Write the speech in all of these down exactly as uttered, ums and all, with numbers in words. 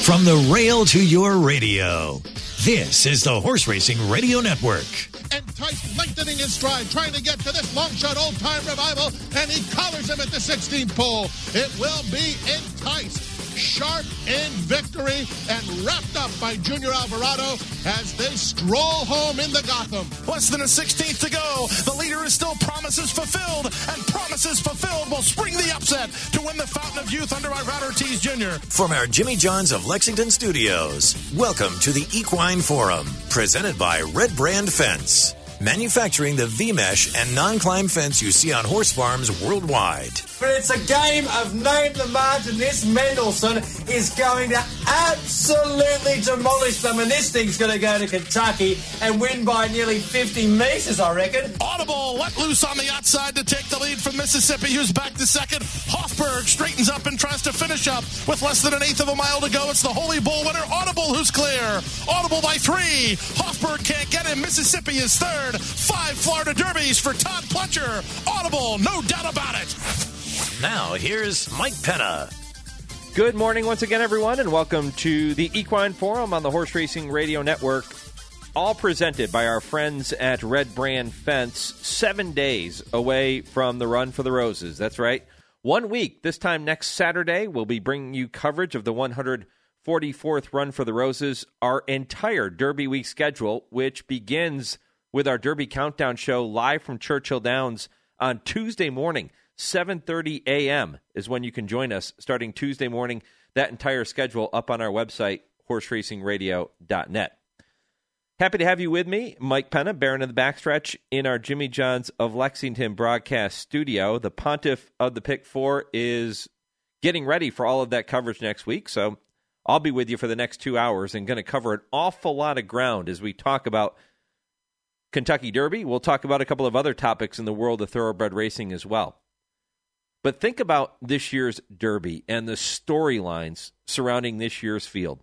From the rail to your radio, this is the Horse Racing Radio Network. Entice lengthening his stride, trying to get to this long shot old-time revival, and he collars him at the sixteenth pole. It will be Entice, sharp in victory and wrapped up by Junior Alvarado as they stroll home in the Gotham. Less than a sixteenth to go. The leader is still Promises Fulfilled, and Promises Fulfilled will spring the upset to win the Fountain of Youth under Irad Ortiz Junior From our Jimmy John's of Lexington studios, welcome to the Equine Forum, presented by Red Brand Fence, manufacturing the V-mesh and non-climb fence you see on horse farms worldwide. But it's a game of name the margin. This Mendelssohn is going to absolutely demolish them, and this thing's going to go to Kentucky and win by nearly fifty metres, I reckon. Audible let loose on the outside to take the lead from Mississippi, who's back to second. Hoffberg straightens up and tries to finish up with less than an eighth of a mile to go. It's the Holy Bull winner, Audible, who's clear. Audible by three. Hoffberg can't get him. Mississippi is third. Five Florida Derbies for Todd Pletcher. Audible, no doubt about it. Now, here's Mike Penna. Good morning once again, everyone, and welcome to the Equine Forum on the Horse Racing Radio Network, all presented by our friends at Red Brand Fence, seven days away from the Run for the Roses. That's right. One week, this time next Saturday, we'll be bringing you coverage of the one hundred forty-fourth Run for the Roses, our entire Derby Week schedule, which begins with our Derby Countdown show live from Churchill Downs on Tuesday morning. seven thirty a.m. is when you can join us starting Tuesday morning. That entire schedule up on our website, horse racing radio dot net. Happy to have you with me, Mike Penna, Baron of the Backstretch, in our Jimmy John's of Lexington broadcast studio. The Pontiff of the Pick Four is getting ready for all of that coverage next week, so I'll be with you for the next two hours and going to cover an awful lot of ground as we talk about Kentucky Derby. We'll talk about a couple of other topics in the world of thoroughbred racing as well. But think about this year's Derby and the storylines surrounding this year's field.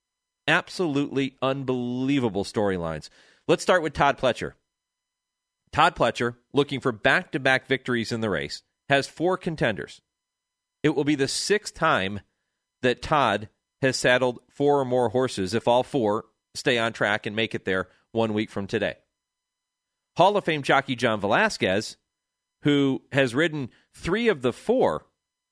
Absolutely unbelievable storylines. Let's start with Todd Pletcher. Todd Pletcher, looking for back-to-back victories in the race, has four contenders. It will be the sixth time that Todd has saddled four or more horses if all four stay on track and make it there one week from today. Hall of Fame jockey John Velazquez, who has ridden three of the four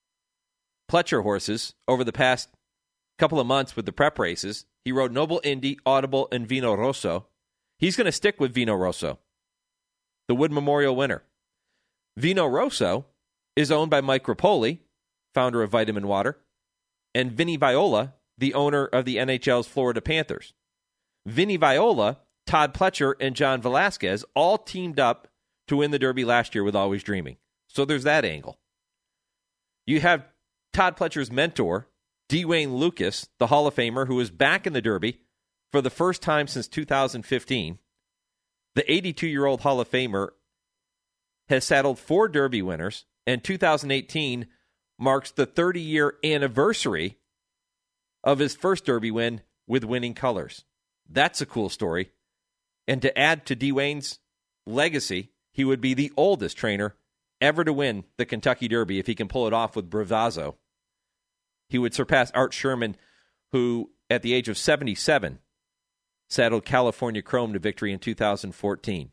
Pletcher horses over the past couple of months with the prep races. He rode Noble Indy, Audible, and Vino Rosso. He's going to stick with Vino Rosso, the Wood Memorial winner. Vino Rosso is owned by Mike Rapoli, founder of Vitamin Water, and Vinny Viola, the owner of the N H L's Florida Panthers. Vinny Viola, Todd Pletcher, and John Velazquez all teamed up to win the Derby last year with Always Dreaming. So there's that angle. You have Todd Pletcher's mentor, D. Wayne Lucas, the Hall of Famer, who is back in the Derby for the first time since two thousand fifteen. The eighty-two-year-old Hall of Famer has saddled four Derby winners, and two thousand eighteen marks the thirty-year anniversary of his first Derby win with Winning Colors. That's a cool story. And to add to D. Wayne's legacy, he would be the oldest trainer ever to win the Kentucky Derby if he can pull it off with bravazzo. He would surpass Art Sherman, who, at the age of seventy-seven, saddled California Chrome to victory in two thousand fourteen.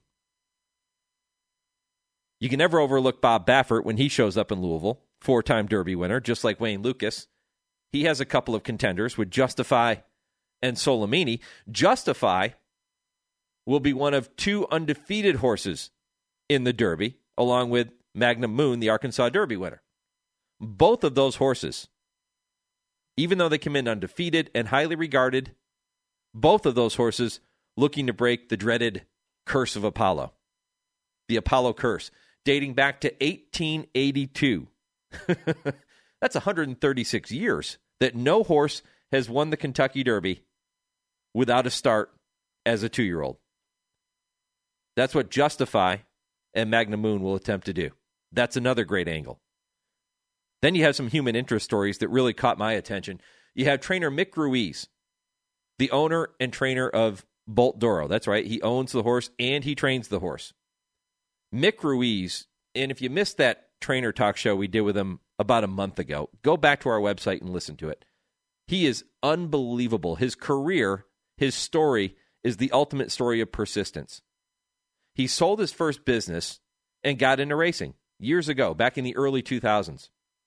You can never overlook Bob Baffert when he shows up in Louisville, four-time Derby winner, just like Wayne Lucas. He has a couple of contenders with Justify and Solimini. Justify will be one of two undefeated horses in the Derby, along with Magnum Moon, the Arkansas Derby winner. Both of those horses, even though they come in undefeated and highly regarded, both of those horses looking to break the dreaded curse of Apollo. The Apollo curse, dating back to eighteen eighty-two. That's one hundred thirty-six years that no horse has won the Kentucky Derby without a start as a two-year-old. That's what Justify and Magnum Moon will attempt to do. That's another great angle. Then you have some human interest stories that really caught my attention. You have trainer Mick Ruiz, the owner and trainer of Bolt Doro. That's right. He owns the horse and he trains the horse. Mick Ruiz, and if you missed that trainer talk show we did with him about a month ago, go back to our website and listen to it. He is unbelievable. His career, his story, is the ultimate story of persistence. He sold his first business and got into racing years ago, back in the early two thousands.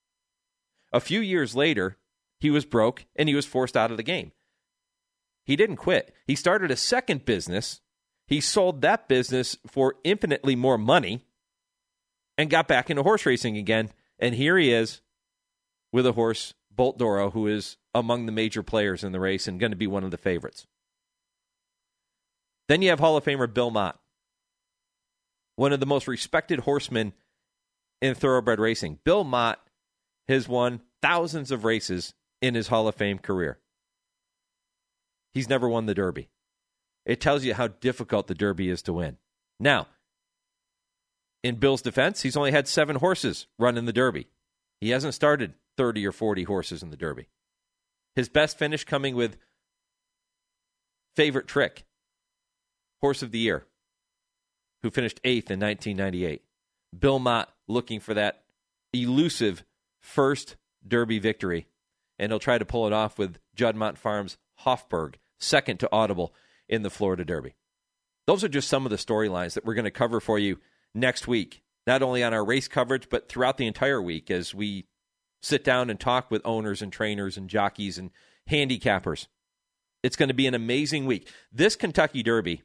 A few years later, he was broke and he was forced out of the game. He didn't quit. He started a second business. He sold that business for infinitely more money and got back into horse racing again. And here he is with a horse, Bolt D'Oro, who is among the major players in the race and going to be one of the favorites. Then you have Hall of Famer Bill Mott, one of the most respected horsemen in thoroughbred racing. Bill Mott has won thousands of races in his Hall of Fame career. He's never won the Derby. It tells you how difficult the Derby is to win. Now, in Bill's defense, he's only had seven horses run in the Derby. He hasn't started thirty or forty horses in the Derby. His best finish coming with Favorite Trick, Horse of the Year, who finished eighth in nineteen ninety-eight. Bill Mott looking for that elusive first Derby victory, and he'll try to pull it off with Juddmonte Farms' Hofburg, second to Audible in the Florida Derby. Those are just some of the storylines that we're going to cover for you next week, not only on our race coverage, but throughout the entire week as we sit down and talk with owners and trainers and jockeys and handicappers. It's going to be an amazing week. This Kentucky Derby,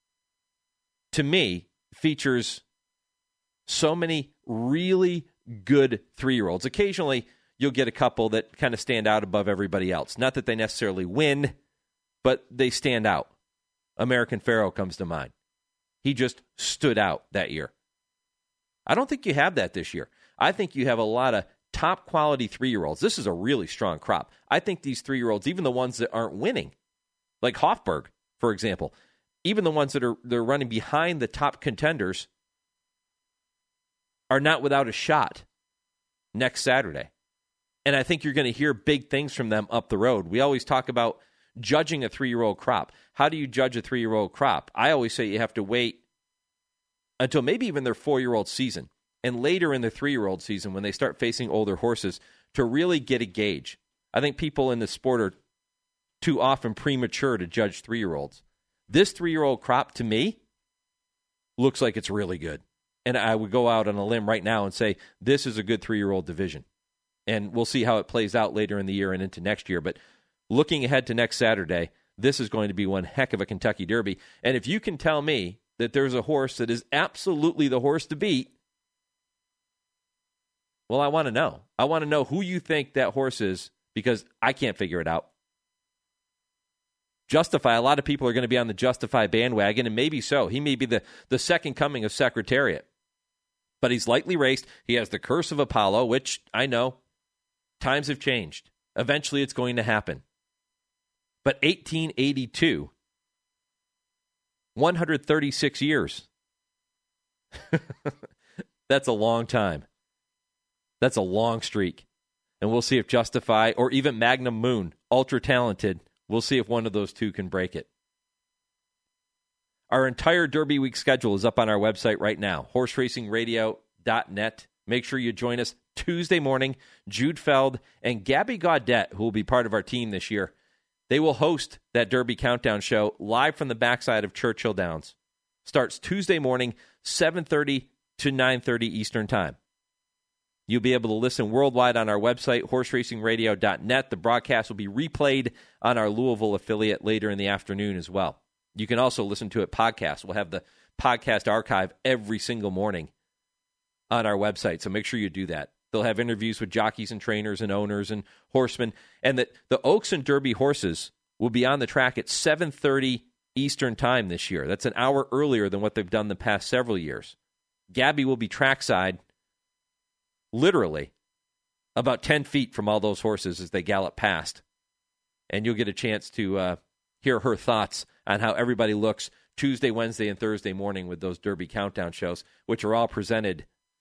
to me, features so many really good three-year-olds. Occasionally, you'll get a couple that kind of stand out above everybody else. Not that they necessarily win, but they stand out. American Pharoah comes to mind. He just stood out that year. I don't think you have that this year. I think you have a lot of top-quality three-year-olds. This is a really strong crop. I think these three-year-olds, even the ones that aren't winning, like Hofburg, for example, even the ones that are they're running behind the top contenders, are not without a shot next Saturday. And I think you're going to hear big things from them up the road. We always talk about judging a three-year-old crop. How do you judge a three-year-old crop? I always say you have to wait until maybe even their four-year-old season, and later in their three-year-old season when they start facing older horses to really get a gauge. I think people in the sport are too often premature to judge three-year-olds. This three-year-old crop, to me, looks like it's really good. And I would go out on a limb right now and say, this is a good three-year-old division. And we'll see how it plays out later in the year and into next year. But looking ahead to next Saturday, this is going to be one heck of a Kentucky Derby. And if you can tell me that there's a horse that is absolutely the horse to beat, well, I want to know. I want to know who you think that horse is, because I can't figure it out. Justify, a lot of people are going to be on the Justify bandwagon, and maybe so. He may be the, the second coming of Secretariat. But he's lightly raced. He has the Curse of Apollo, which I know times have changed. Eventually it's going to happen. But eighteen eighty-two, one hundred thirty-six years. That's a long time. That's a long streak. And we'll see if Justify or even Magnum Moon, ultra talented, we'll see if one of those two can break it. Our entire Derby Week schedule is up on our website right now, horse racing radio dot net. Make sure you join us Tuesday morning. Jude Feld and Gabby Gaudet, who will be part of our team this year, they will host that Derby Countdown show live from the backside of Churchill Downs. Starts Tuesday morning, seven thirty to nine thirty Eastern Time. You'll be able to listen worldwide on our website, horse racing radio dot net. The broadcast will be replayed on our Louisville affiliate later in the afternoon as well. You can also listen to it podcast. We'll have the podcast archive every single morning on our website, so make sure you do that. They'll have interviews with jockeys and trainers and owners and horsemen, and that the Oaks and Derby horses will be on the track at seven thirty Eastern Time this year. That's an hour earlier than what they've done the past several years. Gabby will be trackside, literally, about ten feet from all those horses as they gallop past. And you'll get a chance to uh, hear her thoughts on how everybody looks Tuesday, Wednesday, and Thursday morning with those Derby Countdown shows, which are all presented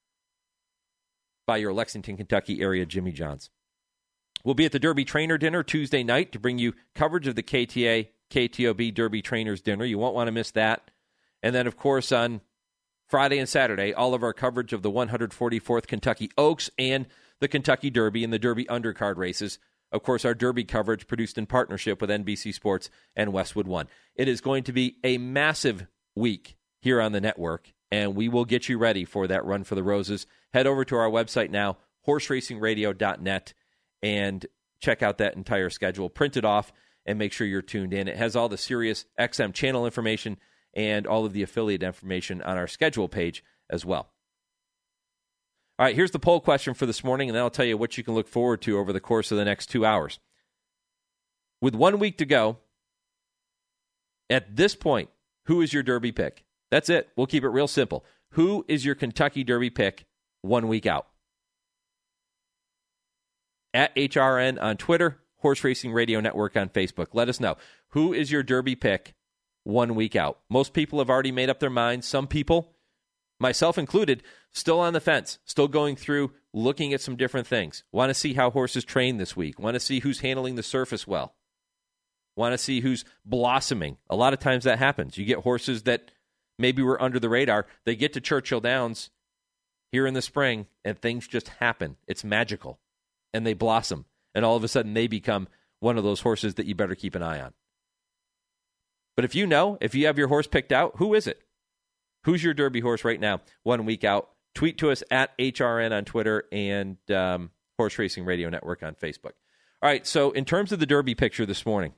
by your Lexington, Kentucky area Jimmy John's. We'll be at the Derby Trainer Dinner Tuesday night to bring you coverage of the K T A, K T O B Derby Trainers Dinner. You won't want to miss that. And then, of course, on Friday and Saturday, all of our coverage of the one hundred forty-fourth Kentucky Oaks and the Kentucky Derby and the Derby undercard races of course, our Derby coverage produced in partnership with N B C Sports and Westwood One. It is going to be a massive week here on the network, and we will get you ready for that Run for the Roses. Head over to our website now, horse racing radio dot net, and check out that entire schedule. Print it off and make sure you're tuned in. It has all the Sirius X M channel information and all of the affiliate information on our schedule page as well. All right, here's the poll question for this morning, and then I'll tell you what you can look forward to over the course of the next two hours. With one week to go, at this point, who is your Derby pick? That's it. We'll keep it real simple. Who is your Kentucky Derby pick one week out? At H R N on Twitter, Horse Racing Radio Network on Facebook. Let us know. Who is your Derby pick one week out? Most people have already made up their minds. Some people, myself included, still on the fence, still going through, looking at some different things. Want to see how horses train this week. Want to see who's handling the surface well. Want to see who's blossoming. A lot of times that happens. You get horses that maybe were under the radar. They get to Churchill Downs here in the spring, and things just happen. It's magical, and they blossom. And all of a sudden, they become one of those horses that you better keep an eye on. But if you know, if you have your horse picked out, who is it? Who's your Derby horse right now, one week out? Tweet to us at H R N on Twitter and um, Horse Racing Radio Network on Facebook. All right, so in terms of the Derby picture this morning,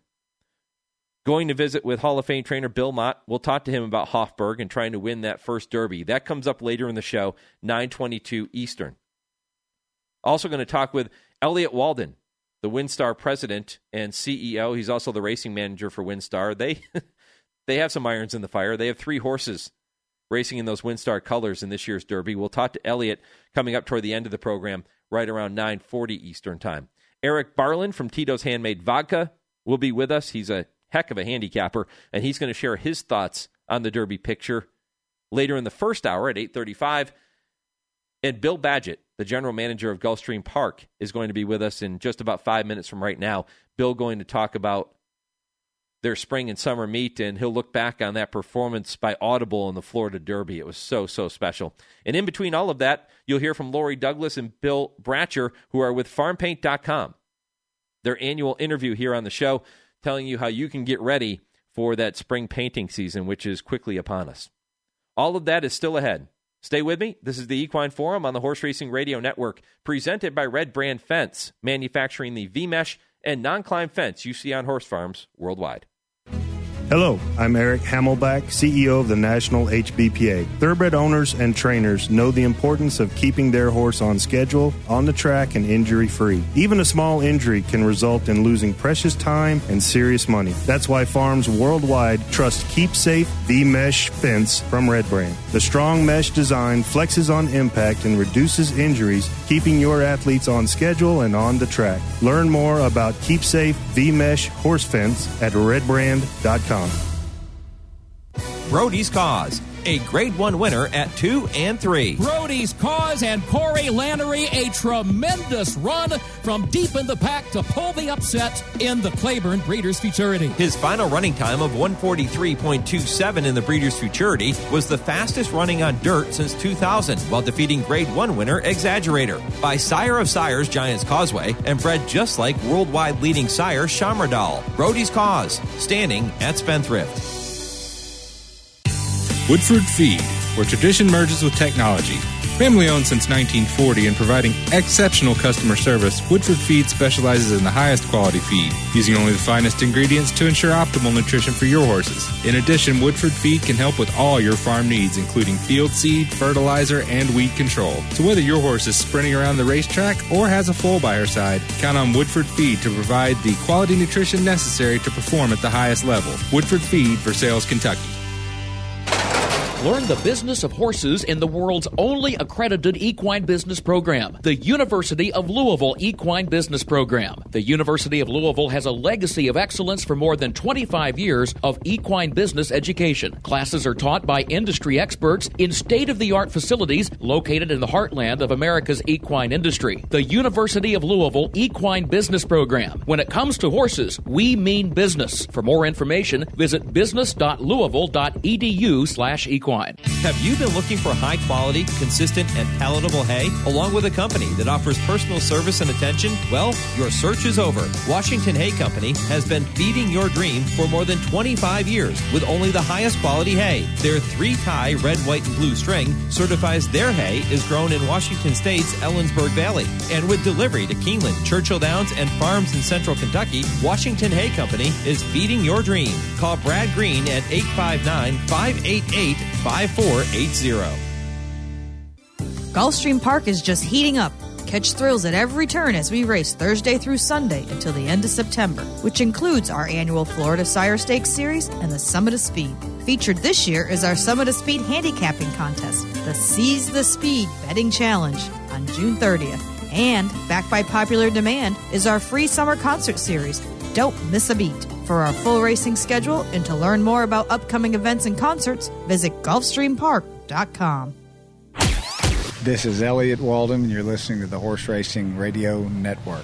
going to visit with Hall of Fame trainer Bill Mott. We'll talk to him about Hofburg and trying to win that first Derby. That comes up later in the show, nine twenty-two Eastern. Also going to talk with Elliott Walden, the WinStar president and C E O. He's also the racing manager for WinStar. They, they have some irons in the fire. They have three horses racing in those WinStar colors in this year's Derby. We'll talk to Elliott coming up toward the end of the program, right around nine forty Eastern time. Eric Barlin from Tito's Handmade Vodka will be with us. He's a heck of a handicapper, and he's going to share his thoughts on the Derby picture later in the first hour at eight thirty-five. And Bill Badgett, the general manager of Gulfstream Park, is going to be with us in just about five minutes from right now. Bill going to talk about their spring and summer meet, and he'll look back on that performance by Audible in the Florida Derby. It was so, so special. And in between all of that, you'll hear from Lori Douglas and Bill Bratcher, who are with farm paint dot com. Their annual interview here on the show, telling you how you can get ready for that spring painting season, which is quickly upon us. All of that is still ahead. Stay with me. This is the Equine Forum on the Horse Racing Radio Network, presented by Red Brand Fence, manufacturing the V-Mesh and non-climb fence you see on horse farms worldwide. Hello, I'm Eric Hamelback, C E O of the National H B P A. Thoroughbred owners and trainers know the importance of keeping their horse on schedule, on the track, and injury-free. Even a small injury can result in losing precious time and serious money. That's why farms worldwide trust Keep Safe V-Mesh Fence from Red Brand. The strong mesh design flexes on impact and reduces injuries, keeping your athletes on schedule and on the track. Learn more about Keep Safe V-Mesh Horse Fence at red brand dot com. Brody's Cause, a Grade one winner at two and three. Brody's Cause and Corey Lannery, a tremendous run from deep in the pack to pull the upset in the Claiborne Breeders' Futurity. His final running time of one forty-three point two seven in the Breeders' Futurity was the fastest running on dirt since two thousand, while defeating Grade one winner Exaggerator by Sire of Sires Giants Causeway and bred just like worldwide leading sire Shamradal. Brody's Cause, standing at Spendthrift. Woodford Feed, where tradition merges with technology. Family owned since nineteen forty and providing exceptional customer service, Woodford Feed specializes in the highest quality feed, using only the finest ingredients to ensure optimal nutrition for your horses. In addition, Woodford Feed can help with all your farm needs, including field seed, fertilizer, and weed control. So whether your horse is sprinting around the racetrack or has a foal by her side, count on Woodford Feed to provide the quality nutrition necessary to perform at the highest level. Woodford Feed for Sales, Kentucky. Learn the business of horses in the world's only accredited equine business program, the University of Louisville Equine Business Program. The University of Louisville has a legacy of excellence for more than twenty-five years of equine business education. Classes are taught by industry experts in state-of-the-art facilities located in the heartland of America's equine industry. The University of Louisville Equine Business Program. When it comes to horses, we mean business. For more information, visit business dot louisville dot e d u slash equine. Equine. Have you been looking for high quality, consistent, and palatable hay, along with a company that offers personal service and attention? Well, your search is over. Washington Hay Company has been feeding your dream for more than twenty-five years with only the highest quality hay. Their three-tie red, white, and blue string certifies their hay is grown in Washington State's Ellensburg Valley. And with delivery to Keeneland, Churchill Downs, and farms in central Kentucky, Washington Hay Company is feeding your dream. Call Brad Green at eight five nine, five eight eight, five four eight zero. Gulfstream Park is just heating up. Catch thrills at every turn as we race Thursday through Sunday until the end of September, which includes our annual Florida Sire Stakes Series and the Summit of Speed. Featured this year is our Summit of Speed handicapping contest, the Seize the Speed Betting Challenge, on June thirtieth. And, backed by popular demand, is our free summer concert series. Don't miss a beat. For our full racing schedule and to learn more about upcoming events and concerts, visit Gulfstream Park dot com. This is Elliot Walden, and you're listening to the Horse Racing Radio Network.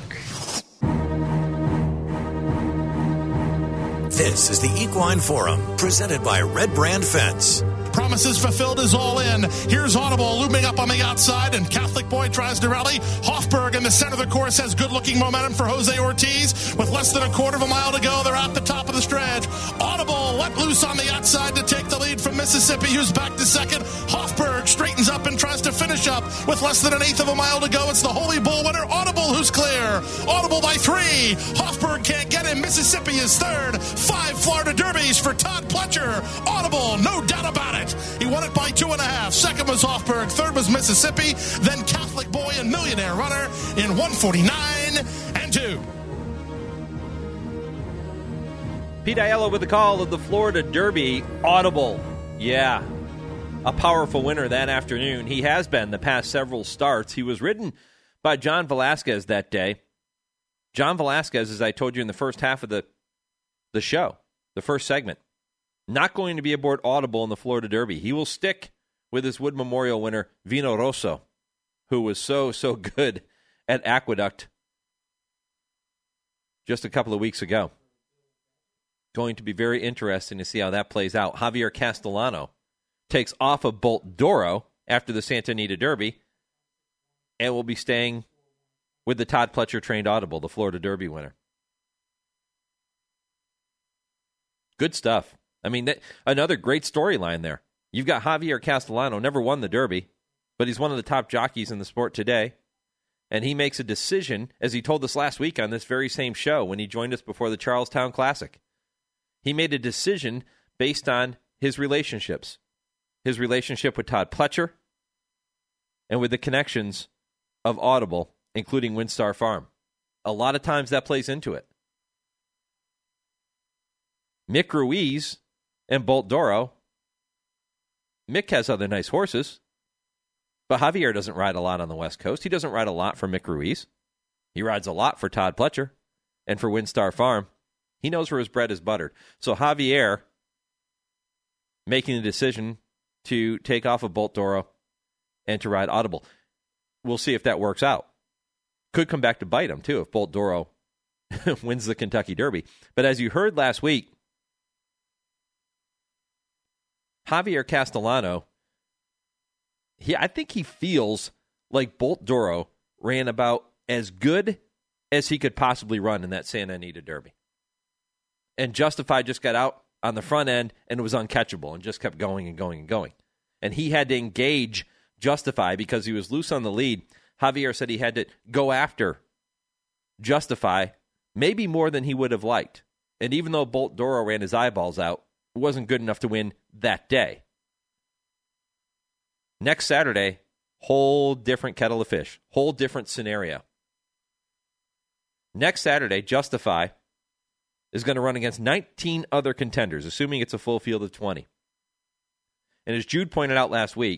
This is the Equine Forum, presented by Red Brand Fence. Promises fulfilled is all in. Here's Audible looming up on the outside, and Catholic Boy tries to rally. Hoffberg in the center of the course has good-looking momentum for Jose Ortiz. With less than a quarter of a mile to go, they're at the top of the stretch. Audible let loose on the outside to take the lead from Mississippi, who's back to second. Hoffberg straightens up and tries to finish up. With less than an eighth of a mile to go, it's the Holy Bull winner, Audible, who's clear. Audible by three. Hoffberg can't get him. Mississippi is third. Five Florida Derbies for Todd Pletcher. Audible, no doubt about it. He won it by two and a half. Second was Hoffberg. Third was Mississippi. Then Catholic Boy and Millionaire Runner in one forty-nine and two. Pete Aiello with the call of the Florida Derby. Audible. Yeah. A powerful winner that afternoon. He has been the past several starts. He was ridden by John Velasquez that day. John Velasquez, as I told you in the first half of the, the show, the first segment, not going to be aboard Audible in the Florida Derby. He will stick with his Wood Memorial winner, Vino Rosso, who was so, so good at Aqueduct just a couple of weeks ago. Going to be very interesting to see how that plays out. Javier Castellano takes off of Bolt Doro after the Santa Anita Derby and will be staying with the Todd Pletcher-trained Audible, the Florida Derby winner. Good stuff. I mean, that, another great storyline there. You've got Javier Castellano, never won the Derby, but he's one of the top jockeys in the sport today. And he makes a decision, as he told us last week on this very same show when he joined us before the Charlestown Classic. He made a decision based on his relationships. His relationship with Todd Pletcher and with the connections of Audible, including Windstar Farm. A lot of times that plays into it. Mick Ruiz and Bolt Doro. Mick has other nice horses, but Javier doesn't ride a lot on the West Coast. He doesn't ride a lot for Mick Ruiz. He rides a lot for Todd Pletcher and for Windstar Farm. He knows where his bread is buttered. So Javier making the decision to take off of Bolt Doro and to ride Audible. We'll see if that works out. Could come back to bite him, too, if Bolt Doro wins the Kentucky Derby. But as you heard last week, Javier Castellano, he, I think he feels like Bolt Doro ran about as good as he could possibly run in that Santa Anita Derby. And Justified just got out on the front end and it was uncatchable and just kept going and going and going. And he had to engage Justify because he was loose on the lead. Javier said he had to go after Justify maybe more than he would have liked. And even though Bolt Doro ran his eyeballs out, it wasn't good enough to win that day. Next Saturday, whole different kettle of fish, whole different scenario. Next Saturday, Justify is going to run against nineteen other contenders, assuming it's a full field of twenty. And as Jude pointed out last week,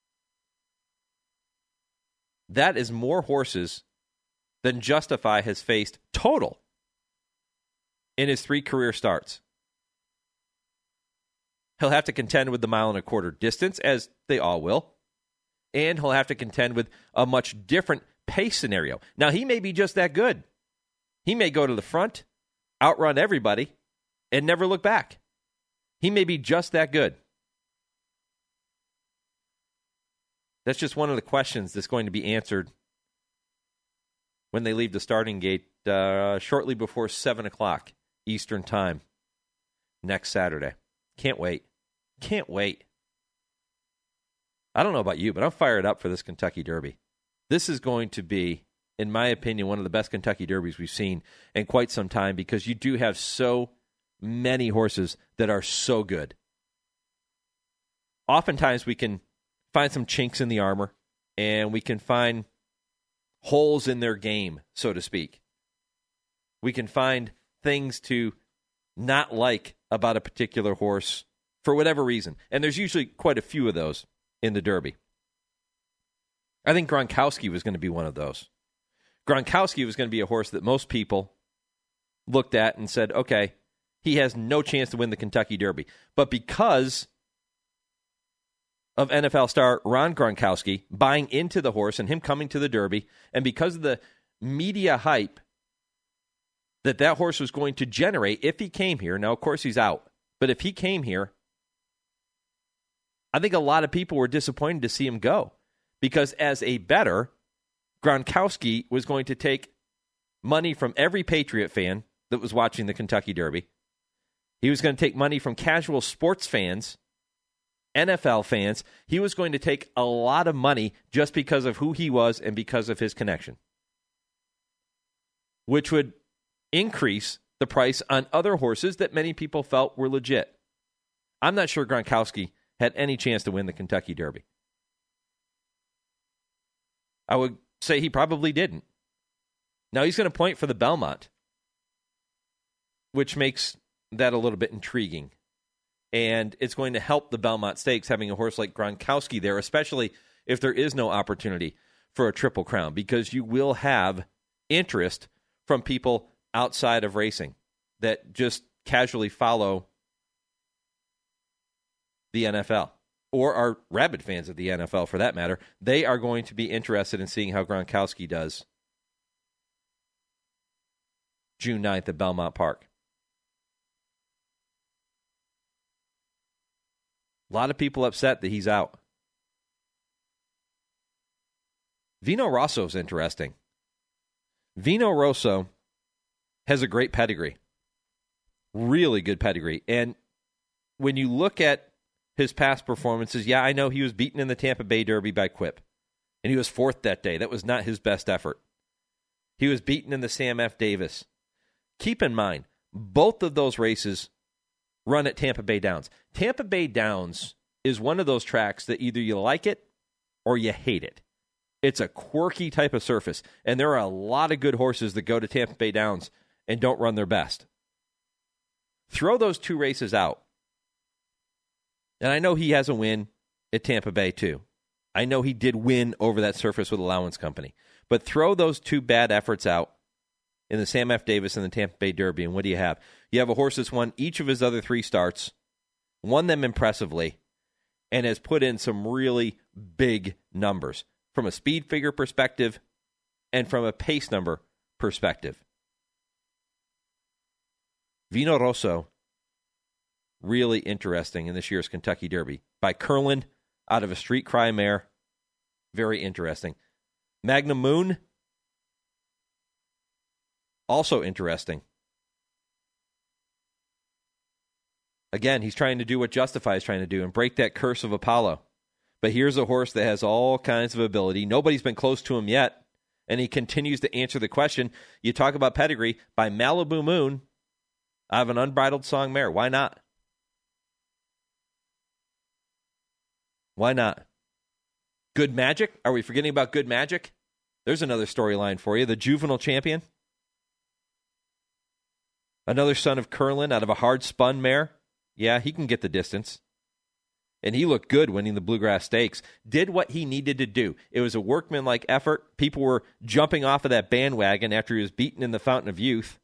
that is more horses than Justify has faced total in his three career starts. He'll have to contend with the mile and a quarter distance, as they all will. And he'll have to contend with a much different pace scenario. Now, he may be just that good. He may go to the front, outrun everybody, and never look back. He may be just that good. That's just one of the questions that's going to be answered when they leave the starting gate uh, shortly before seven o'clock Eastern Time next Saturday. Can't wait. Can't wait. I don't know about you, but I'm fired up for this Kentucky Derby. This is going to be, in my opinion, one of the best Kentucky Derbies we've seen in quite some time because you do have so many horses that are so good. Oftentimes we can find some chinks in the armor and we can find holes in their game, so to speak. We can find things to not like about a particular horse for whatever reason. And there's usually quite a few of those in the Derby. I think Gronkowski was going to be one of those. Gronkowski was going to be a horse that most people looked at and said, okay, he has no chance to win the Kentucky Derby. But because of N F L star Ron Gronkowski buying into the horse and him coming to the Derby, and because of the media hype that that horse was going to generate if he came here, now of course he's out, but if he came here, I think a lot of people were disappointed to see him go. Because as a bettor, Gronkowski was going to take money from every Patriot fan that was watching the Kentucky Derby. He was going to take money from casual sports fans, N F L fans. He was going to take a lot of money just because of who he was and because of his connection, which would increase the price on other horses that many people felt were legit. I'm not sure Gronkowski had any chance to win the Kentucky Derby. I would say he probably didn't. Now he's going to point for the Belmont, which makes that a little bit intriguing. And it's going to help the Belmont Stakes having a horse like Gronkowski there, especially if there is no opportunity for a Triple Crown, because you will have interest from people outside of racing that just casually follow the N F L. Or are rabid fans of the N F L, for that matter. They are going to be interested in seeing how Gronkowski does June ninth at Belmont Park. A lot of people upset that he's out. Vino Rosso's interesting. Vino Rosso has a great pedigree. Really good pedigree. And when you look at his past performances, yeah, I know he was beaten in the Tampa Bay Derby by Quip, and he was fourth that day. That was not his best effort. He was beaten in the Sam F. Davis. Keep in mind, both of those races run at Tampa Bay Downs. Tampa Bay Downs is one of those tracks that either you like it or you hate it. It's a quirky type of surface, and there are a lot of good horses that go to Tampa Bay Downs and don't run their best. Throw those two races out. And I know he has a win at Tampa Bay, too. I know he did win over that surface with Allowance Company. But throw those two bad efforts out in the Sam F. Davis and the Tampa Bay Derby, and what do you have? You have a horse that's won each of his other three starts, won them impressively, and has put in some really big numbers from a speed figure perspective and from a pace number perspective. Vino Rosso, really interesting in this year's Kentucky Derby. By Curlin, out of a Street Cry mare. Very interesting. Magnum Moon, also interesting. Again, he's trying to do what Justify is trying to do and break that curse of Apollo. But here's a horse that has all kinds of ability. Nobody's been close to him yet, and he continues to answer the question. You talk about pedigree. By Malibu Moon, I have an Unbridled Song mare. Why not? Why not? Good Magic? Are we forgetting about Good Magic? There's another storyline for you. The juvenile champion. Another son of Curlin out of a hard spun mare. Yeah, he can get the distance. And he looked good winning the Bluegrass Stakes. Did what he needed to do. It was a workmanlike effort. People were jumping off of that bandwagon after he was beaten in the Fountain of Youth.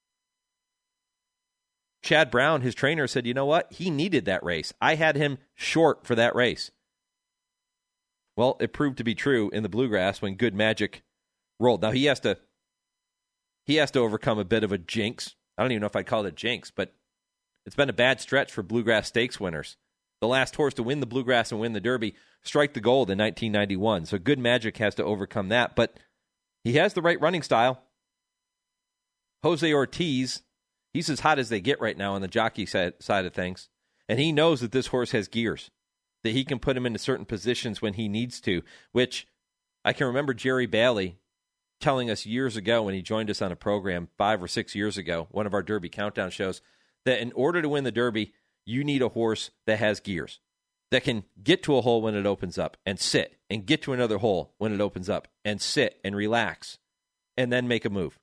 Chad Brown, his trainer, said, you know what? He needed that race. I had him short for that race. Well, it proved to be true in the Bluegrass when Good Magic rolled. Now, he has to he has to overcome a bit of a jinx. I don't even know if I'd call it a jinx, but it's been a bad stretch for Bluegrass Stakes winners. The last horse to win the Bluegrass and win the Derby strike the gold in nineteen ninety-one. So Good Magic has to overcome that. But he has the right running style. Jose Ortiz, he's as hot as they get right now on the jockey side, side of things. And he knows that this horse has gears, that he can put him into certain positions when he needs to, which I can remember Jerry Bailey telling us years ago when he joined us on a program five or six years ago, one of our Derby Countdown shows, that in order to win the Derby, you need a horse that has gears, that can get to a hole when it opens up and sit, and get to another hole when it opens up and sit and relax, and then make a move.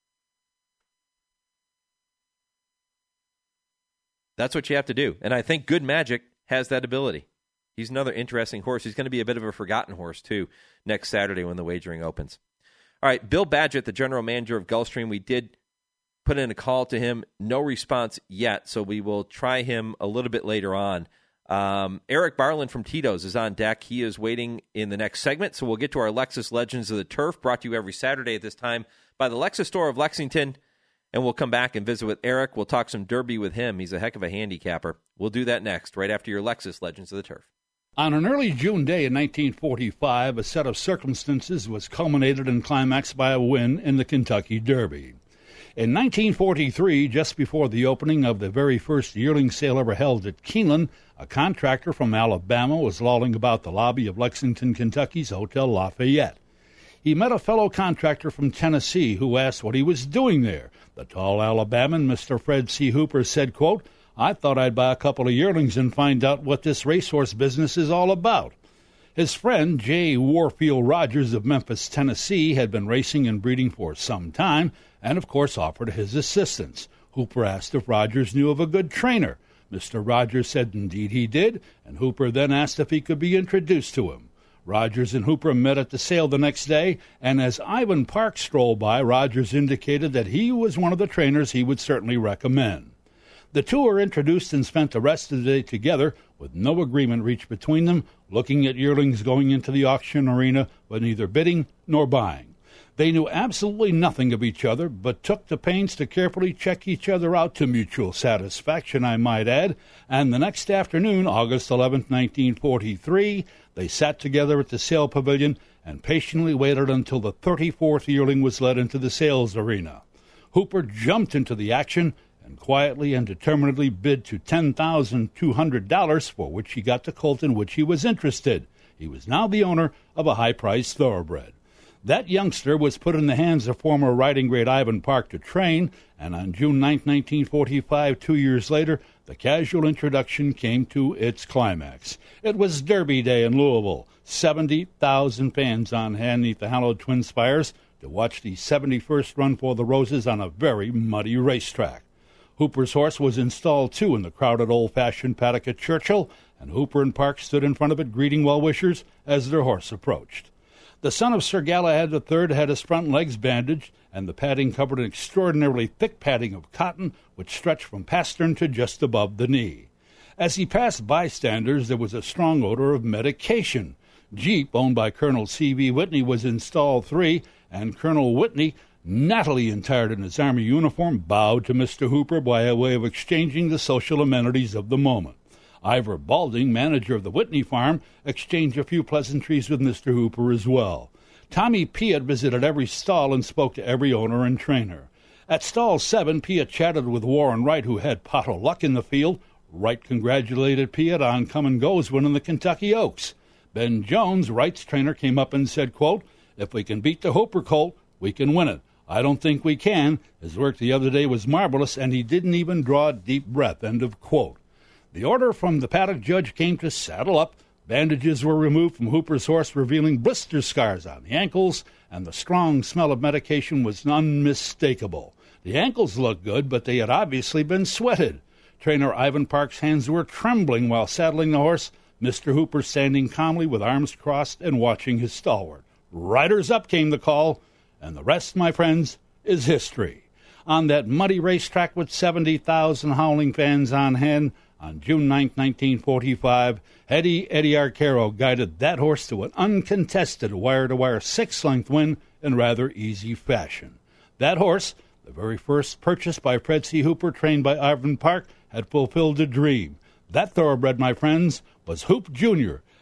That's what you have to do. And I think Good Magic has that ability. He's another interesting horse. He's going to be a bit of a forgotten horse, too, next Saturday when the wagering opens. All right, Bill Badgett, the general manager of Gulfstream, we did put in a call to him. No response yet, so we will try him a little bit later on. Um, Eric Barlin from Tito's is on deck. He is waiting in the next segment, so we'll get to our Lexus Legends of the Turf, brought to you every Saturday at this time by the Lexus Store of Lexington. And we'll come back and visit with Eric. We'll talk some Derby with him. He's a heck of a handicapper. We'll do that next, right after your Lexus Legends of the Turf. On an early June day in nineteen forty-five, a set of circumstances was culminated and climaxed by a win in the Kentucky Derby. In nineteen forty-three, just before the opening of the very first yearling sale ever held at Keeneland, a contractor from Alabama was lolling about the lobby of Lexington, Kentucky's Hotel Lafayette. He met a fellow contractor from Tennessee who asked what he was doing there. The tall Alabaman, Mister Fred C. Hooper, said, quote, "I thought I'd buy a couple of yearlings and find out what this racehorse business is all about." His friend, J. Warfield Rogers of Memphis, Tennessee, had been racing and breeding for some time and, of course, offered his assistance. Hooper asked if Rogers knew of a good trainer. Mister Rogers said indeed he did, and Hooper then asked if he could be introduced to him. Rogers and Hooper met at the sale the next day, and as Ivan Park strolled by, Rogers indicated that he was one of the trainers he would certainly recommend. The two were introduced and spent the rest of the day together, with no agreement reached between them, looking at yearlings going into the auction arena, but neither bidding nor buying. They knew absolutely nothing of each other, but took the pains to carefully check each other out to mutual satisfaction, I might add, and the next afternoon, August eleventh, nineteen forty-three, they sat together at the sale pavilion and patiently waited until the thirty-fourth yearling was led into the sales arena. Hooper jumped into the action and quietly and determinedly bid to ten thousand two hundred dollars, for which he got the colt in which he was interested. He was now the owner of a high-priced thoroughbred. That youngster was put in the hands of former riding great Ivan Park to train, and on June ninth, nineteen forty-five, two years later, the casual introduction came to its climax. It was Derby Day in Louisville. seventy thousand fans on hand beneath the hallowed twin spires to watch the seventy-first Run for the Roses on a very muddy racetrack. Hooper's horse was installed, too, in the crowded old-fashioned paddock at Churchill, and Hooper and Park stood in front of it greeting well-wishers as their horse approached. The son of Sir Galahad the Third had his front legs bandaged, and the padding covered an extraordinarily thick padding of cotton which stretched from pastern to just above the knee. As he passed bystanders, there was a strong odor of medication. Jeep, owned by Colonel C V Whitney, was installed three, and Colonel Whitney, nattily attired in his Army uniform, bowed to Mister Hooper by a way of exchanging the social amenities of the moment. Ivor Balding, manager of the Whitney farm, exchanged a few pleasantries with Mister Hooper as well. Tommy Piatt visited every stall and spoke to every owner and trainer. At stall seven, Piatt chatted with Warren Wright, who had pot o' luck in the field. Wright congratulated Piatt on Come and Go's win in the Kentucky Oaks. Ben Jones, Wright's trainer, came up and said, quote, "If we can beat the Hooper colt, we can win it. I don't think we can. His work the other day was marvelous, and he didn't even draw a deep breath," end of quote. The order from the paddock judge came to saddle up. Bandages were removed from Hooper's horse, revealing blister scars on the ankles, and the strong smell of medication was unmistakable. The ankles looked good, but they had obviously been sweated. Trainer Ivan Park's hands were trembling while saddling the horse, Mister Hooper standing calmly with arms crossed and watching his stalwart. "Riders up," came the call, and the rest, my friends, is history. On that muddy racetrack with seventy thousand howling fans on hand, on June ninth, nineteen forty-five, Eddie Eddie Arcaro guided that horse to an uncontested wire-to-wire six-length win in rather easy fashion. That horse, the very first purchased by Fred C. Hooper, trained by Ivan Park, had fulfilled a dream. That thoroughbred, my friends, was Hoop Junior,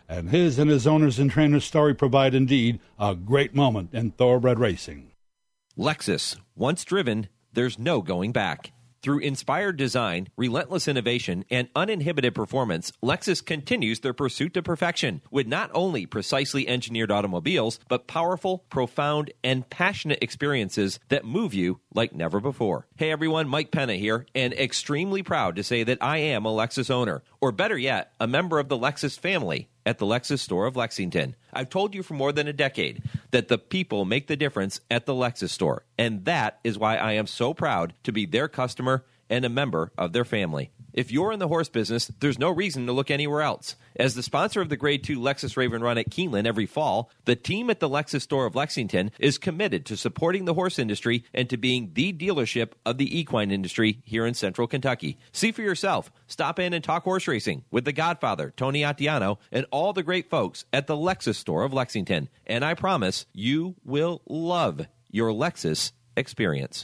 And his and his owners and trainers' story provide indeed a great moment in thoroughbred racing. Lexus. Once driven, there's no going back. Through inspired design, relentless innovation, and uninhibited performance, Lexus continues their pursuit to perfection with not only precisely engineered automobiles, but powerful, profound, and passionate experiences that move you like never before. Hey everyone, Mike Penna here, and extremely proud to say that I am a Lexus owner, or better yet, a member of the Lexus family at the Lexus store of Lexington. I've told you for more than a decade that the people make the difference at the Lexus store, and that is why I am so proud to be their customer and a member of their family. If you're in the horse business, there's no reason to look anywhere else. As the sponsor of the Grade two Lexus Raven Run at Keeneland every fall, the team at the Lexus store of Lexington is committed to supporting the horse industry and to being the dealership of the equine industry here in central Kentucky. See for yourself. Stop in and talk horse racing with the Godfather, Tony Attiano, and all the great folks at the Lexus store of Lexington. And I promise you will love your Lexus experience.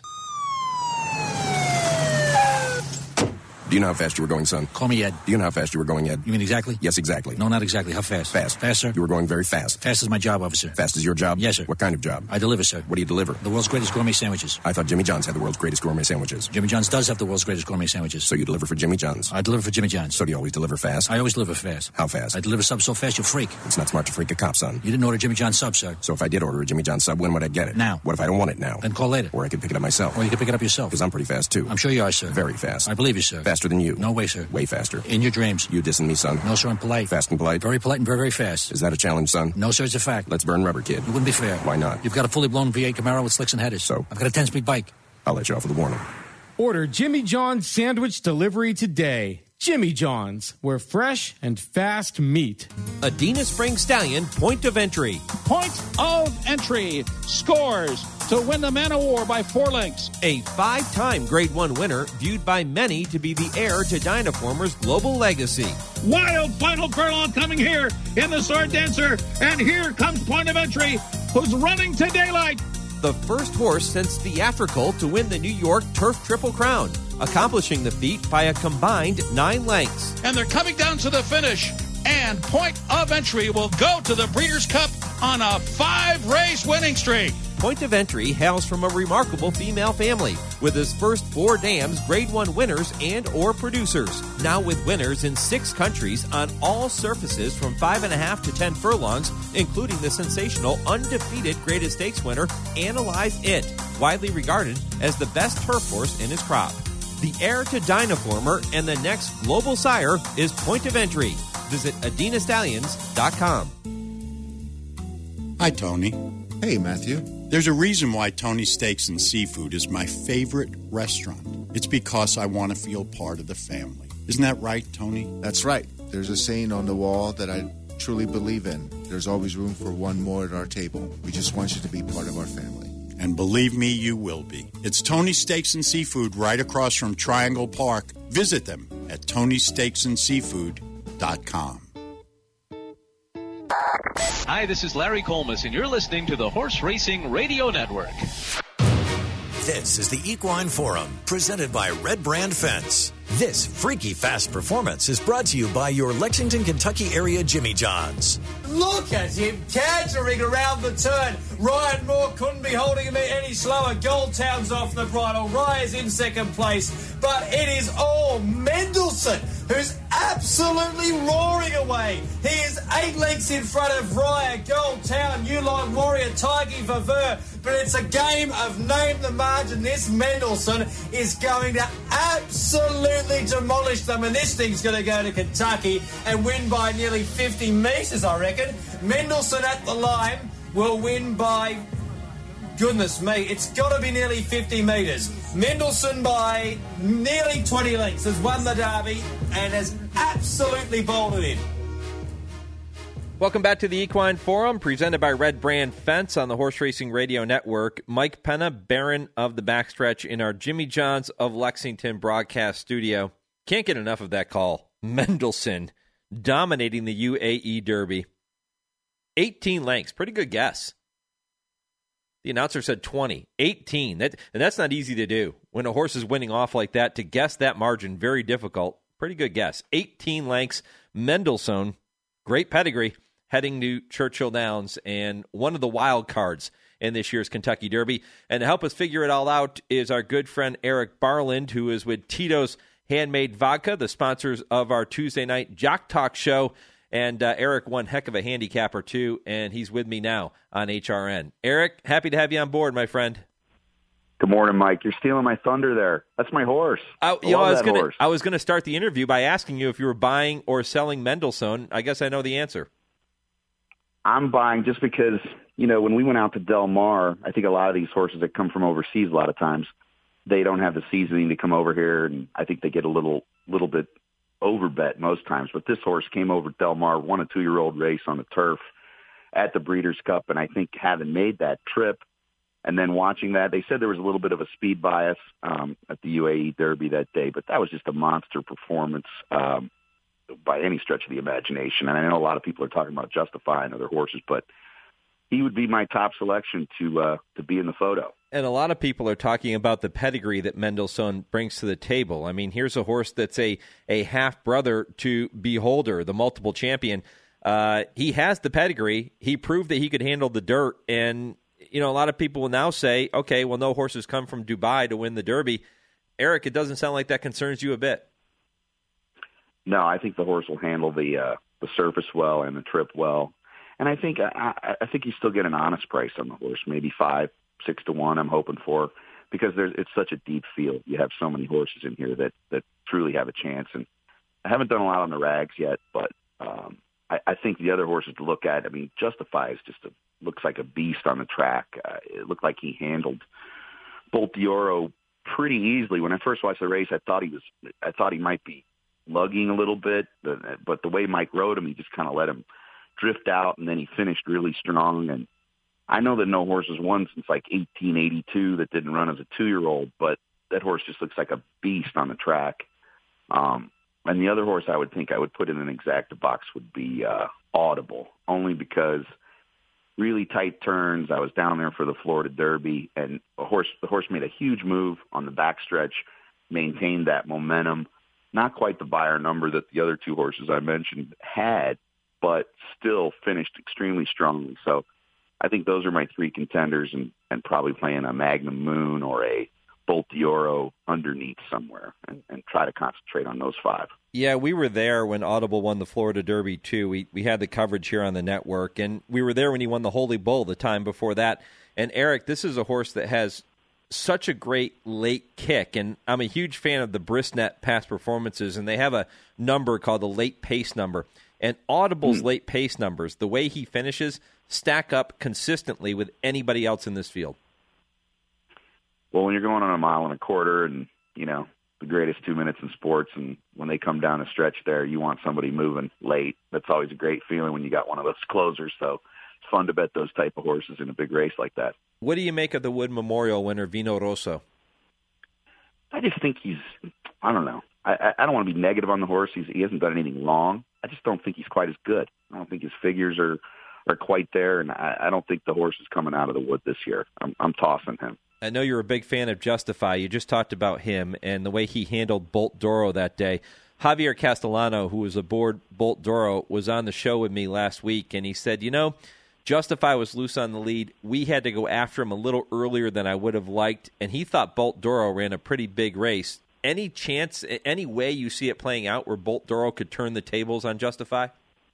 Do you know how fast you were going, son? Call me Ed. Do you know how fast you were going, Ed? You mean exactly? Yes, exactly. No, not exactly. How fast? Fast. Faster? You were going very fast. Fast is my job, officer. Fast is your job? Yes, sir. What kind of job? I deliver, sir. What do you deliver? The world's greatest gourmet sandwiches. I thought Jimmy John's had the world's greatest gourmet sandwiches. Jimmy John's does have the world's greatest gourmet sandwiches. So you deliver for Jimmy John's? I deliver for Jimmy John's. So do you always deliver fast? I always deliver fast. How fast? I deliver subs so fast you'll freak. It's not smart to freak a cop, son. You didn't order Jimmy John's sub, sir. So if I did order a Jimmy John's sub, when would I get it? Now. What if I don't want it now? Then call later. Or I could pick it up myself. Or you can pick it up yourself. Because I'm pretty fast, too. I'm sure you are, sir. Very fast. I believe you, sir. Faster than you. No way, sir. Way faster. In your dreams. You dissing me, son? No, sir, I'm polite. Fast and polite? Very polite and very, very fast. Is that a challenge, son? No, sir, it's a fact. Let's burn rubber, kid. You wouldn't be fair. Why not? You've got a fully blown V eight Camaro with slicks and headers. So? I've got a ten-speed bike. I'll let you off with a warning. Order Jimmy John's sandwich delivery today. Jimmy John's, where fresh and fast meat. Adena Spring Stallion, point of entry. Point of entry. Scores to win the Man of War by four lengths. A five-time Grade one winner, viewed by many to be the heir to Dynaformer's global legacy. Wild final furlong coming here in the Sword Dancer. And here comes point of entry, who's running to daylight. The first horse since Theatrical to win the New York Turf Triple Crown, accomplishing the feat by a combined nine lengths. And they're coming down to the finish. And point of entry will go to the Breeders' Cup on a five-race winning streak. Point of Entry hails from a remarkable female family, with his first four dams Grade one winners and or producers. Now with winners in six countries on all surfaces from five and a half to ten furlongs, including the sensational undefeated Greatest Stakes winner, Analyze It, widely regarded as the best turf horse in his crop. The heir to Dynaformer and the next global sire is Point of Entry. Visit Adena Stallions dot com. Hi, Tony. Hey, Matthew. There's a reason why Tony's Steaks and Seafood is my favorite restaurant. It's because I want to feel part of the family. Isn't that right, Tony? That's right. There's a saying on the wall that I truly believe in. There's always room for one more at our table. We just want you to be part of our family. And believe me, you will be. It's Tony's Steaks and Seafood right across from Triangle Park. Visit them at Tony's Steaks and Seafood dot com. Hi, this is Larry Colmus, and you're listening to the Horse Racing Radio Network. This is the Equine Forum, presented by Red Brand Fence. This freaky fast performance is brought to you by your Lexington, Kentucky area Jimmy John's. Look at him cantering around the turn. Ryan Moore couldn't be holding him any slower. Goldtown's off the bridle. Rye's in second place. But it is all Mendelssohn, who's absolutely roaring away. He is eight lengths in front of Rye, Goldtown, Uline Warrior, Tigey Verver. But it's a game of name the margin. This Mendelssohn is going to absolutely demolish them. And this thing's going to go to Kentucky and win by nearly fifty metres, I reckon. Mendelssohn at the line will win by, goodness me, it's got to be nearly fifty metres. Mendelssohn by nearly twenty lengths has won the Derby and has absolutely bolted in. Welcome back to the Equine Forum, presented by Red Brand Fence on the Horse Racing Radio Network. Mike Penna, Baron of the Backstretch, in our Jimmy John's of Lexington broadcast studio. Can't get enough of that call. Mendelssohn dominating the U A E Derby. eighteen lengths, pretty good guess. The announcer said twenty. eighteen, that, and that's not easy to do. When a horse is winning off like that, to guess that margin, very difficult. Pretty good guess. eighteen lengths, Mendelssohn great pedigree, heading to Churchill Downs and one of the wild cards in this year's Kentucky Derby. And to help us figure it all out is our good friend Eric Barland, who is with Tito's Handmade Vodka, the sponsors of our Tuesday night Jock Talk show. And uh, Eric, one heck of a handicapper, too, and he's with me now on H R N. Eric, happy to have you on board, my friend. Good morning, Mike. You're stealing my thunder there. That's my horse. I, I you know, love I was that gonna, horse. I was going to start the interview by asking you if you were buying or selling Mendelssohn. I guess I know the answer. I'm buying just because, you know, when we went out to Del Mar, I think a lot of these horses that come from overseas a lot of times, they don't have the seasoning to come over here, and I think they get a little little bit overbet most times. But this horse came over to Del Mar, won a two-year-old race on the turf at the Breeders' Cup, and I think having made that trip and then watching that, they said there was a little bit of a speed bias um, at the U A E Derby that day, but that was just a monster performance um, by any stretch of the imagination. And I know a lot of people are talking about Justify and other horses, but he would be my top selection to uh, to be in the photo. And a lot of people are talking about the pedigree that Mendelssohn brings to the table. I mean, here's a horse that's a, a half-brother to Beholder, the multiple champion. Uh, he has the pedigree. He proved that he could handle the dirt. And, you know, a lot of people will now say, okay, well, no horses come from Dubai to win the Derby. Eric, it doesn't sound like that concerns you a bit. No, I think the horse will handle the uh, the surface well and the trip well. And I think I, I think you still get an honest price on the horse, maybe five, six to one. I'm hoping for, because there's it's such a deep field. You have so many horses in here that that truly have a chance. And I haven't done a lot on the rags yet, but um, I, I think the other horses to look at. I mean, Justify is just a, looks like a beast on the track. Uh, it looked like he handled Bolt d'Oro pretty easily. When I first watched the race, I thought he was I thought he might be lugging a little bit, but, but the way Mike rode him, he just kind of let him drift out, and then he finished really strong. And I know that no horse has won since like eighteen eighty-two that didn't run as a two-year-old, but that horse just looks like a beast on the track. Um, and the other horse I would think I would put in an exacta box would be uh, Audible, only because really tight turns. I was down there for the Florida Derby, and a horse the horse made a huge move on the backstretch, maintained that momentum. Not quite the buyer number that the other two horses I mentioned had, but still finished extremely strongly. So I think those are my three contenders, and, and probably playing a Magnum Moon or a Bolt d'Oro underneath somewhere, and, and try to concentrate on those five. Yeah, we were there when Audible won the Florida Derby, too. We we had the coverage here on the network, and we were there when he won the Holy Bull the time before that. And, Eric, this is a horse that has such a great late kick, and I'm a huge fan of the Brisnet past performances, and they have a number called the late pace number. And Audible's mm. late pace numbers, the way he finishes, stack up consistently with anybody else in this field. Well, when you're going on a mile and a quarter and, you know, the greatest two minutes in sports, and when they come down a stretch there, you want somebody moving late. That's always a great feeling when you got one of those closers. So it's fun to bet those type of horses in a big race like that. What do you make of the Wood Memorial winner, Vino Rosso? I just think he's, I don't know. I, I don't want to be negative on the horse. He's, he hasn't done anything wrong. I just don't think he's quite as good. I don't think his figures are, are quite there, and I, I don't think the horse is coming out of the wood this year. I'm, I'm tossing him. I know you're a big fan of Justify. You just talked about him and the way he handled Bolt d'Oro that day. Javier Castellano, who was aboard Bolt d'Oro, was on the show with me last week, and he said, you know, Justify was loose on the lead. We had to go after him a little earlier than I would have liked, and he thought Bolt d'Oro ran a pretty big race. Any chance, any way you see it playing out where Bolt d'Oro could turn the tables on Justify?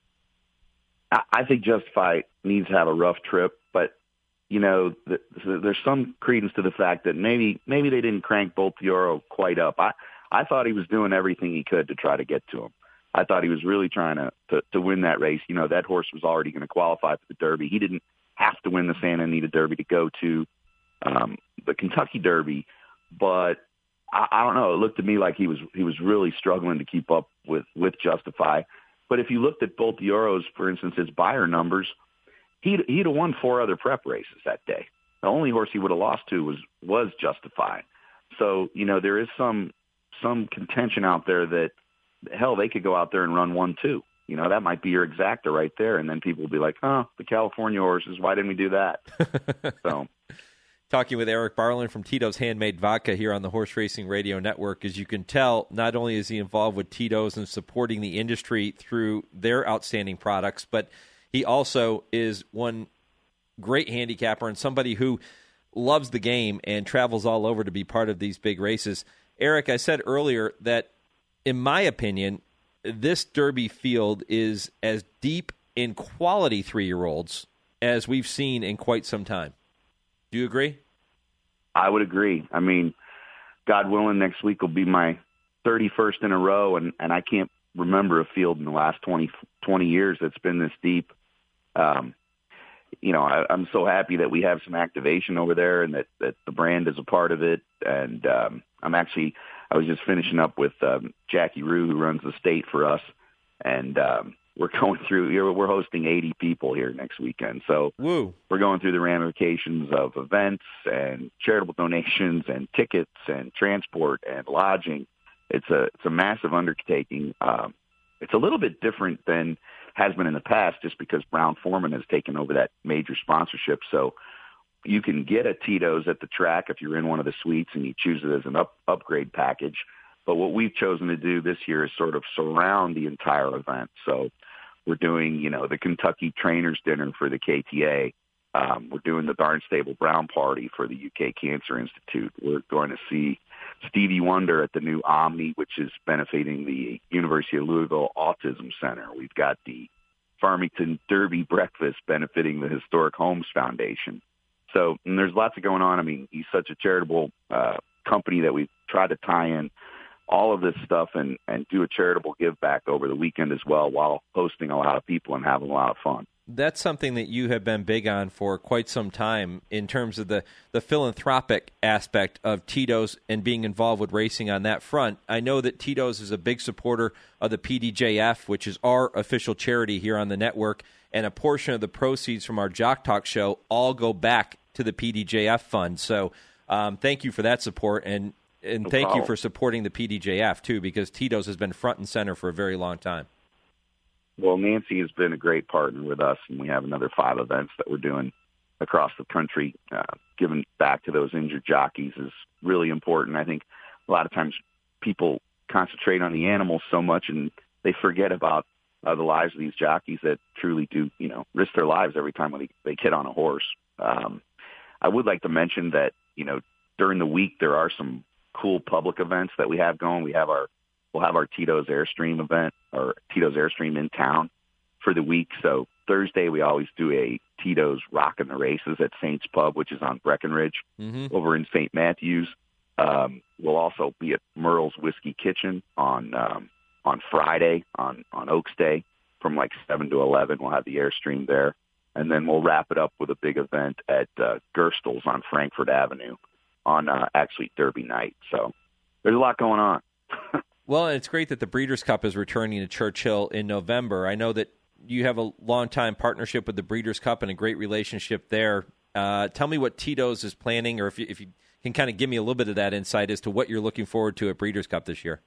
I think Justify needs to have a rough trip, but, you know, there's some credence to the fact that maybe maybe they didn't crank Bolt d'Oro quite up. I, I thought he was doing everything he could to try to get to him. I thought he was really trying to, to, to win that race. You know, that horse was already going to qualify for the Derby. He didn't have to win the Santa Anita Derby to go to um, the Kentucky Derby, but I, I don't know. It looked to me like he was he was really struggling to keep up with, with Justify. But if you looked at Bolt d'Oro's, for instance, his buyer numbers, he'd, he'd have won four other prep races that day. The only horse he would have lost to was was Justify. So, you know, there is some some contention out there that, hell, they could go out there and run one, two. You know, that might be your exacta right there. And then people will be like, huh, the California horses, why didn't we do that? So, talking with Eric Barlin from Tito's Handmade Vodka here on the Horse Racing Radio Network. As you can tell, not only is he involved with Tito's and supporting the industry through their outstanding products, but he also is one great handicapper and somebody who loves the game and travels all over to be part of these big races. Eric, I said earlier that, in my opinion, this Derby field is as deep in quality three-year-olds as we've seen in quite some time. Do you agree? I would agree. I mean, God willing, next week will be my thirty-first in a row, and, and I can't remember a field in the last twenty, twenty years that's been this deep. Um, you know, I, I'm so happy that we have some activation over there and that, that the brand is a part of it. And um, I'm actually, I was just finishing up with um, Jackie Rue, who runs the state for us, and um, we're going through, we're hosting eighty people here next weekend. So Woo. We're going through the ramifications of events and charitable donations and tickets and transport and lodging. It's a, it's a massive undertaking. Um, it's a little bit different than has been in the past just because Brown-Forman has taken over that major sponsorship. So you can get a Tito's at the track if you're in one of the suites and you choose it as an up, upgrade package. But what we've chosen to do this year is sort of surround the entire event. So we're doing, you know, the Kentucky Trainers Dinner for the K T A. Um, we're doing the Barnstable Brown Party for the U K Cancer Institute. We're going to see Stevie Wonder at the new Omni, which is benefiting the University of Louisville Autism Center. We've got the Farmington Derby Breakfast benefiting the Historic Homes Foundation. So and there's lots of going on. I mean, he's such a charitable uh, company that we've tried to tie in all of this stuff and, and do a charitable give back over the weekend as well while hosting a lot of people and having a lot of fun. That's something that you have been big on for quite some time in terms of the, the philanthropic aspect of Tito's and being involved with racing on that front. I know that Tito's is a big supporter of the P D J F, which is our official charity here on the network, and a portion of the proceeds from our Jock Talk show all go back to the P D J F fund. So um, thank you for that support, and, and No thank problem. you for supporting the P D J F, too, because Tito's has been front and center for a very long time. Well, Nancy has been a great partner with us, and we have another five events that we're doing across the country. Uh, giving back to those injured jockeys is really important. I think a lot of times people concentrate on the animals so much, and they forget about uh, the lives of these jockeys that truly do, you know, risk their lives every time when they, they get on a horse. Um, I would like to mention that, you know, during the week there are some cool public events that we have going. We have our We'll have our Tito's Airstream event, or Tito's Airstream in town for the week. So Thursday we always do a Tito's Rockin' the Races at Saints Pub, which is on Breckenridge Mm-hmm. over in Saint Matthews. Um, we'll also be at Merle's Whiskey Kitchen on um, on Friday on, on Oaks Day from like seven to eleven. We'll have the Airstream there. And then we'll wrap it up with a big event at uh, Gerstel's on Frankfurt Avenue on uh, actually Derby night. So there's a lot going on. Well, and it's great that the Breeders' Cup is returning to Churchill in November. I know that you have a long-time partnership with the Breeders' Cup and a great relationship there. Uh, tell me what Tito's is planning, or if you, if you can kind of give me a little bit of that insight as to what you're looking forward to at Breeders' Cup this year.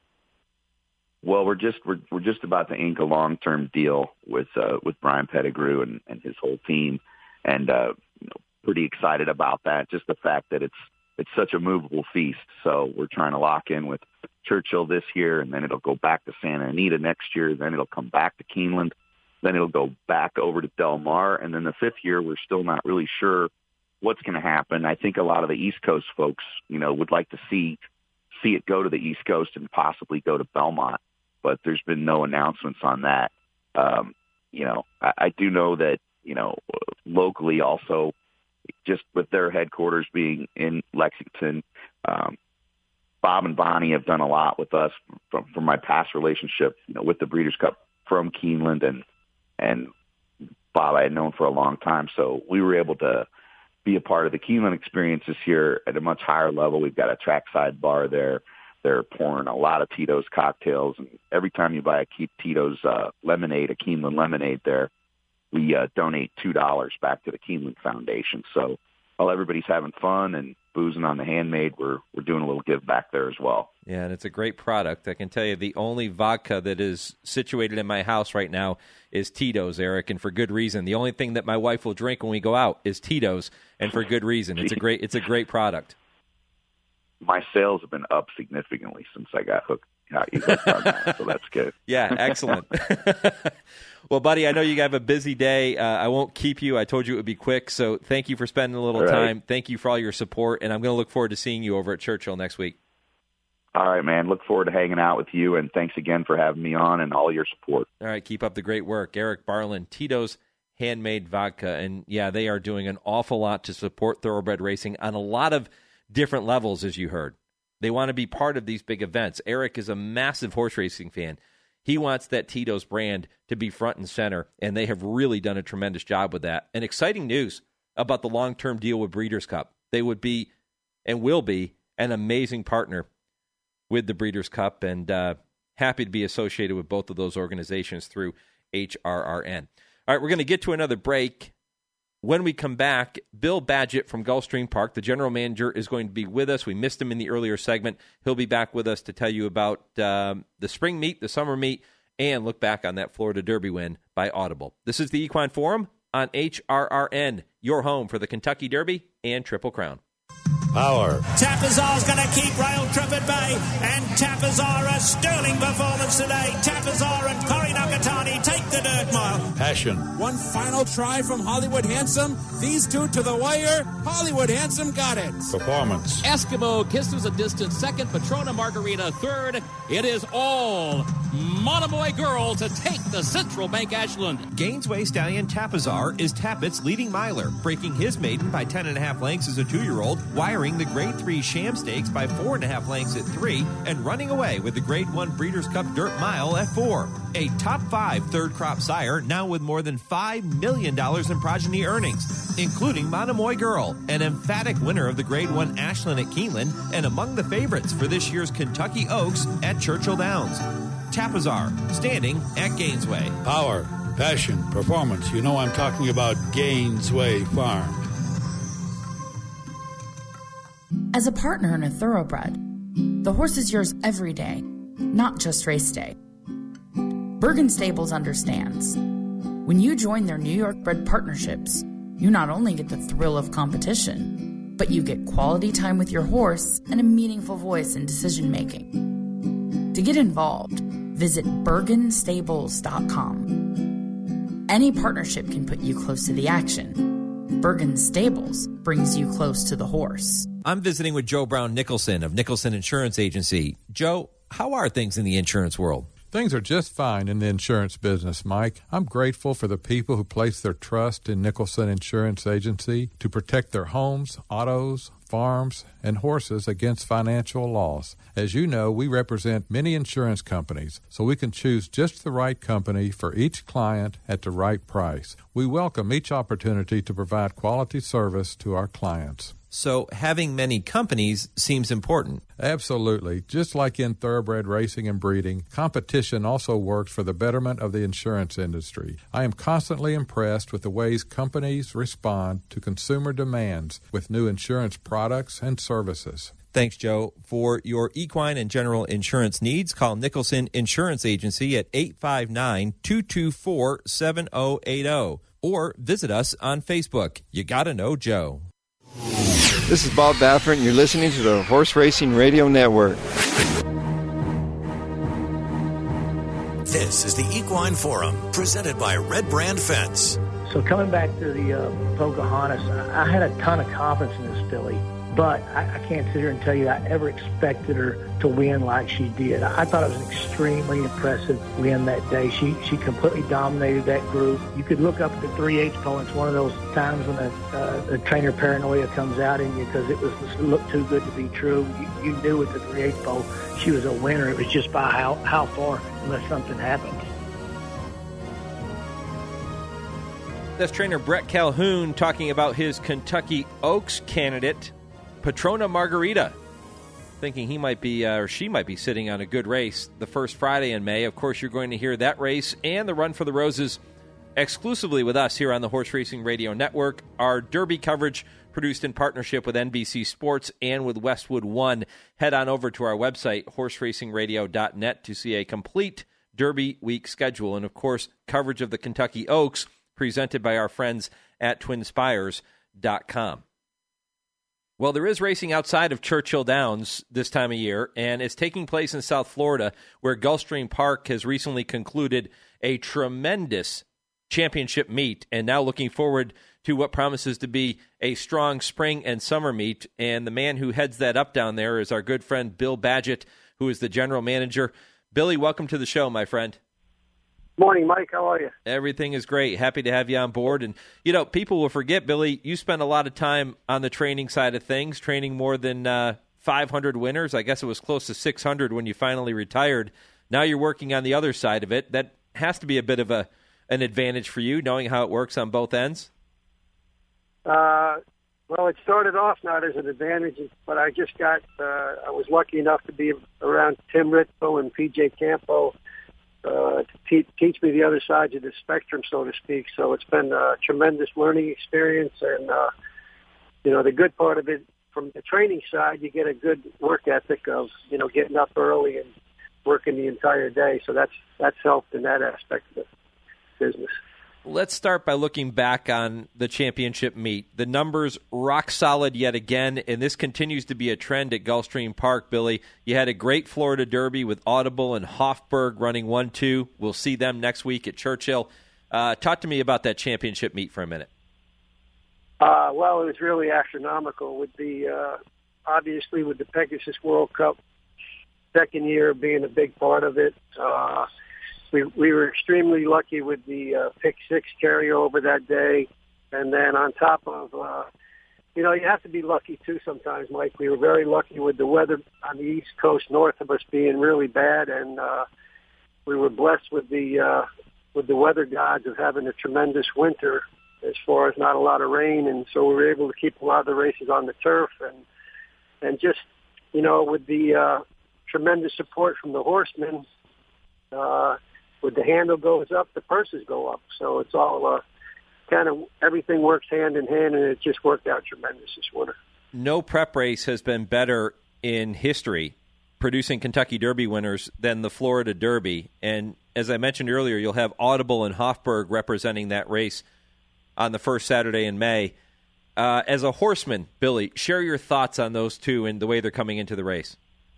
Well, we're just we're we're just about to ink a long-term deal with uh, with Brian Pettigrew and, and his whole team, and uh, you know, pretty excited about that. Just the fact that it's it's such a movable feast. So we're trying to lock in with Churchill this year, and then it'll go back to Santa Anita next year. Then it'll come back to Keeneland. Then it'll go back over to Del Mar. And then the fifth year, we're still not really sure what's going to happen. I think a lot of the East Coast folks, you know, would like to see see it go to the East Coast and possibly go to Belmont, but there's been no announcements on that. Um, you know, I, I do know that, you know, locally also, just with their headquarters being in Lexington, um, Bob and Bonnie have done a lot with us from, from my past relationship, you know, with the Breeders' Cup from Keeneland, and and Bob I had known for a long time. So we were able to be a part of the Keeneland experience this year at a much higher level. We've got a trackside bar there. They're pouring a lot of Tito's cocktails, and every time you buy a Tito's uh, lemonade, a Keeneland lemonade there, we uh, donate two dollars back to the Keeneland Foundation. So while everybody's having fun and boozing on the handmade, we're we're doing a little give back there as well. Yeah, and it's a great product. I can tell you the only vodka that is situated in my house right now is Tito's, Eric, and for good reason. The only thing that my wife will drink when we go out is Tito's, and for good reason. It's a great it's a great product. My sales have been up significantly since I got hooked. Got you hooked on that, so that's good. Yeah, excellent. Well, buddy, I know you have a busy day. Uh, I won't keep you. I told you it would be quick, so thank you for spending a little All right. time. Thank you for all your support, and I'm going to look forward to seeing you over at Churchill next week. All right, man. Look forward to hanging out with you, and thanks again for having me on and all your support. All right, keep up the great work. Eric Barlin, Tito's Handmade Vodka. And, yeah, they are doing an awful lot to support thoroughbred racing on a lot of different levels, as you heard. They want to be part of these big events. Eric is a massive horse racing fan. He wants that Tito's brand to be front and center, and they have really done a tremendous job with that. And exciting news about the long-term deal with Breeders' Cup. They would be and will be an amazing partner with the Breeders' Cup, and uh, happy to be associated with both of those organizations through H R R N. All right, we're going to get to another break. When we come back, Bill Badgett from Gulfstream Park, the general manager, is going to be with us. We missed him in the earlier segment. He'll be back with us to tell you about um, the spring meet, the summer meet, and look back on that Florida Derby win by Audible. This is the Equine Forum on H R R N, your home for the Kentucky Derby and Triple Crown. Power. Tapazar's going to keep Rail Trip at bay, and Tapazar, a sterling performance today. Tapazar and Corey Nakatani take the dirt mile. Passion. One final try from Hollywood Handsome. These two to the wire. Hollywood Handsome got it. Performance. Eskimo Kisses a distant second. Patrona Margarita third. It is all Monomoy Girl to take the Central Bank Ashland. Gainesway Stallion Tapazar is Tappett's leading miler, breaking his maiden by ten and a half lengths as a two-year-old, wiring the Grade three Sham Stakes by four and a half lengths at three, and running away with the Grade one Breeders' Cup Dirt Mile at four. A top five third crop sire, now with more than five million dollars in progeny earnings, including Monomoy Girl, an emphatic winner of the Grade one Ashland at Keeneland, and among the favorites for this year's Kentucky Oaks at Churchill Downs. Tapazar, standing at Gainesway. Power. Passion. Performance. You know I'm talking about Gainesway Farm. As a partner in a thoroughbred, the horse is yours every day, not just race day. Bergen Stables understands. When you join their New York bred partnerships, you not only get the thrill of competition, but you get quality time with your horse and a meaningful voice in decision making. To get involved, visit bergen stables dot com. Any partnership can put you close to the action. Bergen Stables brings you close to the horse. I'm visiting with Joe Brown Nicholson of Nicholson Insurance Agency. Joe, how are things in the insurance world? Things are just fine in the insurance business, Mike. I'm grateful for the people who place their trust in Nicholson Insurance Agency to protect their homes, autos, farms, and horses against financial loss. As you know, we represent many insurance companies, so we can choose just the right company for each client at the right price. We welcome each opportunity to provide quality service to our clients. So having many companies seems important. Absolutely. Just like in thoroughbred racing and breeding, competition also works for the betterment of the insurance industry. I am constantly impressed with the ways companies respond to consumer demands with new insurance products and services. Thanks, Joe. For your equine and general insurance needs, call Nicholson Insurance Agency at eight five nine, two two four, seven zero eight zero or visit us on Facebook. You gotta know Joe. This is Bob Baffert, and you're listening to the Horse Racing Radio Network. This is the Equine Forum, presented by Red Brand Fence. So coming back to the uh, Pocahontas, I, I had a ton of confidence in this filly, but I, I can't sit here and tell you I ever expected her to win like she did. I, I thought it was an extremely impressive win that day. She she completely dominated that group. You could look up at the three eighths pole. It's one of those times when the, uh, the trainer paranoia comes out in you because it was it looked too good to be true. You, you knew at the three eighths pole she was a winner. It was just by how, how far, unless something happened. That's trainer Brett Calhoun talking about his Kentucky Oaks candidate, Patrona Margarita, thinking he might be, uh, or she might be sitting on a good race the first Friday in May. Of course, you're going to hear that race and the Run for the Roses exclusively with us here on the Horse Racing Radio Network. Our Derby coverage produced in partnership with N B C Sports and with Westwood One. Head on over to our website, horse racing radio dot net, to see a complete Derby week schedule. And, of course, coverage of the Kentucky Oaks presented by our friends at twin spires dot com. Well, there is racing outside of Churchill Downs this time of year, and it's taking place in South Florida, where Gulfstream Park has recently concluded a tremendous championship meet, and now looking forward to what promises to be a strong spring and summer meet. And the man who heads that up down there is our good friend Bill Badgett, who is the general manager. Billy, welcome to the show, my friend. Morning, Mike. How are you? Everything is great. Happy to have you on board. And, you know, people will forget, Billy, you spent a lot of time on the training side of things, training more than uh, five hundred winners. I guess it was close to six hundred when you finally retired. Now you're working on the other side of it. That has to be a bit of a an advantage for you, knowing how it works on both ends. Uh, well, it started off not as an advantage, but I just got, uh, I was lucky enough to be around Tim Ritvo and P J Campo uh, to te- teach me the other sides of the spectrum, so to speak. So it's been a tremendous learning experience. And, uh, you know, the good part of it, from the training side, you get a good work ethic of, you know, getting up early and working the entire day. So that's that's helped in that aspect of the business. Let's start by looking back on the championship meet. The numbers rock solid yet again, and this continues to be a trend at Gulfstream Park, Billy. You had a great Florida Derby with Audible and Hofburg running one two. We'll see them next week at Churchill. Uh, talk to me about that championship meet for a minute. Uh, well, it was really astronomical with the, uh, obviously with the Pegasus World Cup second year being a big part of it. Uh, We, we were extremely lucky with the uh, pick six carryover that day. And then on top of, uh, you know, you have to be lucky too sometimes, Mike. We were very lucky with the weather on the East Coast north of us being really bad. And uh, we were blessed with the, uh, with the weather gods of having a tremendous winter as far as not a lot of rain. And so we were able to keep a lot of the races on the turf. And, and just, you know, with the uh, tremendous support from the horsemen, uh, when the handle goes up, the purses go up. So it's all uh, kind of everything works hand in hand, and it just worked out tremendous this winter. No prep race has been better in history producing Kentucky Derby winners than the Florida Derby. And as I mentioned earlier, you'll have Audible and Hofburg representing that race on the first Saturday in May. Uh, as a horseman, Billy, share your thoughts on those two and the way they're coming into the race.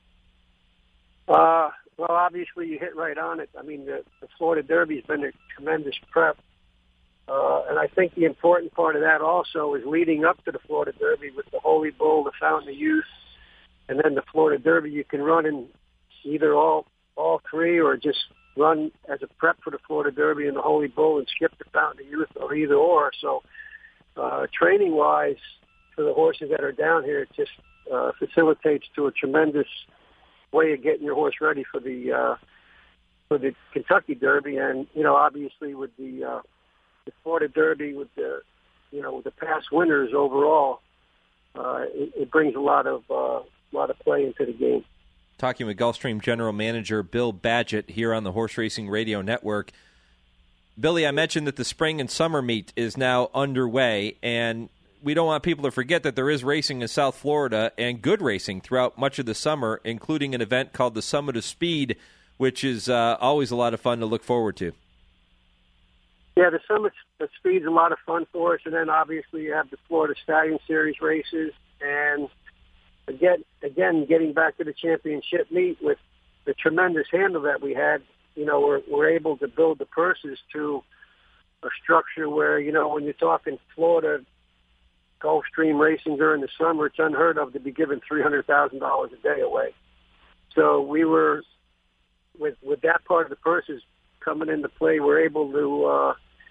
Uh Well, obviously, you hit right on it. I mean, the, the Florida Derby has been a tremendous prep. Uh, and I think the important part of that also is leading up to the Florida Derby with the Holy Bull, the Fountain of Youth, and then the Florida Derby. You can run in either all all three or just run as a prep for the Florida Derby and the Holy Bull and skip the Fountain of Youth or either or. So uh, training-wise, for the horses that are down here, it just uh, facilitates to a tremendous way of getting your horse ready for the uh, for the Kentucky Derby. And you know, obviously with the uh, the Florida Derby, with the you know with the past winners overall, uh, it, it brings a lot of uh, lot of play into the game. Talking with Gulfstream General Manager Bill Badgett here on the Horse Racing Radio Network. Billy, I mentioned that the spring and summer meet is now underway, and we don't want people to forget that there is racing in South Florida and good racing throughout much of the summer, including an event called the Summit of Speed, which is uh, always a lot of fun to look forward to. Yeah, the Summit of Speed is a lot of fun for us, and then obviously you have the Florida Stallion Series races. And again, again, getting back to the championship meet with the tremendous handle that we had, you know, we're, we're able to build the purses to a structure where, you know, when you're talking Florida Gulfstream racing during the summer, it's unheard of to be giving three hundred thousand dollars a day away. So we were, with with that part of the purses coming into play, we're able to, uh,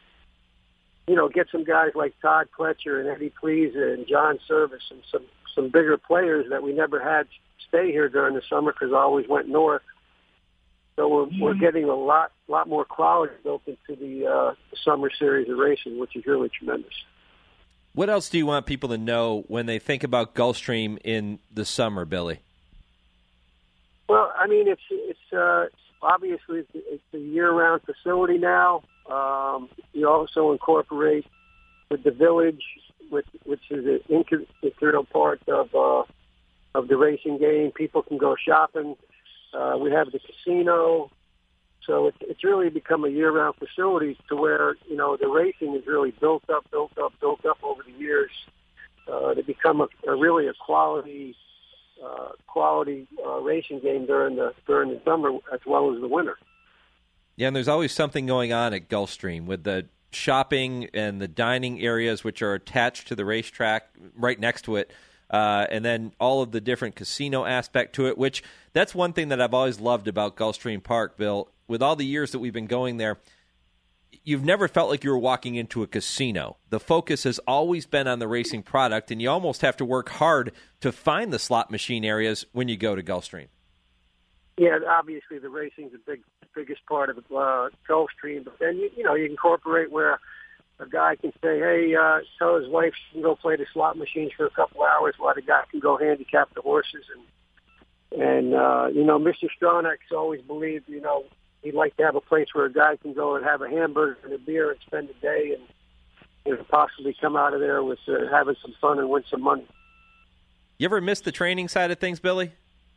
you know, get some guys like Todd Pletcher and Eddie Pleasa and John Service and some, some bigger players that we never had stay here during the summer because I always went north. So we're, mm-hmm. we're getting a lot lot more quality built into the, uh, the summer series of racing, which is really tremendous. What else do you want people to know when they think about Gulfstream in the summer, Billy? Well, I mean, it's it's uh, obviously it's, it's a year-round facility now. Um, you also incorporate with the village which, which is an integral part of uh, of the racing game. People can go shopping. Uh, we have the casino. So it's, it's really become a year-round facility to where, you know, the racing is really built up, built up, built up over the years uh, to become a, a really a quality uh, quality uh, racing game during the during the summer as well as the winter. Yeah, and there's always something going on at Gulfstream with the shopping and the dining areas, which are attached to the racetrack right next to it. Uh, and then all of the different casino aspect to it, which that's one thing that I've always loved about Gulfstream Park, Bill. With all the years that we've been going there, you've never felt like you were walking into a casino. The focus has always been on the racing product, and you almost have to work hard to find the slot machine areas when you go to Gulfstream. Yeah, obviously the racing's the big, biggest part of uh, Gulfstream, but then, you, you know, you incorporate where a guy can say, hey, uh, tell his wife she can go play the slot machines for a couple hours while the guy can go handicap the horses. And, and uh, you know, Mister Stronach's always believed, you know, he'd like to have a place where a guy can go and have a hamburger and a beer and spend a day and, you know, possibly come out of there with uh, having some fun and win some money. You ever miss the training side of things, Billy?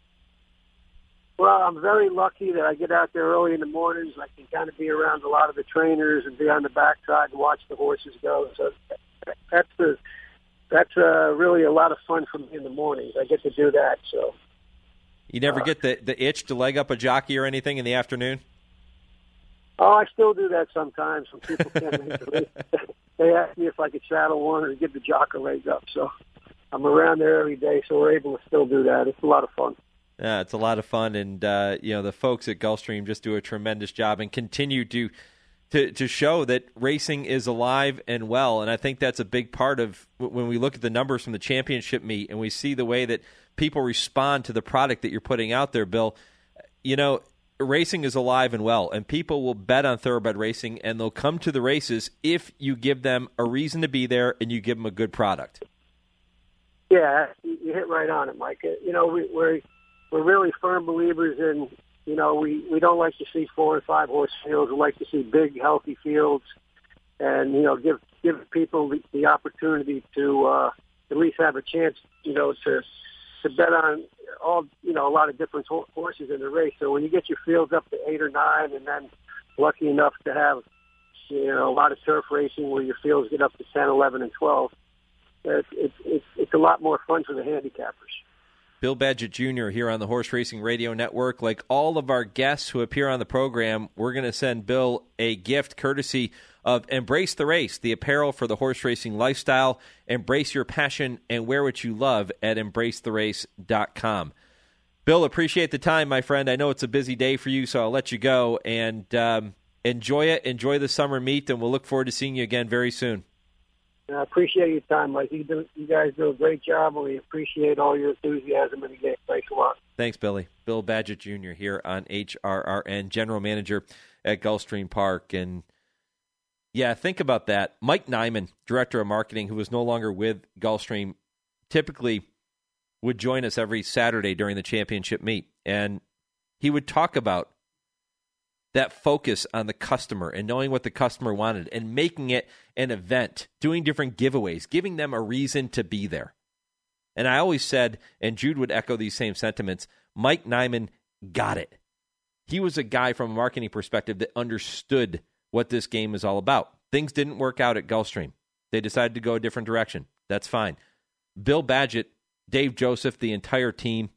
Well, I'm very lucky that I get out there early in the mornings. I can kind of be around a lot of the trainers and be on the backside and watch the horses go. So that's the, that's uh, really a lot of fun for me in the mornings. I get to do that. So you never uh, get the, the itch to leg up a jockey or anything in the afternoon? Oh, I still do that sometimes when people can't make the race. They ask me if I could saddle one or give the jock a leg up. So I'm around there every day, so we're able to still do that. It's a lot of fun. Yeah, it's a lot of fun, and uh, you know the folks at Gulfstream just do a tremendous job and continue to, to to show that racing is alive and well. And I think that's a big part of when we look at the numbers from the championship meet and we see the way that people respond to the product that you're putting out there, Bill. You know, racing is alive and well, and people will bet on thoroughbred racing, and they'll come to the races if you give them a reason to be there and you give them a good product. Yeah, you hit right on it, Mike. You know, we, we're we're really firm believers in, you know, we, we don't like to see four and five horse fields. We like to see big, healthy fields, and you know, give give people the, the opportunity to uh, at least have a chance, you know, to to bet on all, you know, a lot of different horses in the race. So when you get your fields up to eight or nine, and then lucky enough to have, you know, a lot of turf racing where your fields get up to ten, eleven, and twelve, it's it's it's, it's a lot more fun for the handicappers. Bill Badgett Junior here on the Horse Racing Radio Network. Like all of our guests who appear on the program, we're going to send Bill a gift courtesy of Embrace the Race, the apparel for the horse racing lifestyle. Embrace your passion and wear what you love at embrace the race dot com. Bill, appreciate the time, my friend. I know it's a busy day for you, so I'll let you go. And um, enjoy it. Enjoy the summer meet, and we'll look forward to seeing you again very soon. I appreciate your time, Mike. You, do, you guys do a great job, and we appreciate all your enthusiasm in the game. Thanks a lot. Thanks, Billy. Bill Badgett Junior here on H R R N, General Manager at Gulfstream Park. And, yeah, think about that. Mike Nyman, Director of Marketing, who was no longer with Gulfstream, typically would join us every Saturday during the championship meet. And he would talk about that focus on the customer and knowing what the customer wanted and making it an event, doing different giveaways, giving them a reason to be there. And I always said, and Jude would echo these same sentiments, Mike Nyman got it. He was a guy from a marketing perspective that understood what this game is all about. Things didn't work out at Gulfstream. They decided to go a different direction. That's fine. Bill Badgett, Dave Joseph, the entire team,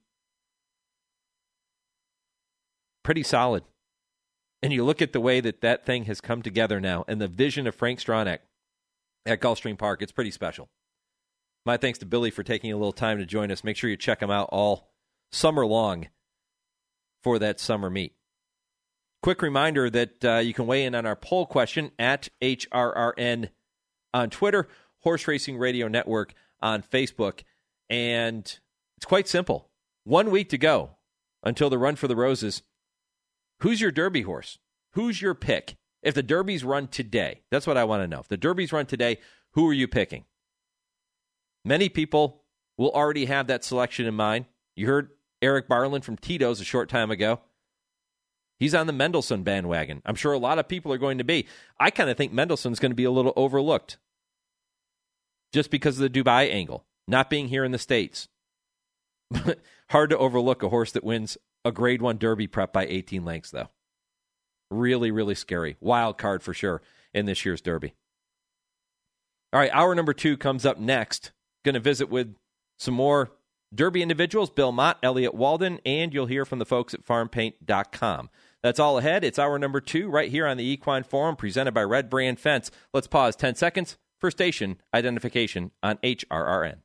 pretty solid. And you look at the way that that thing has come together now and the vision of Frank Stronach at Gulfstream Park, it's pretty special. My thanks to Billy for taking a little time to join us. Make sure you check him out all summer long for that summer meet. Quick reminder that uh, you can weigh in on our poll question at H R R N on Twitter, Horse Racing Radio Network on Facebook. And it's quite simple. One week to go until the Run for the Roses. Who's your Derby horse? Who's your pick? If the Derbies run today, that's what I want to know. If the Derbies run today, who are you picking? Many people will already have that selection in mind. You heard Eric Barlin from Tito's a short time ago. He's on the Mendelssohn bandwagon. I'm sure a lot of people are going to be. I kind of think Mendelssohn's going to be a little overlooked. just because of the Dubai angle, not being here in the States. Hard to overlook a horse that wins a grade one Derby prep by eighteen lengths, though. Really, really scary. Wild card for sure in this year's Derby. All right, hour number two comes up next. Going to visit with some more Derby individuals, Bill Mott, Elliott Walden, and you'll hear from the folks at farm paint dot com. That's all ahead. It's hour number two right here on the Equine Forum, presented by Red Brand Fence. Let's pause ten seconds for station identification on H R R N.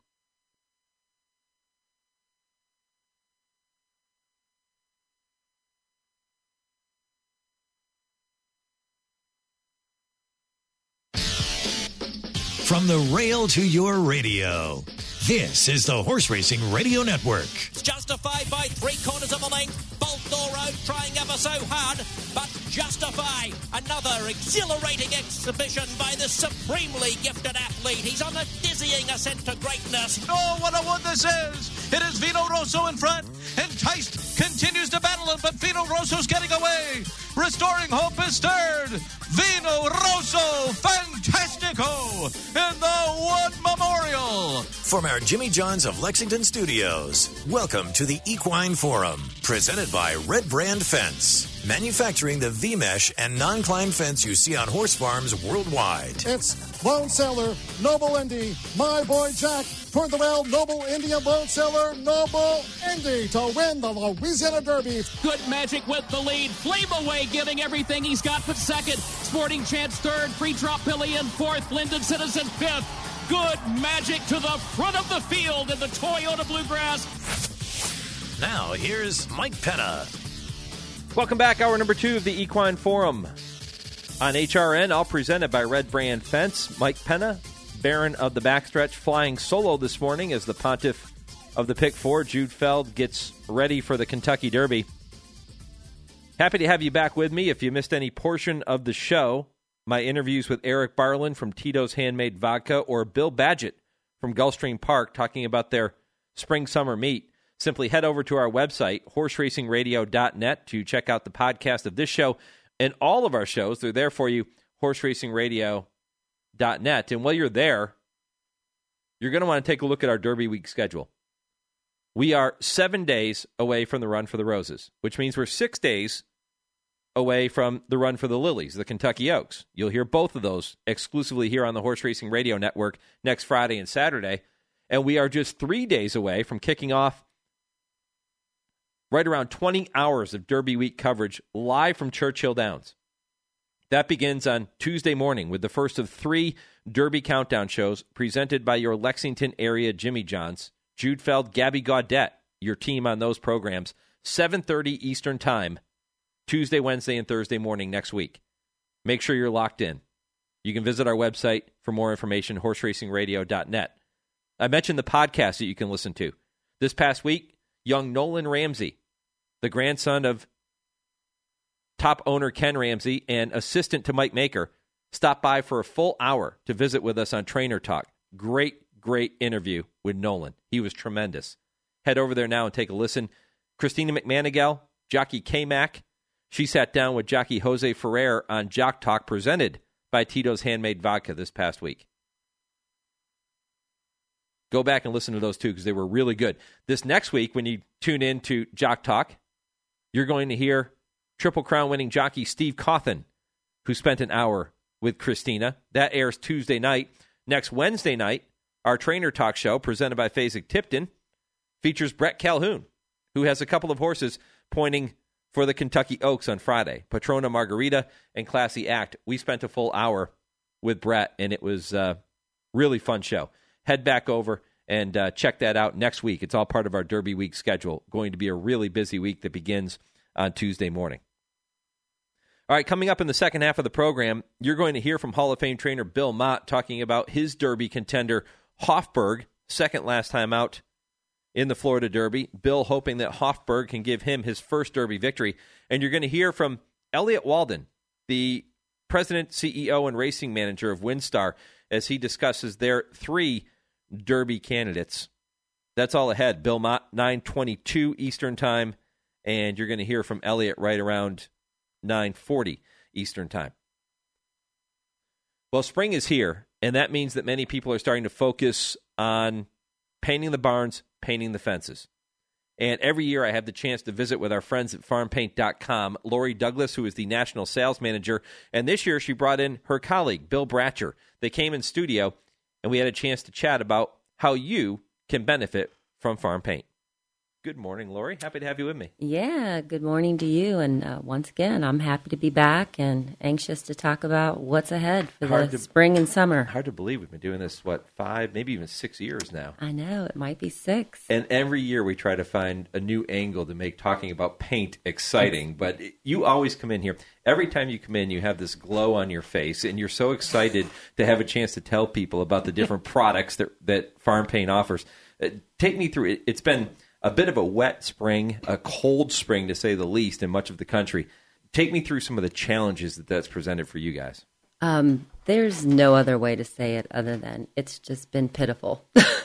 From the rail to your radio, this is the Horse Racing Radio Network. Justified by three quarters of a length. Balthoro trying ever so hard, but Justify, another exhilarating exhibition by this supremely gifted athlete. He's on a dizzying ascent to greatness. Oh, what a one this is! It is Vino Rosso in front. Enticed continues to battle him, but Vino Rosso's getting away. Restoring Hope is third. Vino Rosso Fantastico in the One Memorial. From our Jimmy John's of Lexington studios, welcome to the Equine Forum, presented by Red Brand Fence, manufacturing the V-mesh and non-climb fence you see on horse farms worldwide. It's Lone Sailor, Noble Indy, my boy Jack, toward the rail, Noble Indian Lone Sailor, Noble Indy to win the Louisiana Derby. Good Magic with the lead. Flame Away giving everything he's got but second. Sporting Chance third. Free Drop Pillion fourth. Linden Citizen fifth. Good Magic to the front of the field in the Toyota Bluegrass. Now here's Mike Penna. Welcome back. Hour number two of the Equine Forum on H R N, all presented by Red Brand Fence. Mike Penna, Baron of the Backstretch, flying solo this morning as the Pontiff of the Pick Four, Jude Feld, gets ready for the Kentucky Derby. Happy to have you back with me. If you missed any portion of the show, my interviews with Eric Barlin from Tito's Handmade Vodka or Bill Badgett from Gulfstream Park talking about their spring-summer meet, simply head over to our website, horse racing radio dot net, to check out the podcast of this show and all of our shows. They're there for you, horse racing radio dot net. And while you're there, you're going to want to take a look at our Derby Week schedule. We are seven days away from the Run for the Roses, which means we're six days away from the Run for the Lilies, the Kentucky Oaks. You'll hear both of those exclusively here on the Horse Racing Radio Network next Friday and Saturday. And we are just three days away from kicking off right around twenty hours of Derby Week coverage live from Churchill Downs. That begins on Tuesday morning with the first of three Derby Countdown shows presented by your Lexington area Jimmy John's. Jude Feld, Gabby Gaudette, your team on those programs, seven thirty Eastern Time, Tuesday, Wednesday, and Thursday morning next week. Make sure you're locked in. You can visit our website for more information, horse racing radio dot net. I mentioned the podcast that you can listen to. This past week, young Nolan Ramsey, the grandson of top owner Ken Ramsey and assistant to Mike Maker, stopped by for a full hour to visit with us on Trainer Talk. Great, great interview with Nolan. He was tremendous. Head over there now and take a listen. Christina McManigal, jockey K-Mac, she sat down with jockey Jose Ferrer on Jock Talk, presented by Tito's Handmade Vodka this past week. Go back and listen to those two because they were really good. This next week, when you tune in to Jock Talk, you're going to hear Triple Crown winning jockey Steve Cawthon, who spent an hour with Christina. That airs Tuesday night. Next Wednesday night, our Trainer Talk show, presented by Fasig Tipton, features Brett Calhoun, who has a couple of horses pointing for the Kentucky Oaks on Friday. Patrona Margarita and Classy Act. We spent a full hour with Brett, and it was a really fun show. Head back over and uh, check that out next week. It's all part of our Derby Week schedule. Going to be a really busy week that begins on Tuesday morning. All right, coming up in the second half of the program, you're going to hear from Hall of Fame trainer Bill Mott talking about his Derby contender, Hofburg, second last time out in the Florida Derby. Bill hoping that Hofburg can give him his first Derby victory. And you're going to hear from Elliott Walden, the president, C E O, and racing manager of WinStar, as he discusses their three Derby candidates. That's all ahead. Bill Mott, nine twenty-two Eastern Time, and you're going to hear from Elliott right around nine forty Eastern Time. Well, spring is here, And that means that many people are starting to focus on painting the barns, painting the fences. And every year I have the chance to visit with our friends at farm paint dot com, Lori Douglas, who is the national sales manager. And this year she brought in her colleague, Bill Bratcher. They came in studio, and we had a chance to chat about how you can benefit from Farm Paint. Good morning, Lori. Happy to have you with me. Yeah, good morning to you. And uh, once again, I'm happy to be back and anxious to talk about what's ahead for hard the to, spring and summer. Hard to believe we've been doing this, what, five, maybe even six years now. I know. It might be six. And every year we try to find a new angle to make talking about paint exciting. But you always come in here. Every time you come in, you have this glow on your face, and you're so excited to have a chance to tell people about the different products that, that Farm Paint offers. Uh, take me through it. It's been a bit of a wet spring, a cold spring to say the least in much of the country. Take me through some of the challenges that that's presented for you guys. Um, there's no other way to say it other than it's just been pitiful.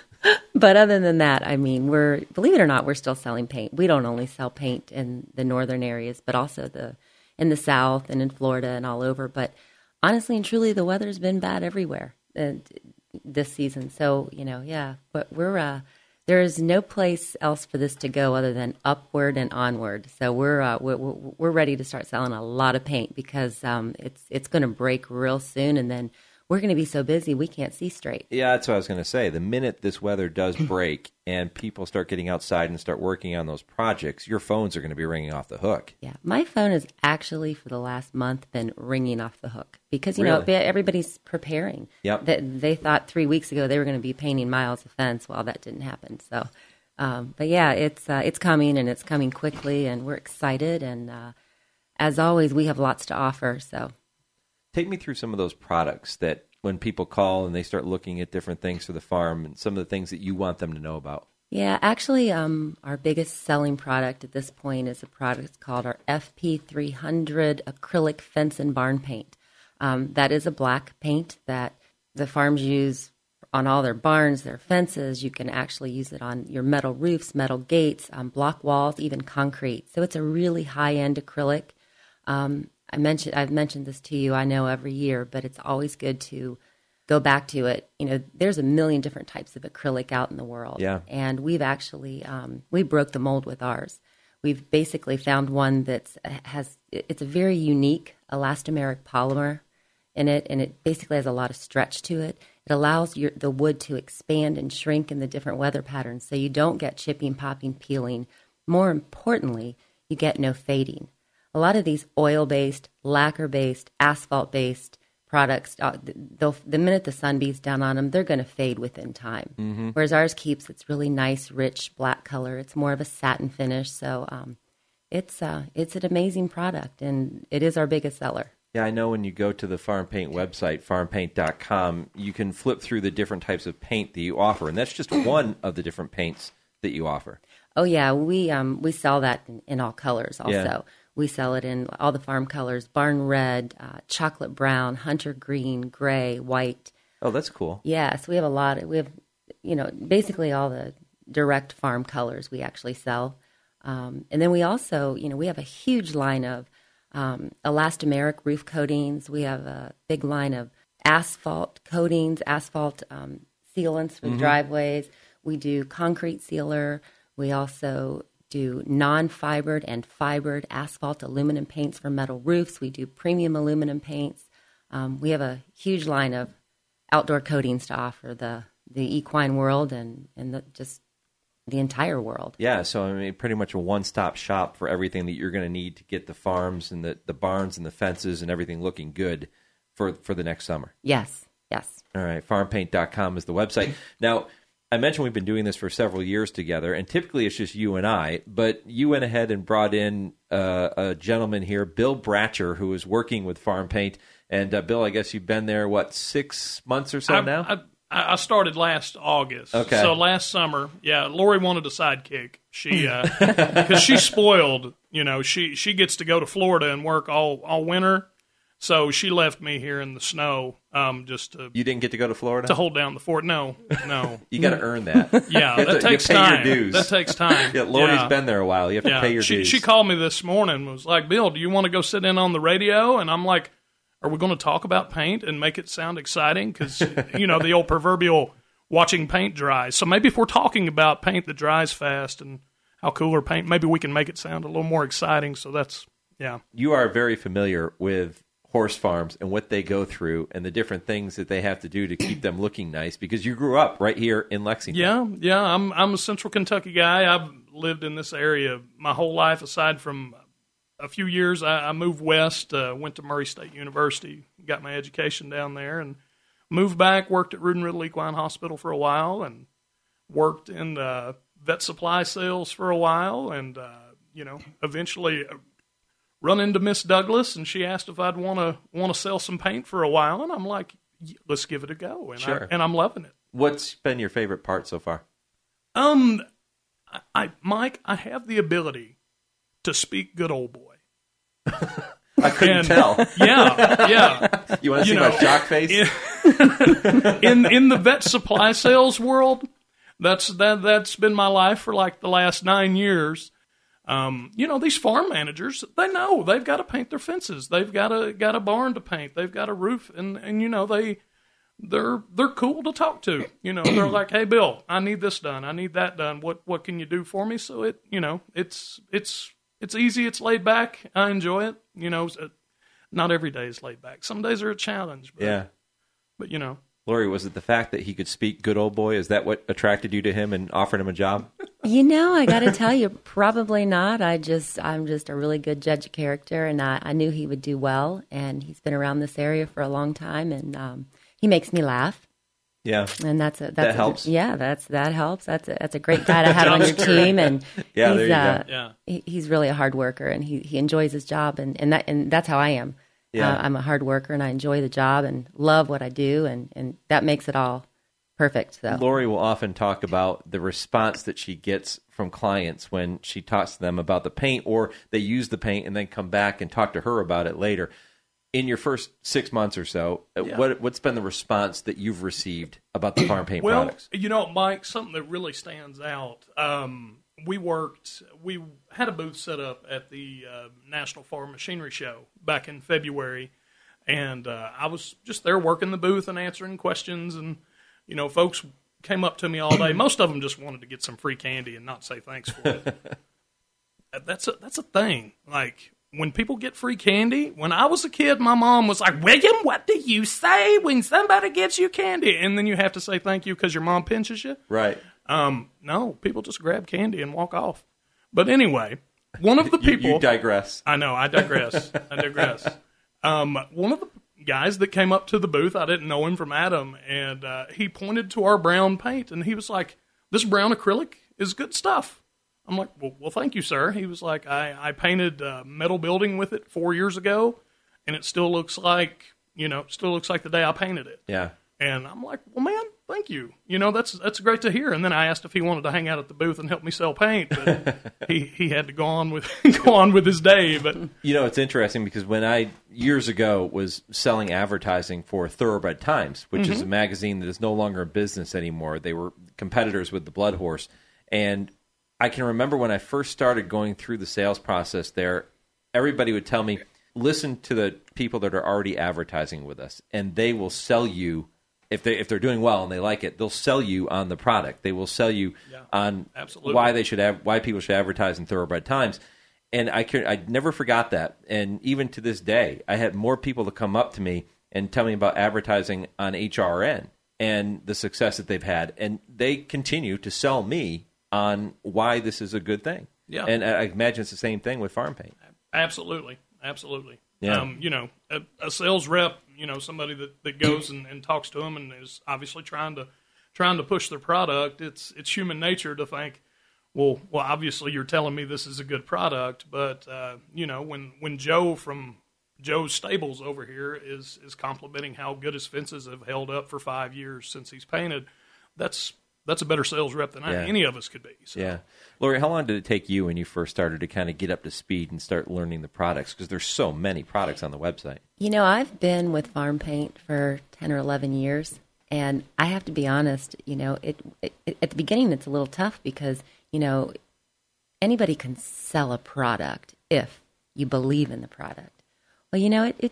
But other than that, I mean, we're, believe it or not, we're still selling paint. We don't only sell paint in the northern areas, but also the in the south and in Florida and all over. But honestly and truly, the weather's been bad everywhere uh, this season. So, you know, yeah, but we're... Uh, There is no place else for this to go other than upward and onward. So we're uh, we're, we're ready to start selling a lot of paint because um, it's it's going to break real soon, and then we're going to be so busy we can't see straight. Yeah, that's what I was going to say. The minute this weather does break and people start getting outside and start working on those projects, your phones are going to be ringing off the hook. Yeah, my phone has actually for the last month been ringing off the hook because, you really? know, everybody's preparing. Yep. They, they thought three weeks ago they were going to be painting miles of fence. Well, that didn't happen. So, um, but yeah, it's uh, it's coming, and it's coming quickly, and we're excited. And uh, as always, we have lots to offer. So. Take me through some of those products that when people call and they start looking at different things for the farm and some of the things that you want them to know about. Yeah, actually, um, our biggest selling product at this point is a product called our F P three hundred Acrylic Fence and Barn Paint. Um, that is a black paint that the farms use on all their barns, their fences. You can actually use it on your metal roofs, metal gates, um, block walls, even concrete. So it's a really high-end acrylic. Um, I mentioned, I've mentioned this to you, I know, every year, but it's always good to go back to it. You know, there's a million different types of acrylic out in the world. Yeah. And we've actually, um, we broke the mold with ours. We've basically found one that's has, it's a very unique elastomeric polymer in it, and it basically has a lot of stretch to it. It allows your, the wood to expand and shrink in the different weather patterns, so you don't get chipping, popping, peeling. More importantly, you get no fading. A lot of these oil-based, lacquer-based, asphalt-based products, uh, the minute the sun beats down on them, they're going to fade within time. Mm-hmm. Whereas ours keeps its really nice, rich black color. It's more of a satin finish. So um, it's uh, it's an amazing product, and it is our biggest seller. Yeah, I know when you go to the Farm Paint website, farm paint dot com, you can flip through the different types of paint that you offer, and that's just one of the different paints that you offer. Oh, yeah, we um, we sell that in, in all colors also. Yeah. We sell it in all the farm colors, barn red, uh, chocolate brown, hunter green, gray, white. Oh, that's cool. Yeah, so we have a lot. Of, we have, you know, basically all the direct farm colors we actually sell. Um, and then we also, you know, we have a huge line of um, elastomeric roof coatings. We have a big line of asphalt coatings, asphalt um, sealants for Mm-hmm. the driveways. We do concrete sealer. We also do non-fibered and fibered asphalt aluminum paints for metal roofs. We do premium aluminum paints. Um, we have a huge line of outdoor coatings to offer the, the equine world and, and the, just the entire world. Yeah, so I mean, pretty much a one-stop shop for everything that you're going to need to get the farms and the, the barns and the fences and everything looking good for, for the next summer. Yes, yes. All right, farm paint dot com is the website. Now, I mentioned we've been doing this for several years together, and typically it's just you and I, but you went ahead and brought in uh, a gentleman here, Bill Bratcher, who is working with Farm Paint. And, uh, Bill, I guess you've been there, what, six months or so I, now? I, I started last August. Okay. So last summer, yeah, Lori wanted a sidekick. She, because uh, she's spoiled, you know, she, she gets to go to Florida and work all, all winter. So she left me here in the snow, um, just to you didn't get to go to Florida to hold down the fort. No, no, you got to earn that. Yeah, you that to, takes you pay time. Your dues. That takes time. Yeah, Lori's yeah. been there a while. You have yeah. to pay your she, dues. She called me this morning and was like, "Bill, do you want to go sit in on the radio?" And I'm like, are we going to talk about paint and make it sound exciting? Because, you know, the old proverbial watching paint dry. So maybe if we're talking about paint that dries fast and how cooler paint, maybe we can make it sound a little more exciting. So that's, yeah. You are very familiar with horse farms and what they go through and the different things that they have to do to keep them looking nice, because you grew up right here in Lexington. Yeah, yeah. I'm I'm a Central Kentucky guy. I've lived in this area my whole life, aside from a few years. I, I moved west, uh, went to Murray State University, got my education down there, and moved back, worked at Rood and Riddle Equine Hospital for a while, and worked in uh, vet supply sales for a while, and, uh, you know, eventually run into Miss Douglas, and she asked if I'd want to want to sell some paint for a while, and I'm like, let's give it a go, and, sure. I, and I'm loving it. What's been your favorite part so far? Um, I, I Mike, I have the ability to speak good old boy. I couldn't and, tell. Yeah, yeah. You want to see know, my shock face? In, in in the vet supply sales world, that's that that's been my life for like the last nine years. Um, you know, these farm managers, they know they've got to paint their fences. They've got a got a barn to paint. They've got a roof, and, and you know they they're they're cool to talk to. You know, they're like, hey, Bill, I need this done. I need that done. What what can you do for me? So it you know it's it's it's easy. It's laid back. I enjoy it. You know, not every day is laid back. Some days are a challenge. But, yeah, but you know. Lori, was it the fact that he could speak good old boy? Is that what attracted you to him and offered him a job? You know, I got to tell you, probably not. I just, I'm just a really good judge of character, and I, I knew he would do well. And he's been around this area for a long time, and um, he makes me laugh. Yeah, and that's a that's that a, helps. Yeah, that's that helps. That's a, that's a great guy to have on your team, and yeah, he's, there you uh, go. Yeah, he, he's really a hard worker, and he, he enjoys his job, and, and that and that's how I am. Yeah. Uh, I'm a hard worker, and I enjoy the job and love what I do, and, and that makes it all perfect. So Lori will often talk about the response that she gets from clients when she talks to them about the paint, or they use the paint and then come back and talk to her about it later. In your first six months or so, Yeah. what, what's been the response that you've received about the farm paint well, products? you know, Mike, something that really stands out. Um, we worked, we had a booth set up at the uh, National Farm Machinery Show back in February, and uh, I was just there working the booth and answering questions, and, you know, folks came up to me all day. Most of them just wanted to get some free candy and not say thanks for it. That's a, that's a thing. Like, when people get free candy, when I was a kid, my mom was like, William, what do you say when somebody gets you candy? And then you have to say thank you because your mom pinches you. Right. Um, no, people just grab candy and walk off. But anyway, one of the You- people... you digress. I know, I digress. I digress. Um, one of the guys that came up to the booth, I didn't know him from Adam, and uh, he pointed to our brown paint, and he was like, this brown acrylic is good stuff. I'm like, well, well thank you, sir. He was like, I, I painted a metal building with it four years ago, and it still looks like, you know, still looks like the day I painted it. Yeah. And I'm like, well, man, thank you. You know, that's that's great to hear. And then I asked if he wanted to hang out at the booth and help me sell paint, but he, he had to go on with go on with his day. But You know, it's interesting because when I, years ago, was selling advertising for Thoroughbred Times, which is Mhm. a magazine that is no longer in business anymore. They were competitors with the Blood Horse. And I can remember when I first started going through the sales process there, everybody would tell me, listen to the people that are already advertising with us, and they will sell you. If they if they're doing well and they like it, they'll sell you on the product. They will sell you Yeah, on absolutely. why they should have why people should advertise in Thoroughbred Times. And I can I never forgot that. And even to this day, I had more people to come up to me and tell me about advertising on H R N and the success that they've had. And they continue to sell me on why this is a good thing. Yeah. And I imagine it's the same thing with farm paint. absolutely, absolutely. Yeah. Um, you know, a, a sales rep, you know, somebody that, that goes and, and talks to them and is obviously trying to trying to push their product. It's it's human nature to think, well, well, obviously you're telling me this is a good product, but uh, you know, when, when Joe from Joe's Stables over here is is complimenting how good his fences have held up for five years since he's painted, that's that's a better sales rep than I, Yeah. any of us could be. So. Yeah. Lori, how long did it take you when you first started to kind of get up to speed and start learning the products? Because there's so many products on the website. You know, I've been with farm paint for ten or eleven years, and I have to be honest, you know, it, it, it at the beginning it's a little tough because, you know, anybody can sell a product if you believe in the product. Well, you know, it, it, it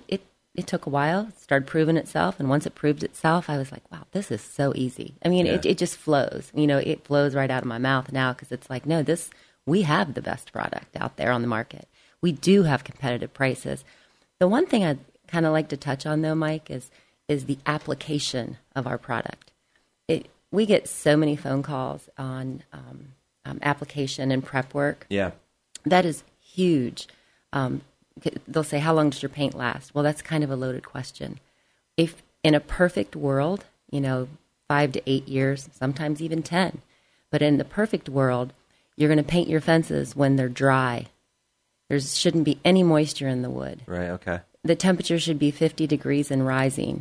it took a while. It started proving itself, and once it proved itself, I was like, wow, this is so easy. I mean, Yeah. it, it just flows. You know, it flows right out of my mouth now because it's like, no, this we have the best product out there on the market. We do have competitive prices. The one thing I'd kind of like to touch on, though, Mike, is is the application of our product. It, we get so many phone calls on um, um, application and prep work. Yeah. That is huge. Um, they'll say, how long does your paint last? Well, that's kind of a loaded question. If in a perfect world, you know, five to eight years, sometimes even ten. But in the perfect world, you're going to paint your fences when they're dry. There shouldn't be any moisture in the wood. Right, okay. The temperature should be fifty degrees and rising.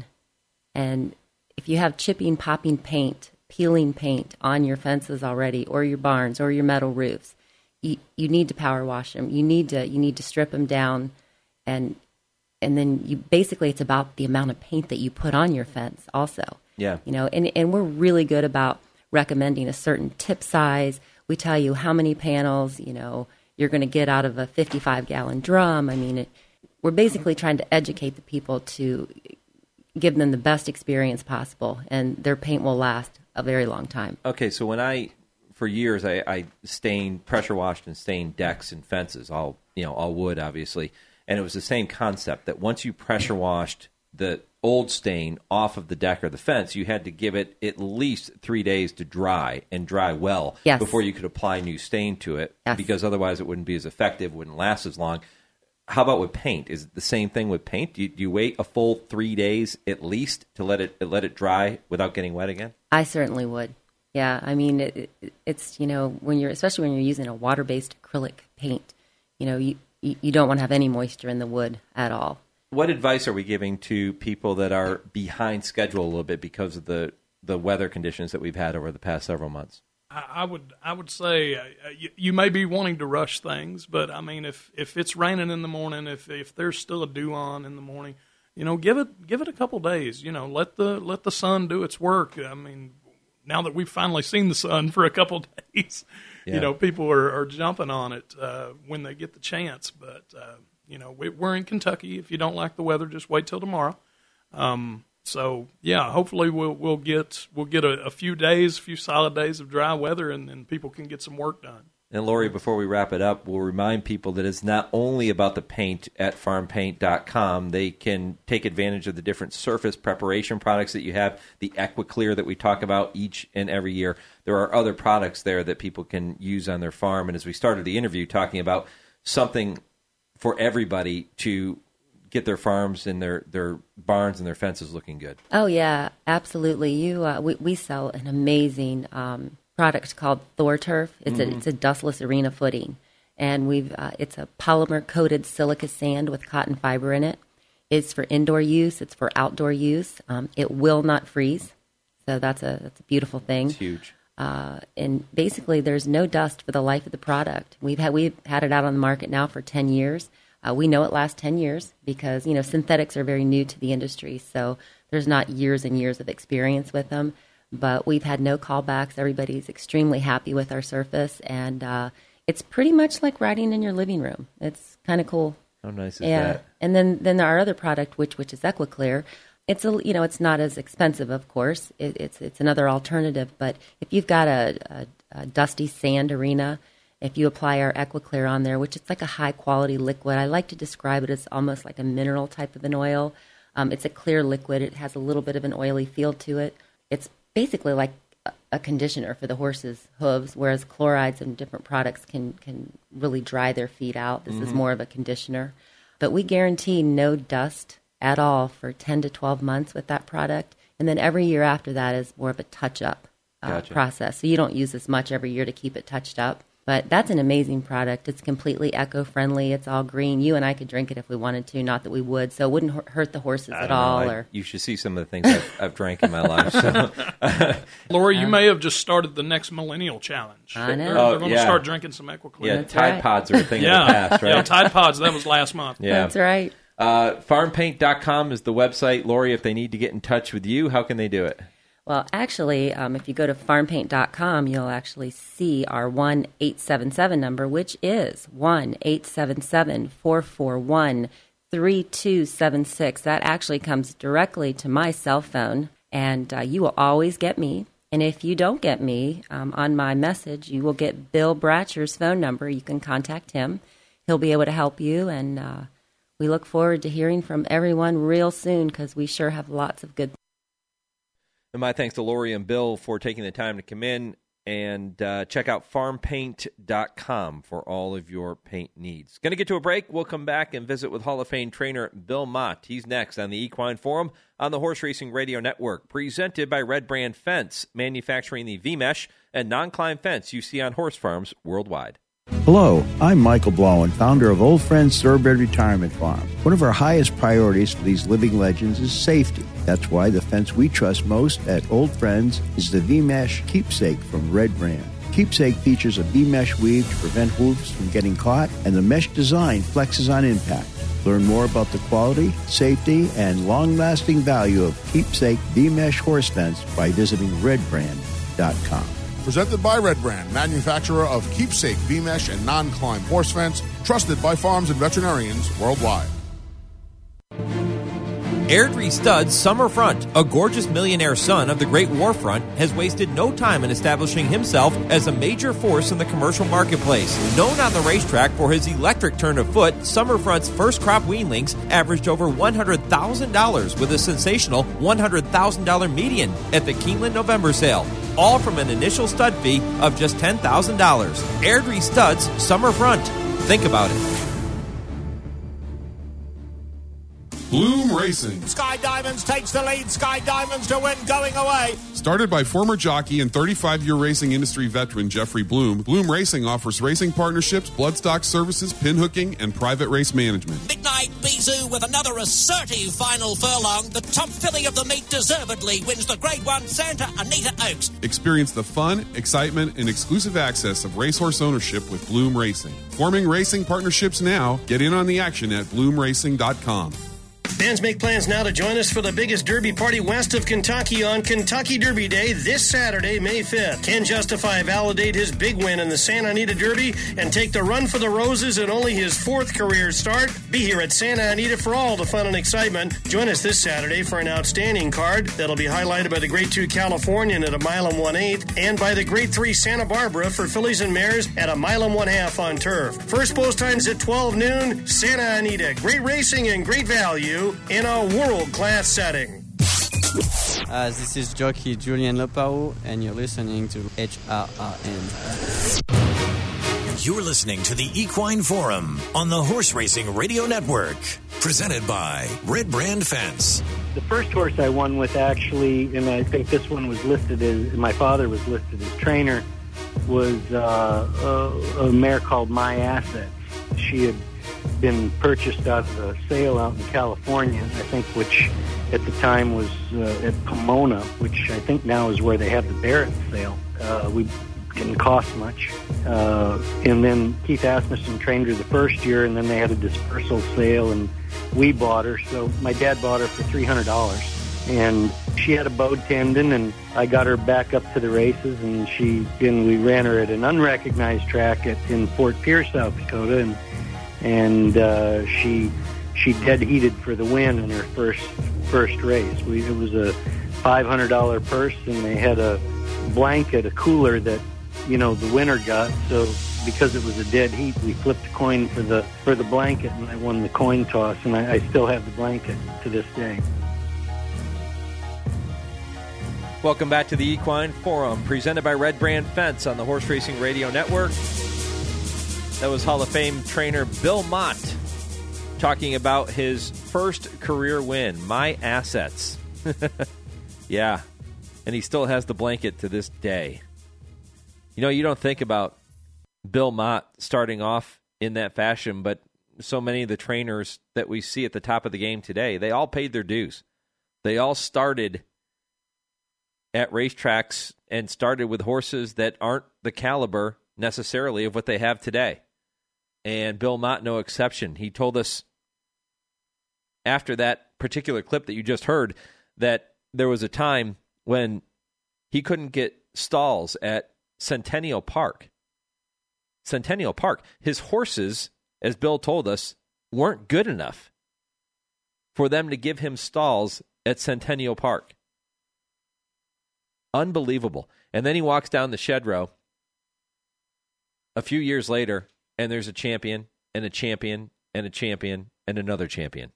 And if you have chipping, popping paint, peeling paint on your fences already, or your barns, or your metal roofs, you, you need to power wash them. You need to you need to strip them down, and and then you basically it's about the amount of paint that you put on your fence also. Yeah. You know, and and we're really good about recommending a certain tip size. We tell you how many panels, you know, you're going to get out of a fifty-five gallon drum. I mean, it, we're basically trying to educate the people to give them the best experience possible, and their paint will last a very long time. Okay, so when I, for years, I, I stained, pressure washed and stained decks and fences, all you know, all wood, obviously, and it was the same concept that once you pressure washed the old stain off of the deck or the fence, you had to give it at least three days to dry and dry well Yes. before you could apply new stain to it, Yes. because otherwise it wouldn't be as effective, wouldn't last as long. How about with paint? Is it the same thing with paint? Do you, do you wait a full three days at least to let it let it dry without getting wet again? I certainly would. Yeah, I mean, it, it, it's, you know, when you're, especially when you're using a water-based acrylic paint, you know, you, you, you don't want to have any moisture in the wood at all. What advice are we giving to people that are behind schedule a little bit because of the, the weather conditions that we've had over the past several months? I, I would I would say uh, you, you may be wanting to rush things, but I mean, if, if it's raining in the morning, if if there's still a dew on in the morning, you know, give it give it a couple days. You know, let the let the sun do its work. I mean, now that we've finally seen the sun for a couple days, Yeah. you know, people are, are jumping on it uh, when they get the chance. But uh, you know, we, we're in Kentucky. If you don't like the weather, just wait till tomorrow. Um, So yeah, hopefully we'll we'll get we'll get a, a few days, a few solid days of dry weather, and then people can get some work done. And Lori, before we wrap it up, we'll remind people that it's not only about the paint at farm paint dot com. They can take advantage of the different surface preparation products that you have, the EquiClear that we talk about each and every year. There are other products there that people can use on their farm. And as we started the interview talking about something for everybody to get their farms and their, their barns and their fences looking good. Oh yeah, absolutely. You uh, we we sell an amazing um, product called ThorTurf. It's Mhm. a it's a dustless arena footing, and we've uh, it's a polymer coated silica sand with cotton fiber in it. It's for indoor use. It's for outdoor use. Um, it will not freeze, so that's a that's a beautiful thing. It's huge. Uh, and basically, there's no dust for the life of the product. We've had we've had it out on the market now for ten years. Uh, we know it lasts ten years because, you know, synthetics are very new to the industry, so there's not years and years of experience with them. But we've had no callbacks. Everybody's extremely happy with our surface, and uh, it's pretty much like riding in your living room. It's kind of cool. How nice is Yeah. that? And then, then our other product, which which is EquiClear, it's a you know it's not as expensive, of course. It, it's it's another alternative. But if you've got a, a, a dusty sand arena, if you apply our EquiClear on there, which is like a high-quality liquid, I like to describe it as almost like a mineral type of an oil. Um, it's a clear liquid. It has a little bit of an oily feel to it. It's basically like a, a conditioner for the horse's hooves, whereas chlorides and different products can, can really dry their feet out. This is Mhm. more of a conditioner. But we guarantee no dust at all for ten to twelve months with that product. And then every year after that is more of a touch-up uh, Gotcha. process. So you don't use as much every year to keep it touched up. But that's an amazing product. It's completely eco-friendly. It's all green. You and I could drink it if we wanted to. Not that we would, so it wouldn't hu- hurt the horses I at don't know. all. I- Or you should see some of the things I've, I've drank in my life. So. Lori, you may have just started the next millennial challenge. I know. They're, Oh, they're going to yeah. start drinking some EquiClear. Yeah, That's Tide right. Pods are a thing yeah. of the past, right? Yeah, Tide Pods, that was last month. Yeah. That's right. Uh, farm paint dot com is the website. Lori, if they need to get in touch with you, how can they do it? Well, actually, um, if you go to farm paint dot com, you'll actually see our one eight seven seven number, which is one eight seven seven, four four one, three two seven six. That actually comes directly to my cell phone, and uh, you will always get me. And if you don't get me um, on my message, you will get Bill Bratcher's phone number. You can contact him. He'll be able to help you, and uh, we look forward to hearing from everyone real soon because we sure have lots of good. And my thanks to Lori and Bill for taking the time to come in. And uh, check out farm paint dot com for all of your paint needs. Going to get to a break. We'll come back and visit with Hall of Fame trainer Bill Mott. He's next on the Equine Forum on the Horse Racing Radio Network, presented by Red Brand Fence, manufacturing the V-Mesh and non-climb fence you see on horse farms worldwide. Hello, I'm Michael Blowen, founder of Old Friends Thoroughbred Retirement Farm. One of our highest priorities for these living legends is safety. That's why the fence we trust most at Old Friends is the V-Mesh Keepsake from Red Brand. Keepsake features a V-Mesh weave to prevent hooves from getting caught, and the mesh design flexes on impact. Learn more about the quality, safety, and long-lasting value of Keepsake V-Mesh Horse Fence by visiting red brand dot com. Presented by Red Brand, manufacturer of Keepsake, V-Mesh, and non-climb horse fence, trusted by farms and veterinarians worldwide. Airdrie Stud's Summerfront, a gorgeous millionaire son of the Great War Front, has wasted no time in establishing himself as a major force in the commercial marketplace. Known on the racetrack for his electric turn of foot, Summerfront's first crop weanlings averaged over one hundred thousand dollars with a sensational one hundred thousand dollars median at the Keeneland November sale. All from an initial stud fee of just ten thousand dollars. Airdrie Stud's Summerfront. Think about it. Bloom Racing. Sky Diamonds takes the lead. Sky Diamonds to win, going away. Started by former jockey and thirty-five-year racing industry veteran Jeffrey Bloom, Bloom Racing offers racing partnerships, bloodstock services, pinhooking, and private race management. Midnight Bizou with another assertive final furlong. The top filly of the meet deservedly wins the Grade one Santa Anita Oaks. Experience the fun, excitement, and exclusive access of racehorse ownership with Bloom Racing. Forming racing partnerships now. Get in on the action at bloom racing dot com. Fans make plans now to join us for the biggest Derby party west of Kentucky on Kentucky Derby Day this Saturday, May fifth. Can Justify validate his big win in the Santa Anita Derby and take the run for the roses in only his fourth career start? Be here at Santa Anita for all the fun and excitement. Join us this Saturday for an outstanding card that'll be highlighted by the Grade two Californian at a mile and one-eighth and by the Grade three Santa Barbara for fillies and mares at a mile and one-half on turf. First post times at twelve noon, Santa Anita. Great racing and great value in a world-class setting. Uh, this is jockey Julian Lopao, and you're listening to H R R N. You're listening to the Equine Forum on the Horse Racing Radio Network, presented by Red Brand Fence. The first horse I won with, actually, and I think this one was listed as, my father was listed as trainer, was uh, a, a mare called My Assets. She had been purchased out of a sale out in California, I think, which at the time was uh, at Pomona, which I think now is where they have the Barrett sale. Uh, we didn't cost much. Uh, and then Keith Asmussen trained her the first year, and then they had a dispersal sale, and we bought her. So my dad bought her for three hundred dollars. And she had a bowed tendon, and I got her back up to the races, and she and we ran her at an unrecognized track at, in Fort Pierce, South Dakota, and and uh, she she dead heated for the win in her first first race. We, it was a five hundred dollar purse, and they had a blanket, a cooler that you know the winner got. So because it was a dead heat, we flipped a coin for the for the blanket, and I won the coin toss, and I, I still have the blanket to this day. Welcome back to the Equine Forum, presented by Red Brand Fence on the Horse Racing Radio Network. That was Hall of Fame trainer Bill Mott talking about his first career win, My Assets. Yeah, and he still has the blanket to this day. You know, you don't think about Bill Mott starting off in that fashion, but so many of the trainers that we see at the top of the game today, they all paid their dues. They all started at racetracks and started with horses that aren't the caliber necessarily of what they have today. And Bill Mott, no exception. He told us after that particular clip that you just heard that there was a time when he couldn't get stalls at Centennial Park. Centennial Park. His horses, as Bill told us, weren't good enough. for them to give him stalls at Centennial Park. Unbelievable. And then he walks down the shed row a few years later, and there's a champion, and a champion, and a champion, and another champion.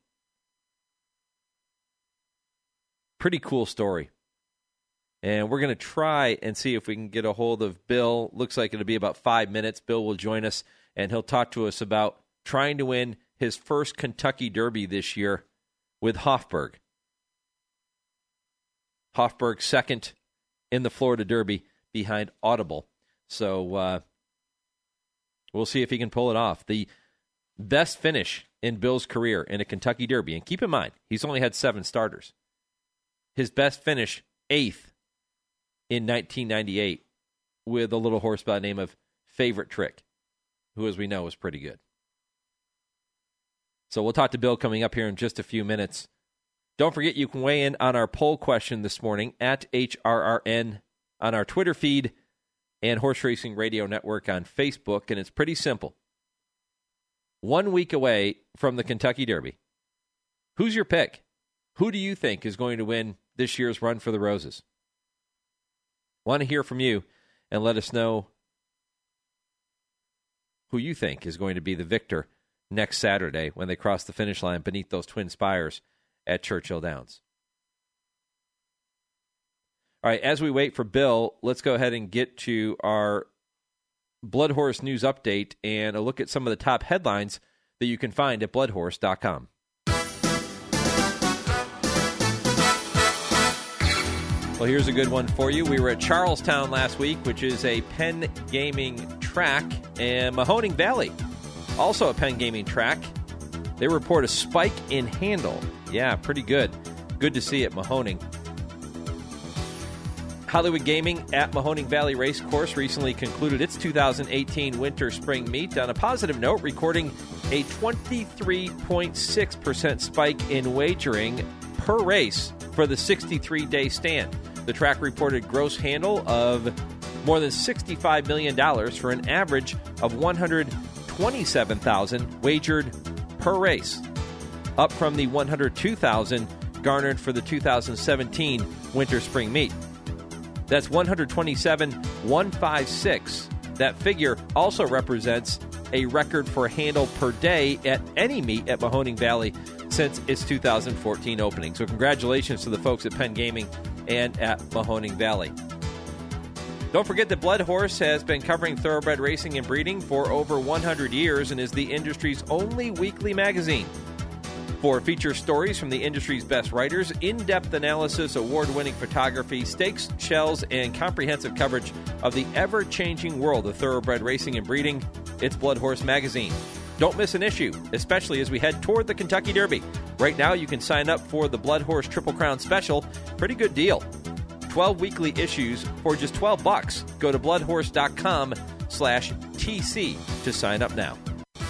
Pretty cool story. And we're going to try and see if we can get a hold of Bill. Looks like it'll be about five minutes. Bill will join us, and he'll talk to us about trying to win his first Kentucky Derby this year with Hofburg. Hofburg second in the Florida Derby behind Audible. So uh, we'll see if he can pull it off. The best finish in Bill's career in a Kentucky Derby, and keep in mind, he's only had seven starters. His best finish, eighth in nineteen ninety-eight, with a little horse by the name of Favorite Trick, who, as we know, is pretty good. So we'll talk to Bill coming up here in just a few minutes. Don't forget, you can weigh in on our poll question this morning at H R R N on our Twitter feed and Horse Racing Radio Network on Facebook, and it's pretty simple. One week away from the Kentucky Derby, who's your pick? Who do you think is going to win this year's Run for the Roses? Want to hear from you, and let us know who you think is going to be the victor next Saturday when they cross the finish line beneath those twin spires at Churchill Downs. All right, as we wait for Bill, let's go ahead and get to our Blood Horse News Update and a look at some of the top headlines that you can find at blood horse dot com. Well, here's a good one for you. We were at Charlestown last week, which is a Penn Gaming track, and Mahoning Valley, also a Penn Gaming track. They report a spike in handle. Yeah, pretty good. Good to see it, Mahoning. Hollywood Gaming at Mahoning Valley Racecourse recently concluded its two thousand eighteen Winter-Spring Meet on a positive note, recording a twenty-three point six percent spike in wagering per race for the sixty-three day stand. The track reported gross handle of more than sixty-five million dollars for an average of one hundred twenty-seven thousand dollars wagered per race, up from the one hundred two thousand dollars garnered for the two thousand seventeen Winter-Spring Meet. That's one hundred twenty-seven thousand one hundred fifty-six. That figure also represents a record for handle per day at any meet at Mahoning Valley since its two thousand fourteen opening. So congratulations to the folks at Penn Gaming and at Mahoning Valley. Don't forget that Blood Horse has been covering thoroughbred racing and breeding for over one hundred years and is the industry's only weekly magazine. For feature stories from the industry's best writers, in-depth analysis, award-winning photography, stakes, shells, and comprehensive coverage of the ever-changing world of thoroughbred racing and breeding, it's Blood Horse Magazine. Don't miss an issue, especially as we head toward the Kentucky Derby. Right now, you can sign up for the Blood Horse Triple Crown Special. Pretty good deal. twelve weekly issues for just twelve bucks. Go to blood horse dot com slash T C to sign up now.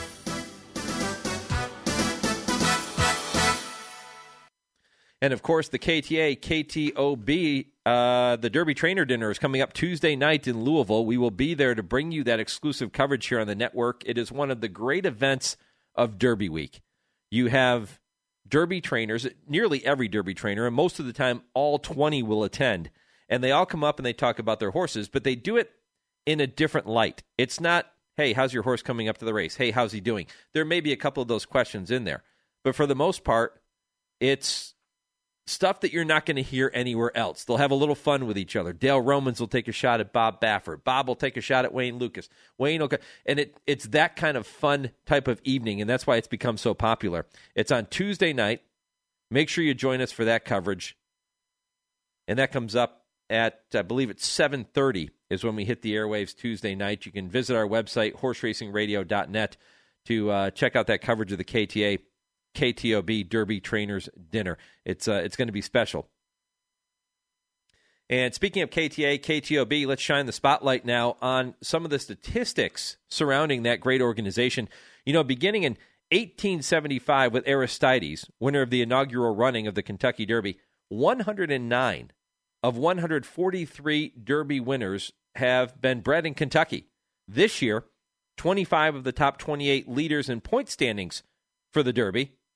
And, of course, the K T A K T O B, uh, the Derby Trainer Dinner is coming up Tuesday night in Louisville. We will be there to bring you that exclusive coverage here on the network. It is one of the great events of Derby Week. You have Derby trainers, nearly every Derby trainer, and most of the time all twenty will attend. And they all come up and they talk about their horses, but they do it in a different light. It's not, hey, how's your horse coming up to the race? Hey, how's he doing? There may be a couple of those questions in there. But for the most part, it's stuff that you're not going to hear anywhere else. They'll have a little fun with each other. Dale Romans will take a shot at Bob Baffert. Bob will take a shot at Wayne Lucas. Wayne will, and it it's that kind of fun type of evening, and that's why it's become so popular. It's on Tuesday night. Make sure you join us for that coverage. And that comes up at, I believe it's seven thirty is when we hit the airwaves Tuesday night. You can visit our website, horse racing radio dot net, to uh, check out that coverage of the K T A K T O B Derby Trainers Dinner. It's uh, it's going to be special. And speaking of K T A, K T O B, let's shine the spotlight now on some of the statistics surrounding that great organization. You know, beginning in eighteen seventy-five with Aristides, winner of the inaugural running of the Kentucky Derby, one hundred nine of one hundred forty-three Derby winners have been bred in Kentucky. This year, twenty-five of the top twenty-eight leaders in point standings for the Derby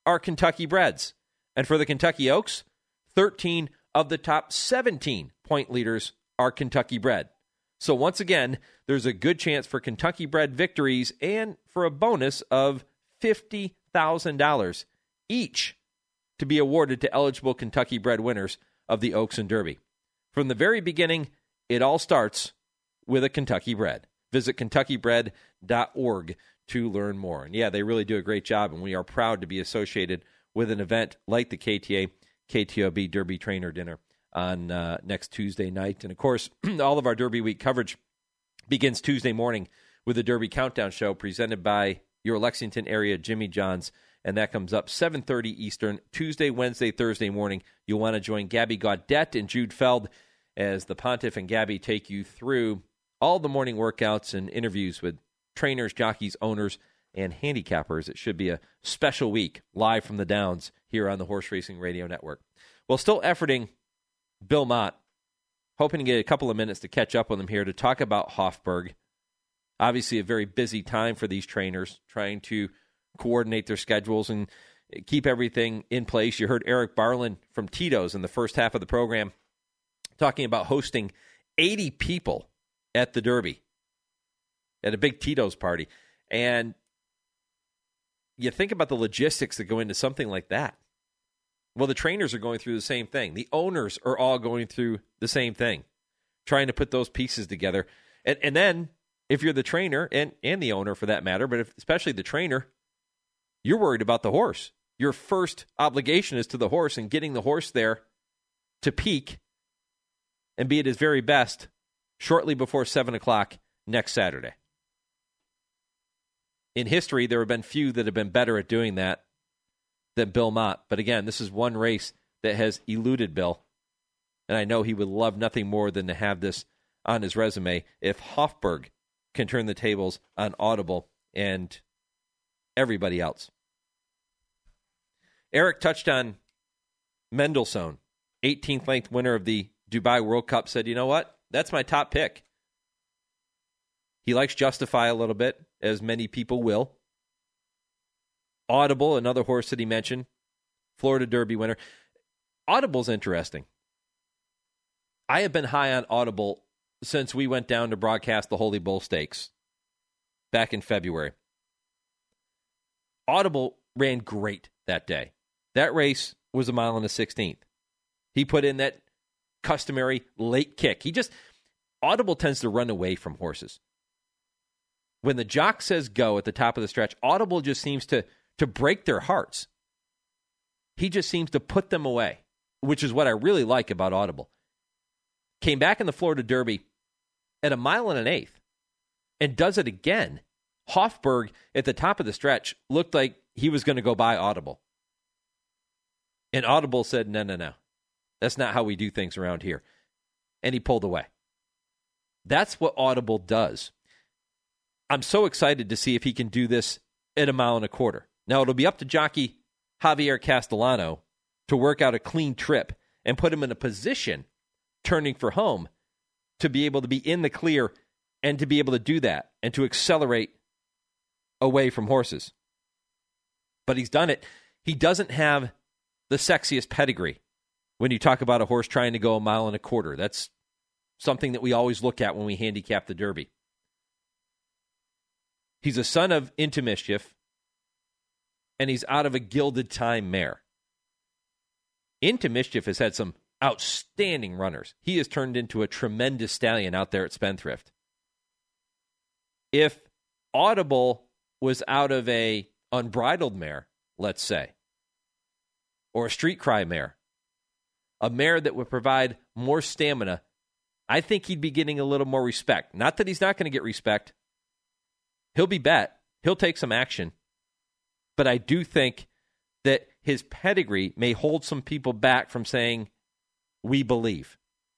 are Kentucky breds. And for the Kentucky Oaks, thirteen of the top seventeen point leaders are Kentucky bred. So once again, there's a good chance for Kentucky bred victories and for a bonus of fifty thousand dollars each to be awarded to eligible Kentucky bred winners of the Oaks and Derby. From the very beginning, it all starts with a Kentucky bred. Visit kentucky bred dot org to learn more. And yeah, they really do a great job, and we are proud to be associated with an event like the K T A K T O B Derby Trainer Dinner on uh, next Tuesday night. And of course, all of our Derby Week coverage begins Tuesday morning with the Derby Countdown Show presented by your Lexington area Jimmy John's, and that comes up seven thirty Eastern, Tuesday, Wednesday, Thursday morning. You'll want to join Gabby Gaudette and Jude Feld as the Pontiff and Gabby take you through all the morning workouts and interviews with trainers, jockeys, owners, and handicappers. It should be a special week live from the Downs here on the Horse Racing Radio Network. Well, still efforting Bill Mott, hoping to get a couple of minutes to catch up with him here to talk about Hofburg. Obviously a very busy time for these trainers, trying to coordinate their schedules and keep everything in place. You heard Eric Barlin from Tito's in the first half of the program talking about hosting eighty people at the Derby, at a big Tito's party. And you think about the logistics that go into something like that. Well, the trainers are going through the same thing. The owners are all going through the same thing, trying to put those pieces together. And, and then if you're the trainer, and, and the owner for that matter, but if, especially the trainer, you're worried about the horse. Your first obligation is to the horse and getting the horse there to peak and be at his very best shortly before seven o'clock next Saturday. In history, there have been few that have been better at doing that than Bill Mott. But again, this is one race that has eluded Bill. And I know he would love nothing more than to have this on his resume if Hofburg can turn the tables on Audible and everybody else. Eric touched on Mendelssohn, eighteenth length winner of the Dubai World Cup, said, you know what? That's my top pick. He likes Justify a little bit, as many people will. Audible, another horse that he mentioned, Florida Derby winner. Audible's interesting. I have been high on Audible since we went down to broadcast the Holy Bull Stakes back in February. Audible ran great that day. That race was a mile and a sixteenth. He put in that customary late kick. He just, Audible tends to run away from horses. When the jock says go at the top of the stretch, Audible just seems to, to break their hearts. He just seems to put them away, which is what I really like about Audible. Came back in the Florida Derby at a mile and an eighth and does it again. Hofburg at the top of the stretch looked like he was going to go by Audible. And Audible said, no, no, no. That's not how we do things around here. And he pulled away. That's what Audible does. I'm so excited to see if he can do this at a mile and a quarter. Now, it'll be up to jockey Javier Castellano to work out a clean trip and put him in a position, turning for home, to be able to be in the clear and to be able to do that and to accelerate away from horses. But he's done it. He doesn't have the sexiest pedigree when you talk about a horse trying to go a mile and a quarter. That's something that we always look at when we handicap the Derby. He's a son of Into Mischief, and he's out of a Gilded Time mare. Into Mischief has had some outstanding runners. He has turned into a tremendous stallion out there at Spendthrift. If Audible was out of a unbridled mare, let's say, or a street cry mare, a mare that would provide more stamina, I think he'd be getting a little more respect. Not that he's not going to get respect. He'll be bet. He'll take some action. But I do think that his pedigree may hold some people back from saying, we believe.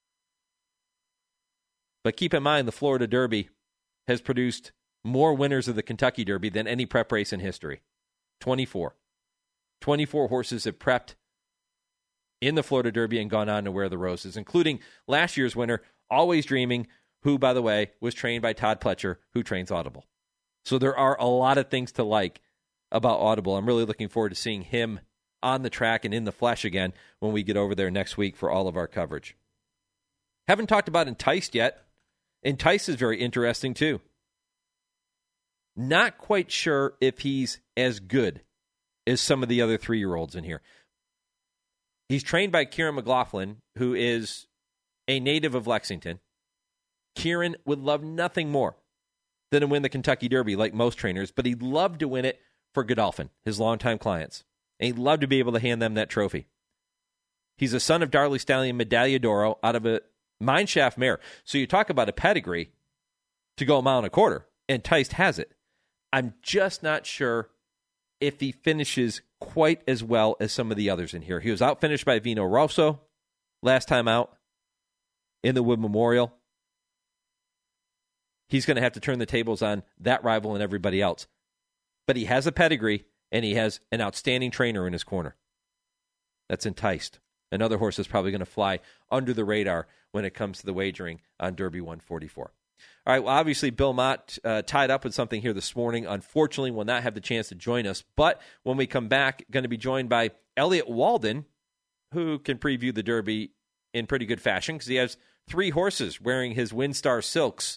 But keep in mind, the Florida Derby has produced more winners of the Kentucky Derby than any prep race in history. twenty-four. twenty-four horses have prepped in the Florida Derby and gone on to wear the roses, including last year's winner, Always Dreaming, who, by the way, was trained by Todd Pletcher, who trains Audible. So there are a lot of things to like about Audible. I'm really looking forward to seeing him on the track and in the flesh again when we get over there next week for all of our coverage. Haven't talked about Enticed yet. Enticed is very interesting, too. Not quite sure if he's as good as some of the other three-year-olds in here. He's trained by Kieran McLaughlin, who is a native of Lexington. Kieran would love nothing more than to win the Kentucky Derby like most trainers, but he'd love to win it for Godolphin, his longtime clients. And he'd love to be able to hand them that trophy. He's a son of Darley Stallion Medaglia d'Oro out of a mineshaft mare. So you talk about a pedigree to go a mile and a quarter. Enticed has it. I'm just not sure if he finishes quite as well as some of the others in here. He was outfinished by Vino Rosso last time out in the Wood Memorial. He's going to have to turn the tables on that rival and everybody else. But he has a pedigree, and he has an outstanding trainer in his corner. That's Enticed. Another horse that's probably going to fly under the radar when it comes to the wagering on Derby one forty-four. All right, well, obviously, Bill Mott uh, tied up with something here this morning. Unfortunately, will not have the chance to join us. But when we come back, going to be joined by Elliot Walden, who can preview the Derby in pretty good fashion because he has three horses wearing his WinStar silks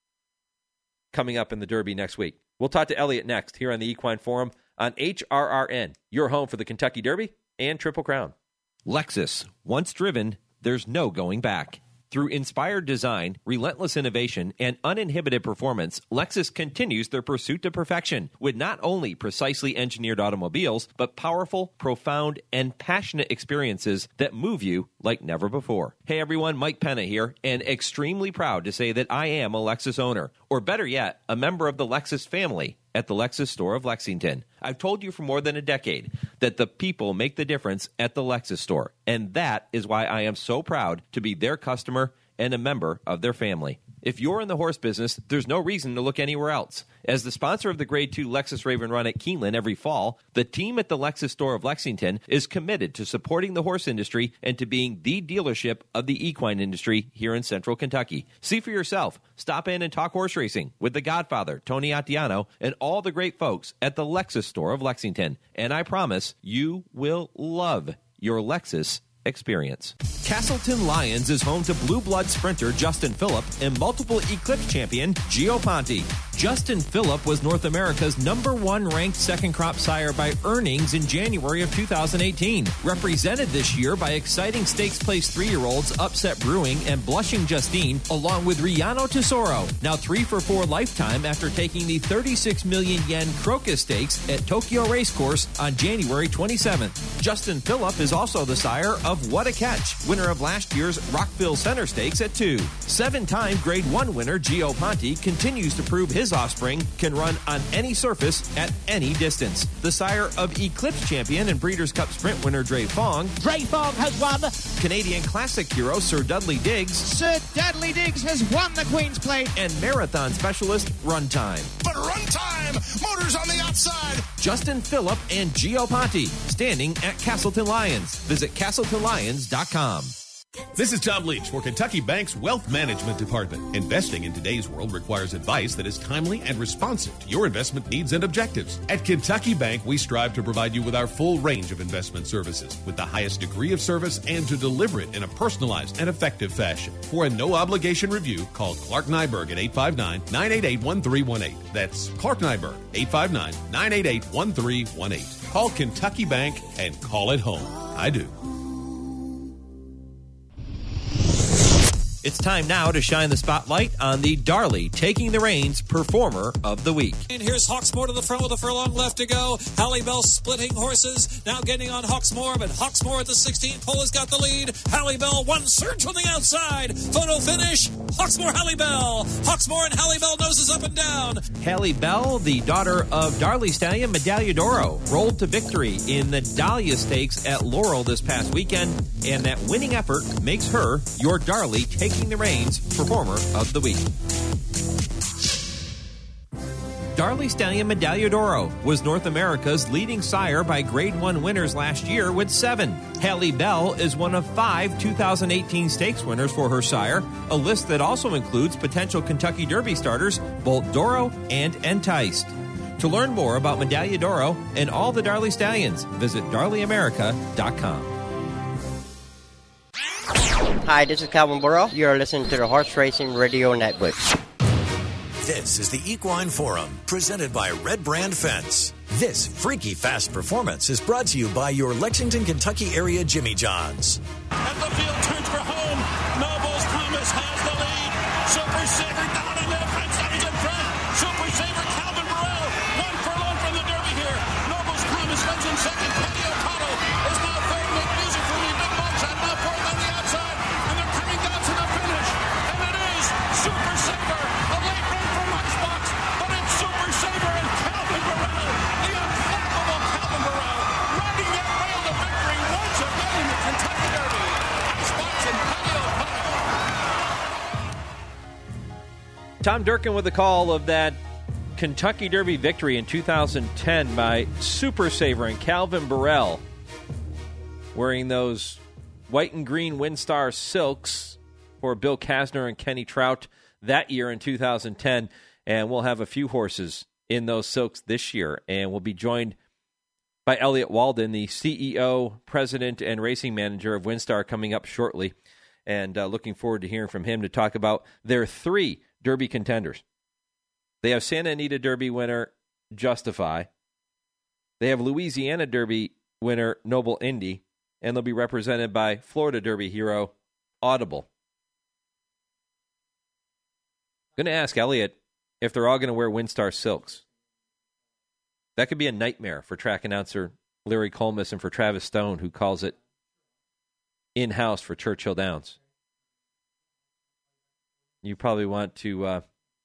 coming up in the Derby next week. We'll talk to Elliot next here on the Equine Forum on H R R N, your home for the Kentucky Derby and Triple Crown. Lexus. Once driven, there's no going back. Through inspired design, relentless innovation, and uninhibited performance, Lexus continues their pursuit to perfection with not only precisely engineered automobiles, but powerful, profound, and passionate experiences that move you like never before. Hey everyone, Mike Penna here, and extremely proud to say that I am a Lexus owner, or better yet, a member of the Lexus family at the Lexus store of Lexington. I've told you for more than a decade that the people make the difference at the Lexus store, and that is why I am so proud to be their customer and a member of their family. If you're in the horse business, there's no reason to look anywhere else. As the sponsor of the Grade two Lexus Raven Run at Keeneland every fall, the team at the Lexus store of Lexington is committed to supporting the horse industry and to being the dealership of the equine industry here in central Kentucky. See for yourself. Stop in and talk horse racing with the Godfather, Tony Attiano, and all the great folks at the Lexus store of Lexington. And I promise you will love your Lexus experience. Castleton Lions is home to blue blood sprinter Justin Phillip and multiple Eclipse champion Gio Ponte. Justin Phillip was North America's number one ranked second crop sire by earnings in January of two thousand eighteen. Represented this year by exciting stakes place three-year-olds Upset Brewing and Blushing Justine, along with Riano Tesoro, now three for four lifetime after taking the thirty-six million yen Crocus Stakes at Tokyo Racecourse on January twenty-seventh. Justin Phillip is also the sire of What a Catch, winner of last year's Rockville Center Stakes at two. Seven-time Grade one winner Gio Ponte continues to prove his offspring can run on any surface at any distance. The sire of Eclipse champion and Breeders' Cup Sprint winner Dre Fong. Dre Fong has won. Canadian Classic hero Sir Dudley Diggs. Sir Dudley Diggs has won the Queen's Plate. And marathon specialist Runtime. But Runtime, motors on the outside. Justin Phillip and Gio Ponte, standing at Castleton Lions. Visit castleton lions dot com. This is Tom Leach for Kentucky Bank's Wealth Management Department. Investing in today's world requires advice that is timely and responsive to your investment needs and objectives. At Kentucky Bank, we strive to provide you with our full range of investment services with the highest degree of service and to deliver it in a personalized and effective fashion. For a no-obligation review, call Clark Nyberg at eight five nine, nine eight eight, one three one eight. That's Clark Nyberg, eight five nine, nine eight eight, one three one eight. Call Kentucky Bank and call it home. I do. It's time now to shine the spotlight on the Darley Taking the Reins Performer of the Week. And here's Hawksmoor to the front with a furlong left to go. Halle Bell splitting horses, now getting on Hawksmoor, but Hawksmoor at the sixteenth pole has got the lead. Halle Bell, one surge from the outside. Photo finish, Hawksmoor, Halle Bell. Hawksmoor and Halle Bell noses up and down. Halle Bell, the daughter of Darley Stallion Medaglia d'Oro, rolled to victory in the Dahlia Stakes at Laurel this past weekend, and that winning effort makes her your Darley Taking the Reins Performer of the Week. Darley Stallion Medaglia d'Oro was North America's leading sire by Grade one winners last year with seven. Halle Bell is one of five two thousand eighteen stakes winners for her sire, a list that also includes potential Kentucky Derby starters Bolt d'Oro and Enticed. To learn more about Medaglia d'Oro and all the Darley Stallions, visit darley america dot com. Hi, this is Calvin Burrow. You're listening to the Horse Racing Radio Network. This is the Equine Forum, presented by Red Brand Fence. This freaky fast performance is brought to you by your Lexington, Kentucky area Jimmy John's. And the field turns for home. Noble's Promise has the lead. Super Saver down in left. Red Stallions in front. Super Saver, Calvin Burrell. One furlong from the Derby here. Noble's Promise runs in second. Penny O'Connell is now third. Make music for me. Big Mugshot now fourth on the outside. And they're coming down to the finish. And it is Super Saver. A late run from Lunchbox. But it's Super Saver and Calvin Burrell. The unflappable Calvin Burrell. Riding that rail to victory once again in the Kentucky Derby. Icebox and Penny O'Connell. Tom Durkin with the call of that Kentucky Derby victory in two thousand ten by Super Saver and Calvin Burrell, wearing those white and green Windstar silks for Bill Kasner and Kenny Trout that year in two thousand ten. And we'll have a few horses in those silks this year. And we'll be joined by Elliott Walden, the C E O, president, and racing manager of Windstar, coming up shortly. And uh, looking forward to hearing from him to talk about their three Derby contenders. They have Santa Anita Derby winner Justify. They have Louisiana Derby winner Noble Indy. And they'll be represented by Florida Derby hero Audible. I'm going to ask Elliott if they're all going to wear Windstar silks. That could be a nightmare for track announcer Larry Colmus and for Travis Stone, who calls it in-house for Churchill Downs. You probably want to uh,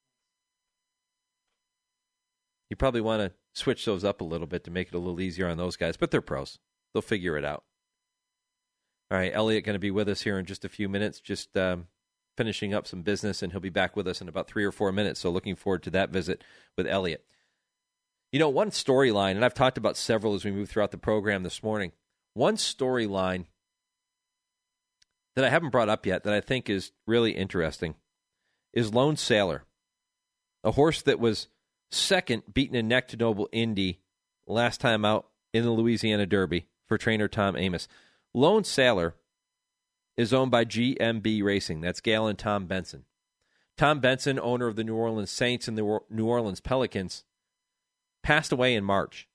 you probably want to switch those up a little bit to make it a little easier on those guys, but they're pros. They'll figure it out. All right, Elliott going to be with us here in just a few minutes, just um, finishing up some business, and he'll be back with us in about three or four minutes, so looking forward to that visit with Elliott. You know, one storyline, and I've talked about several as we move throughout the program this morning, one storyline that I haven't brought up yet that I think is really interesting is Lone Sailor, a horse that was second, beaten in neck to Noble Indy last time out in the Louisiana Derby for trainer Tom Amoss. Lone Sailor is owned by G M B Racing. That's Gail and Tom Benson. Tom Benson, owner of the New Orleans Saints and the New Orleans Pelicans, passed away in March.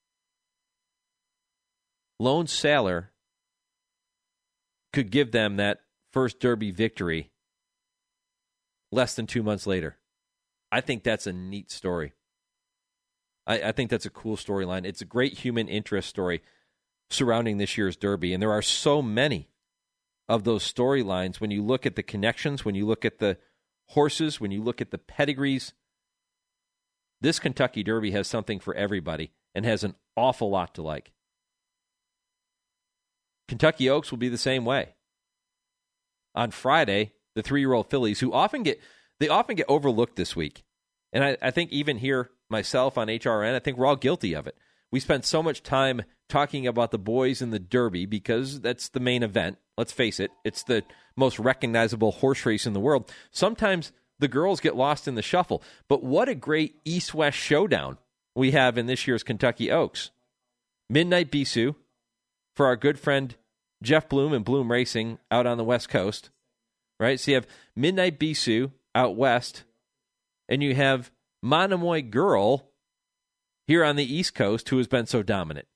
Lone Sailor could give them that first Derby victory less than two months later. I think that's a neat story. I, I think that's a cool storyline. It's a great human interest story surrounding this year's Derby, and there are so many of those storylines when you look at the connections, when you look at the horses, when you look at the pedigrees. This Kentucky Derby has something for everybody and has an awful lot to like. Kentucky Oaks will be the same way. On Friday, the three-year-old fillies, who often get they often get overlooked this week, and I, I think even here myself on H R N, I think we're all guilty of it. We spend so much time talking about the boys in the Derby because that's the main event. Let's face it, it's the most recognizable horse race in the world. Sometimes the girls get lost in the shuffle. But what a great East-West showdown we have in this year's Kentucky Oaks. Midnight Bisou for our good friend Jeff Bloom and Bloom Racing out on the West Coast. Right? So you have Midnight Bisou out west, and you have Monomoy Girl here on the East Coast, who has been so dominant.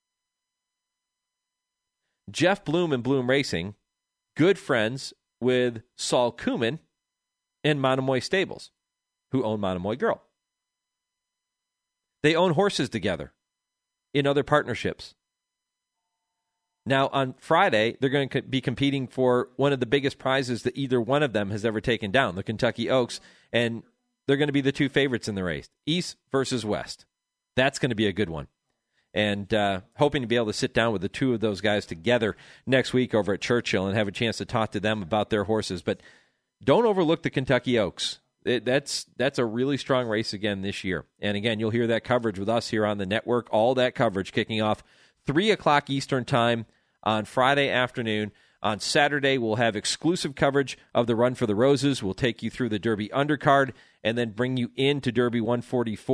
Jeff Bloom and Bloom Racing, good friends with Saul Kumin and Monomoy Stables, who own Monomoy Girl. They own horses together in other partnerships. Now, on Friday, they're going to be competing for one of the biggest prizes that either one of them has ever taken down, the Kentucky Oaks, and they're going to be the two favorites in the race, East versus West. That's going to be a good one. And uh, hoping to be able to sit down with the two of those guys together next week over at Churchill and have a chance to talk to them about their horses. But don't overlook the Kentucky Oaks. It, that's that's a really strong race again this year. And again, you'll hear that coverage with us here on the network. All that coverage kicking off three o'clock Eastern time on Friday afternoon. On Saturday, we'll have exclusive coverage of the Run for the Roses. We'll take you through the Derby undercard and then bring you into Derby one forty-four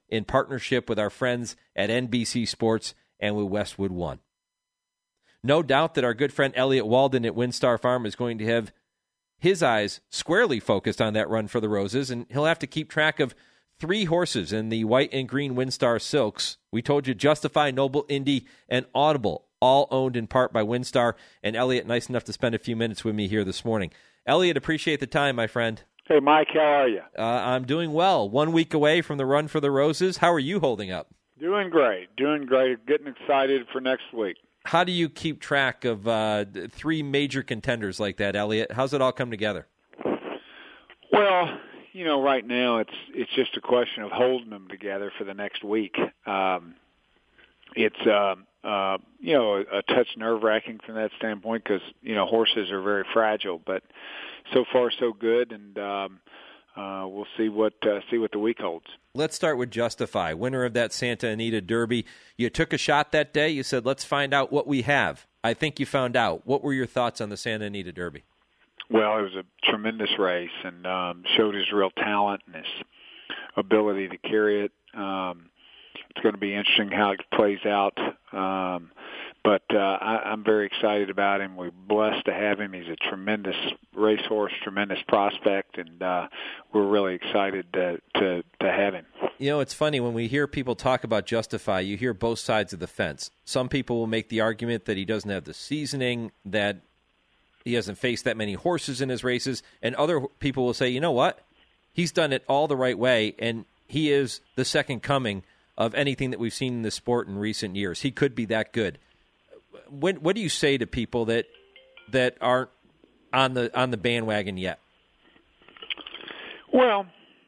in partnership with our friends at N B C Sports and with Westwood One. No doubt that our good friend Elliot Walden at WinStar Farm is going to have his eyes squarely focused on that run for the Roses, and he'll have to keep track of three horses in the white and green WinStar Silks. We told you Justify, Noble Indy, and Audible, all owned in part by WinStar. And Elliot, nice enough to spend a few minutes with me here this morning. Elliot, appreciate the time, my friend. Hey, Mike, how are you? Uh, I'm doing well. One week away from the Run for the Roses. How are you holding up? Doing great. Doing great. Getting excited for next week. How do you keep track of uh, three major contenders like that, Elliot? How's it all come together? Well, you know, right now it's it's just a question of holding them together for the next week. Um, it's uh, uh, you know a, a touch nerve-wracking from that standpoint because you know horses are very fragile, but so far so good, and um, uh, we'll see what uh, see what the week holds. Let's start with Justify, winner of that Santa Anita Derby. You took a shot that day. You said, let's find out what we have. I think you found out. What were your thoughts on the Santa Anita Derby? Well, it was a tremendous race and um, showed his real talent and his ability to carry it. Um, it's going to be interesting how it plays out. Um, but uh, I, I'm very excited about him. We're blessed to have him. He's a tremendous racehorse, tremendous prospect, and uh, we're really excited to, to, to have him. You know, it's funny, when we hear people talk about Justify, you hear both sides of the fence. Some people will make the argument that he doesn't have the seasoning, that he hasn't faced that many horses in his races, and other people will say, you know what? He's done it all the right way, and he is the second coming of anything that we've seen in the sport in recent years. He could be that good. What, what do you say to people that that aren't on the on the bandwagon yet? Well,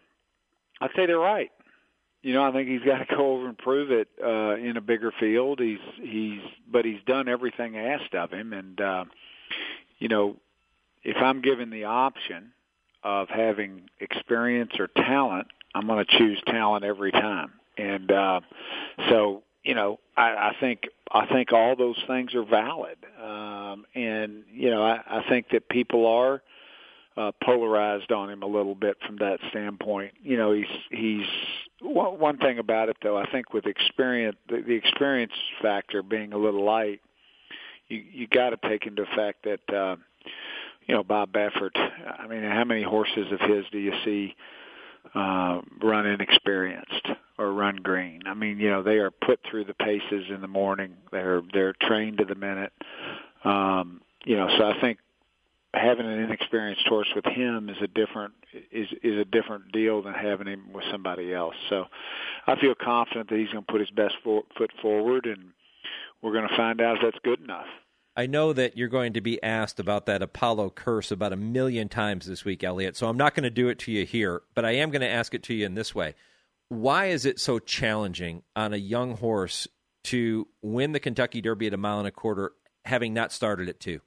I'd say they're right. You know, I think he's got to go over and prove it uh, in a bigger field. He's he's, but he's done everything asked of him, and uh, you know, if I'm given the option of having experience or talent, I'm going to choose talent every time. And uh, so, you know, I, I think I think all those things are valid, um, and you know, I, I think that people are uh, polarized on him a little bit from that standpoint. You know, he's he's one, one thing about it though. I think with experience, the, the experience factor being a little light, you you got to take into effect that uh, you know Bob Baffert. I mean, how many horses of his do you see uh, run inexperienced or run green? I mean, you know, they are put through the paces in the morning. They're they're trained to the minute. Um, you know, so I think having an inexperienced horse with him is a different is is a different deal than having him with somebody else. So I feel confident that he's going to put his best foot forward, and we're going to find out if that's good enough. I know that you're going to be asked about that Apollo curse about a million times this week, Elliot, so I'm not going to do it to you here, but I am going to ask it to you in this way. Why is it so challenging on a young horse to win the Kentucky Derby at a mile and a quarter, having not started at two?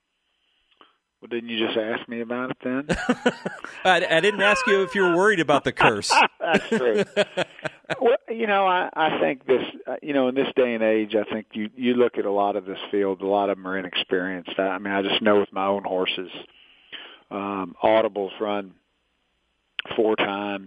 Well, didn't you just ask me about it then? I, I didn't ask you if you were worried about the curse. That's true. Well, you know, I, I think this, uh, you know, in this day and age, I think you, you look at a lot of this field, a lot of them are inexperienced. I, I mean, I just know with my own horses, um, Audible's run four times,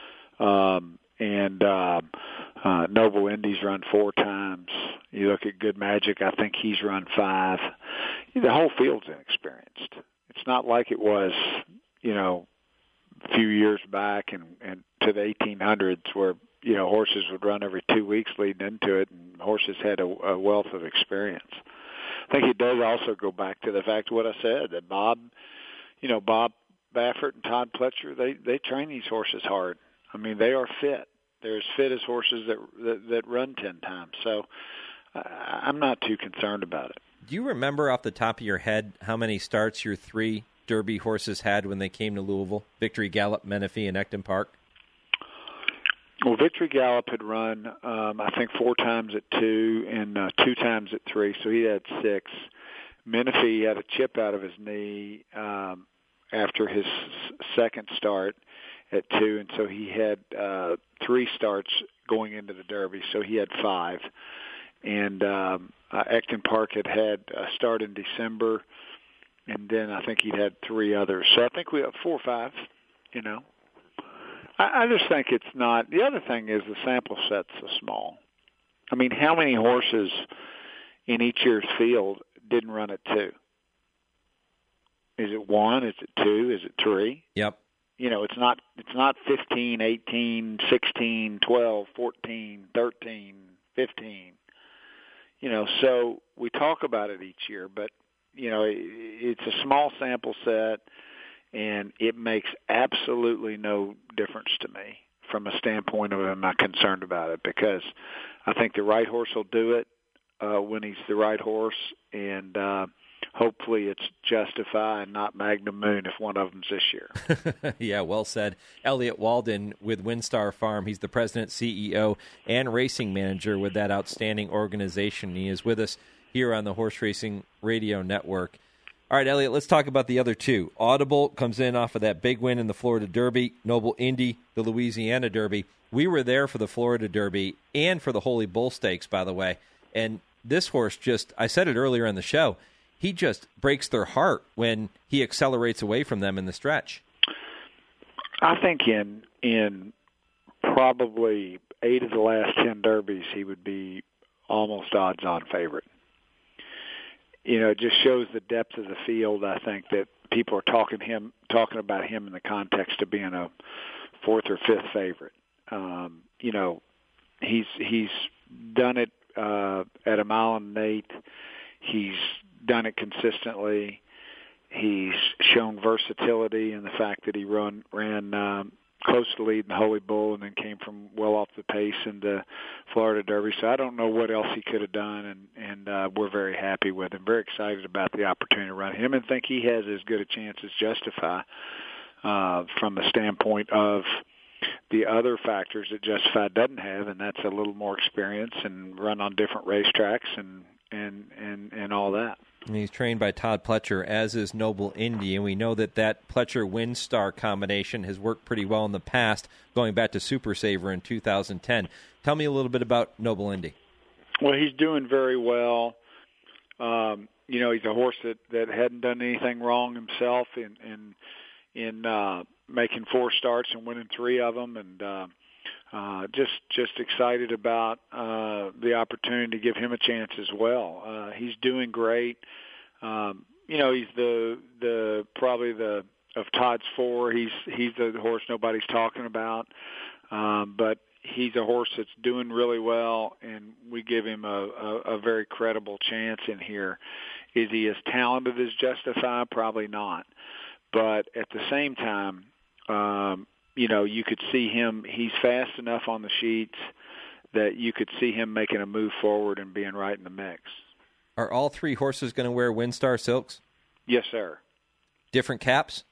um, and uh, uh, Noble Indy's run four times. You look at Good Magic, I think he's run five. The whole field's inexperienced. It's not like it was, you know, a few years back and, and to the eighteen hundreds where, you know, horses would run every two weeks leading into it, and horses had a, a wealth of experience. I think it does also go back to the fact of what I said, that Bob, you know, Bob Baffert and Todd Pletcher, they, they train these horses hard. I mean, they are fit. They're as fit as horses that that, that run ten times. So I, I'm not too concerned about it. Do you remember off the top of your head how many starts your three Derby horses had when they came to Louisville? Victory Gallop, Menifee, and Ecton Park? Well, Victory Gallop had run, um, I think, four times at two and uh, two times at three, so he had six. Menifee had a chip out of his knee um, after his second start at two, and so he had uh, three starts going into the Derby, so he had five. And um, uh, Ecton Park had had a start in December, and then I think he'd had three others. So I think we have four or five, you know. I, I just think it's not. The other thing is the sample set's so small. I mean, how many horses in each year's field didn't run at two? Is it one? Is it two? Is it three? Yep. You know, it's not it's not fifteen, eighteen, sixteen, twelve, fourteen, thirteen, fifteen. You know, so we talk about it each year, but, you know, it, it's a small sample set, and it makes absolutely no difference to me from a standpoint of am I concerned about it, because I think the right horse will do it uh, when he's the right horse, and uh, hopefully it's Justify and not Magnum Moon if one of them's this year. Yeah, well said. Elliott Walden with WinStar Farm. He's the president, C E O, and racing manager with that outstanding organization. He is with us here on the Horse Racing Radio Network. All right, Elliott, let's talk about the other two. Audible comes in off of that big win in the Florida Derby. Noble Indy, the Louisiana Derby. We were there for the Florida Derby and for the Holy Bull Stakes, by the way. And this horse just, I said it earlier in the show, he just breaks their heart when he accelerates away from them in the stretch. I think in in probably eight of the last ten derbies, he would be almost odds-on favorite. You know, it just shows the depth of the field. I think that people are talking him talking about him in the context of being a fourth or fifth favorite. Um, you know, he's he's done it uh, at a mile and an eighth. He's done it consistently. He's shown versatility in the fact that he run ran um, close to lead in the Holy Bull and then came from well off the pace in the Florida Derby. So I don't know what else he could have done, and, and uh, we're very happy with him, very excited about the opportunity to run him, and think he has as good a chance as Justify uh, from the standpoint of the other factors that Justify doesn't have, and that's a little more experience and run on different racetracks and, and, and, and all that. And he's trained by Todd Pletcher, as is Noble Indy, and we know that that Pletcher-WinStar combination has worked pretty well in the past, going back to Super Saver in two thousand ten. Tell me a little bit about Noble Indy. Well, he's doing very well. Um, you know, he's a horse that, that hadn't done anything wrong himself in in, in uh, making four starts and winning three of them, and uh, uh, just just excited about uh, the opportunity to give him a chance as well. Uh, he's doing great. Um, you know, he's the the probably the of Todd's four. He's he's the horse nobody's talking about, um, but he's a horse that's doing really well, and we give him a, a, a very credible chance in here. Is he as talented as Justify? Probably not. But at the same time, um, you know, you could see him, he's fast enough on the sheets that you could see him making a move forward and being right in the mix. Are all three horses going to wear WinStar silks? Yes, sir. Different caps?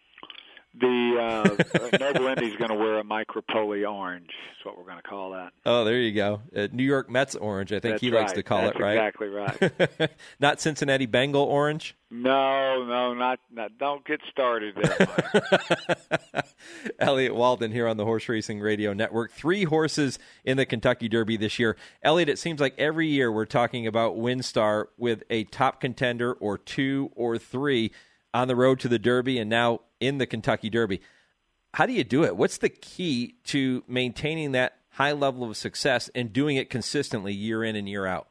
The uh, Noble Indy's going to wear a micropoli orange. That's what we're going to call that. Oh, there you go. Uh, New York Mets orange, I think That's he right. likes to call That's it, right? Exactly right. Not Cincinnati Bengal orange? No, no, not, not don't get started there, Mike. Elliott Walden here on the Horse Racing Radio Network. Three horses in the Kentucky Derby this year. Elliott, it seems like every year we're talking about WinStar with a top contender or two or three on the road to the Derby and now in the Kentucky Derby. How do you do it? What's the key to maintaining that high level of success and doing it consistently year in and year out?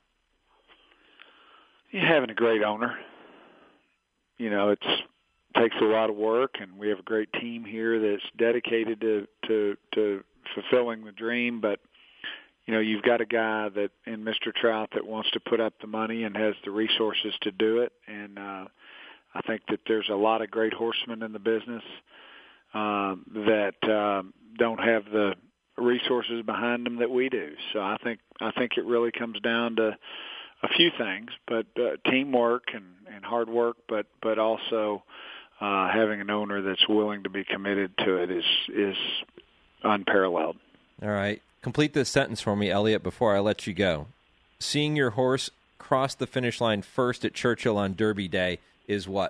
You're having a great owner. You know, it's takes a lot of work, and we have a great team here that's dedicated to, to, to fulfilling the dream. But, you know, you've got a guy that in Mister Trout that wants to put up the money and has the resources to do it. And uh, I think that there's a lot of great horsemen in the business um, that um, don't have the resources behind them that we do. So I think I think it really comes down to a few things, but uh, teamwork and, and hard work, but but also uh, having an owner that's willing to be committed to it is is unparalleled. All right. Complete this sentence for me, Elliott, before I let you go. Seeing your horse cross the finish line first at Churchill on Derby Day is what?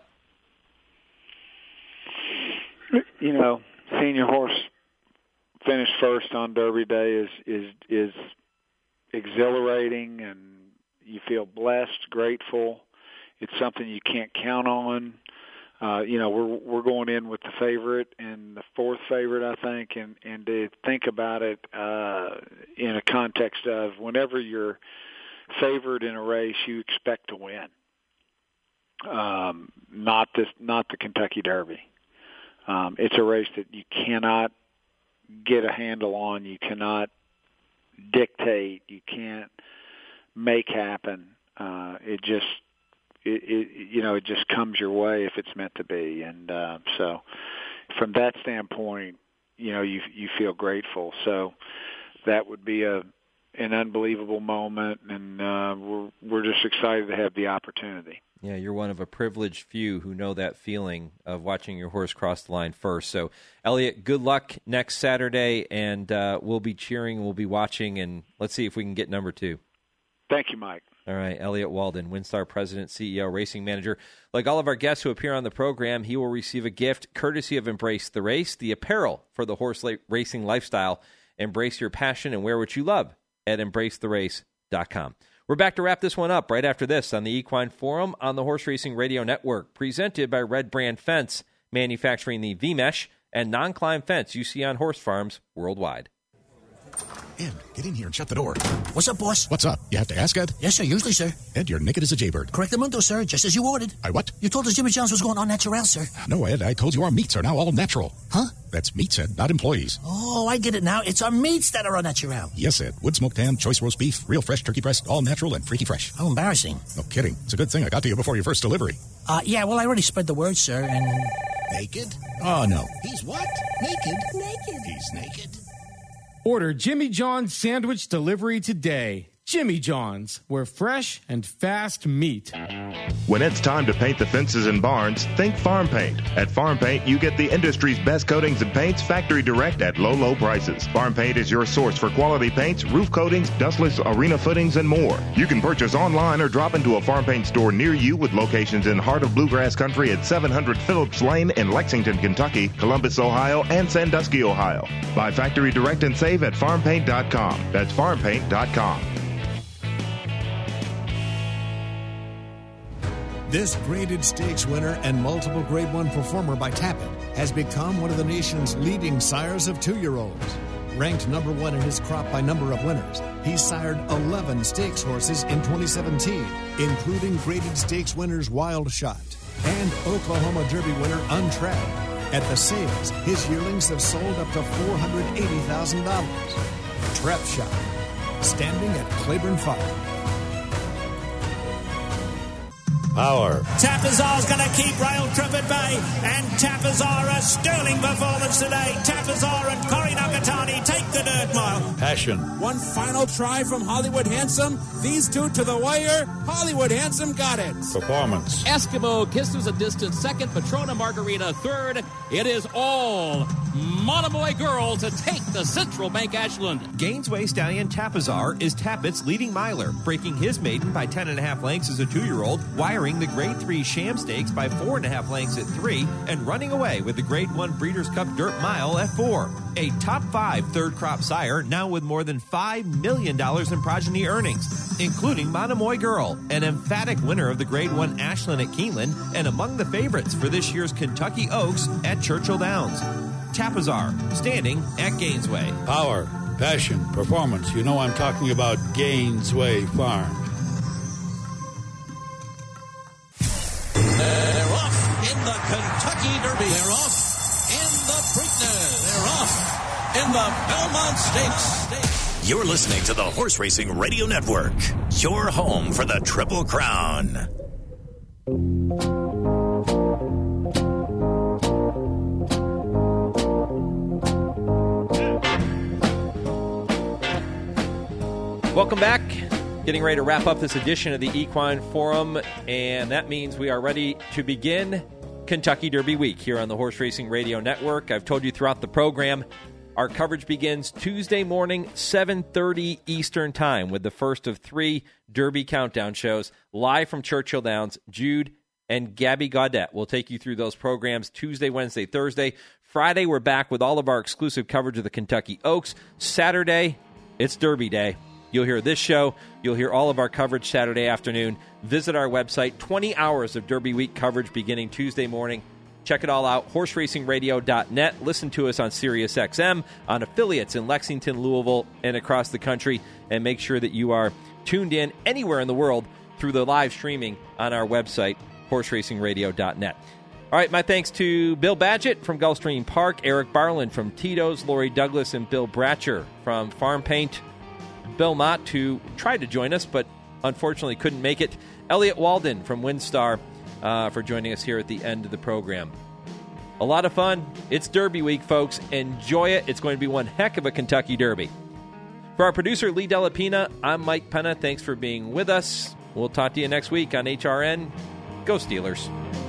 You know, seeing your horse finish first on Derby Day is is is exhilarating, and you feel blessed, grateful. It's something you can't count on. uh, you know, we're we're going in with the favorite and the fourth favorite, I think, and, and to think about it uh, in a context of whenever you're favored in a race, you expect to win. Um, not this, not the Kentucky Derby. Um, it's a race that you cannot get a handle on. You cannot dictate. You can't make happen. Uh, it just, it, it, you know, it just comes your way if it's meant to be. And uh, so, from that standpoint, you know, you you feel grateful. So that would be a an unbelievable moment, and uh, we're we're just excited to have the opportunity. Yeah, you're one of a privileged few who know that feeling of watching your horse cross the line first. So, Elliot, good luck next Saturday, and uh, we'll be cheering, we'll be watching, and let's see if we can get number two. Thank you, Mike. All right, Elliot Walden, WinStar President, C E O, Racing Manager. Like all of our guests who appear on the program, he will receive a gift courtesy of Embrace the Race, the apparel for the horse racing lifestyle. Embrace your passion and wear what you love at embrace the race dot com. We're back to wrap this one up right after this on the Equine Forum on the Horse Racing Radio Network, presented by Red Brand Fence, manufacturing the V-Mesh and non-climb fence you see on horse farms worldwide. Ed, get in here and shut the door. What's up, boss? What's up? You have to ask, Ed? Yes, sir, usually, sir. Ed, you're naked as a jaybird. Correctamundo, sir, just as you ordered. I what? You told us Jimmy John's was going on natural, sir. No, Ed, I told you our meats are now all natural. Huh? That's meats, Ed, not employees. Oh, I get it now. It's our meats that are all natural. Yes, Ed. Wood smoked ham, choice roast beef, real fresh turkey breast, all natural and freaky fresh. How embarrassing. No kidding. It's a good thing I got to you before your first delivery. Uh, yeah, well, I already spread the word, sir, and... Naked? Oh, no. He's what? Naked? Naked. He's naked. Order Jimmy John's sandwich delivery today. Jimmy John's, where fresh and fast meat. When it's time to paint the fences and barns, think Farm Paint. At Farm Paint, you get the industry's best coatings and paints factory direct at low, low prices. Farm Paint is your source for quality paints, roof coatings, dustless arena footings, and more. You can purchase online or drop into a Farm Paint store near you with locations in Heart of Bluegrass Country at seven hundred Phillips Lane in Lexington, Kentucky, Columbus, Ohio, and Sandusky, Ohio. Buy factory direct and save at farm paint dot com. That's farm paint dot com. This graded stakes winner and multiple Grade one performer by Tapit has become one of the nation's leading sires of two-year-olds. Ranked number one in his crop by number of winners, he sired eleven stakes horses in twenty seventeen, including graded stakes winners Wild Shot and Oklahoma Derby winner Untrapped. At the sales, his yearlings have sold up to four hundred eighty thousand dollars. Trap Shot, standing at Claiborne Farm. Power. Tapazar's going to keep Rail Trip at bay, and Tapazar a sterling performance today. Tapazar and Corey Nakatani take the dirt mile. Passion. One final try from Hollywood Handsome. These two to the wire. Hollywood Handsome got it. Performance. Eskimo Kisses a distant second. Patrona Margarita third. It is all Monomoy Girl to take the Central Bank Ashland. Gainesway Stallion Tapazar is Tapit's leading miler, breaking his maiden by ten and a half lengths as a two-year-old, wiring the Grade three Sham Stakes by four and a half lengths at three, and running away with the Grade one Breeders' Cup Dirt Mile at four. A top five third crop sire, now with more than five million dollars in progeny earnings, including Monomoy Girl, an emphatic winner of the Grade one Ashland at Keeneland, and among the favorites for this year's Kentucky Oaks at Churchill Downs. Tapazar, standing at Gainesway. Power, passion, performance. You know I'm talking about Gainesway Farm. They're off in the Kentucky Derby. They're off in the Preakness. They're off in the Belmont Stakes. You're listening to the Horse Racing Radio Network, your home for the Triple Crown. Welcome back. Getting ready to wrap up this edition of the Equine Forum, and that means we are ready to begin Kentucky Derby Week here on the Horse Racing Radio Network. I've told you throughout the program, our coverage begins Tuesday morning, seven thirty Eastern Time, with the first of three Derby countdown shows live from Churchill Downs. Jude and Gabby Gaudet will take you through those programs Tuesday, Wednesday, Thursday. Friday, we're back with all of our exclusive coverage of the Kentucky Oaks. Saturday, it's Derby Day. You'll hear this show. You'll hear all of our coverage Saturday afternoon. Visit our website. twenty hours of Derby Week coverage beginning Tuesday morning. Check it all out, horse racing radio dot net. Listen to us on Sirius X M, on affiliates in Lexington, Louisville, and across the country. And make sure that you are tuned in anywhere in the world through the live streaming on our website, horse racing radio dot net. All right, my thanks to Bill Badgett from Gulfstream Park, Eric Barland from Tito's, Lori Douglas and Bill Bratcher from Farm Paint, Bill Mott, who tried to join us but unfortunately couldn't make it, Elliot Walden from WinStar uh, for joining us here at the end of the program. A lot of fun. It's Derby Week, folks. Enjoy it. It's going to be one heck of a Kentucky Derby. For our producer, Lee Delapina, I'm Mike Penna. Thanks for being with us. We'll talk to you next week on H R N. Go Steelers.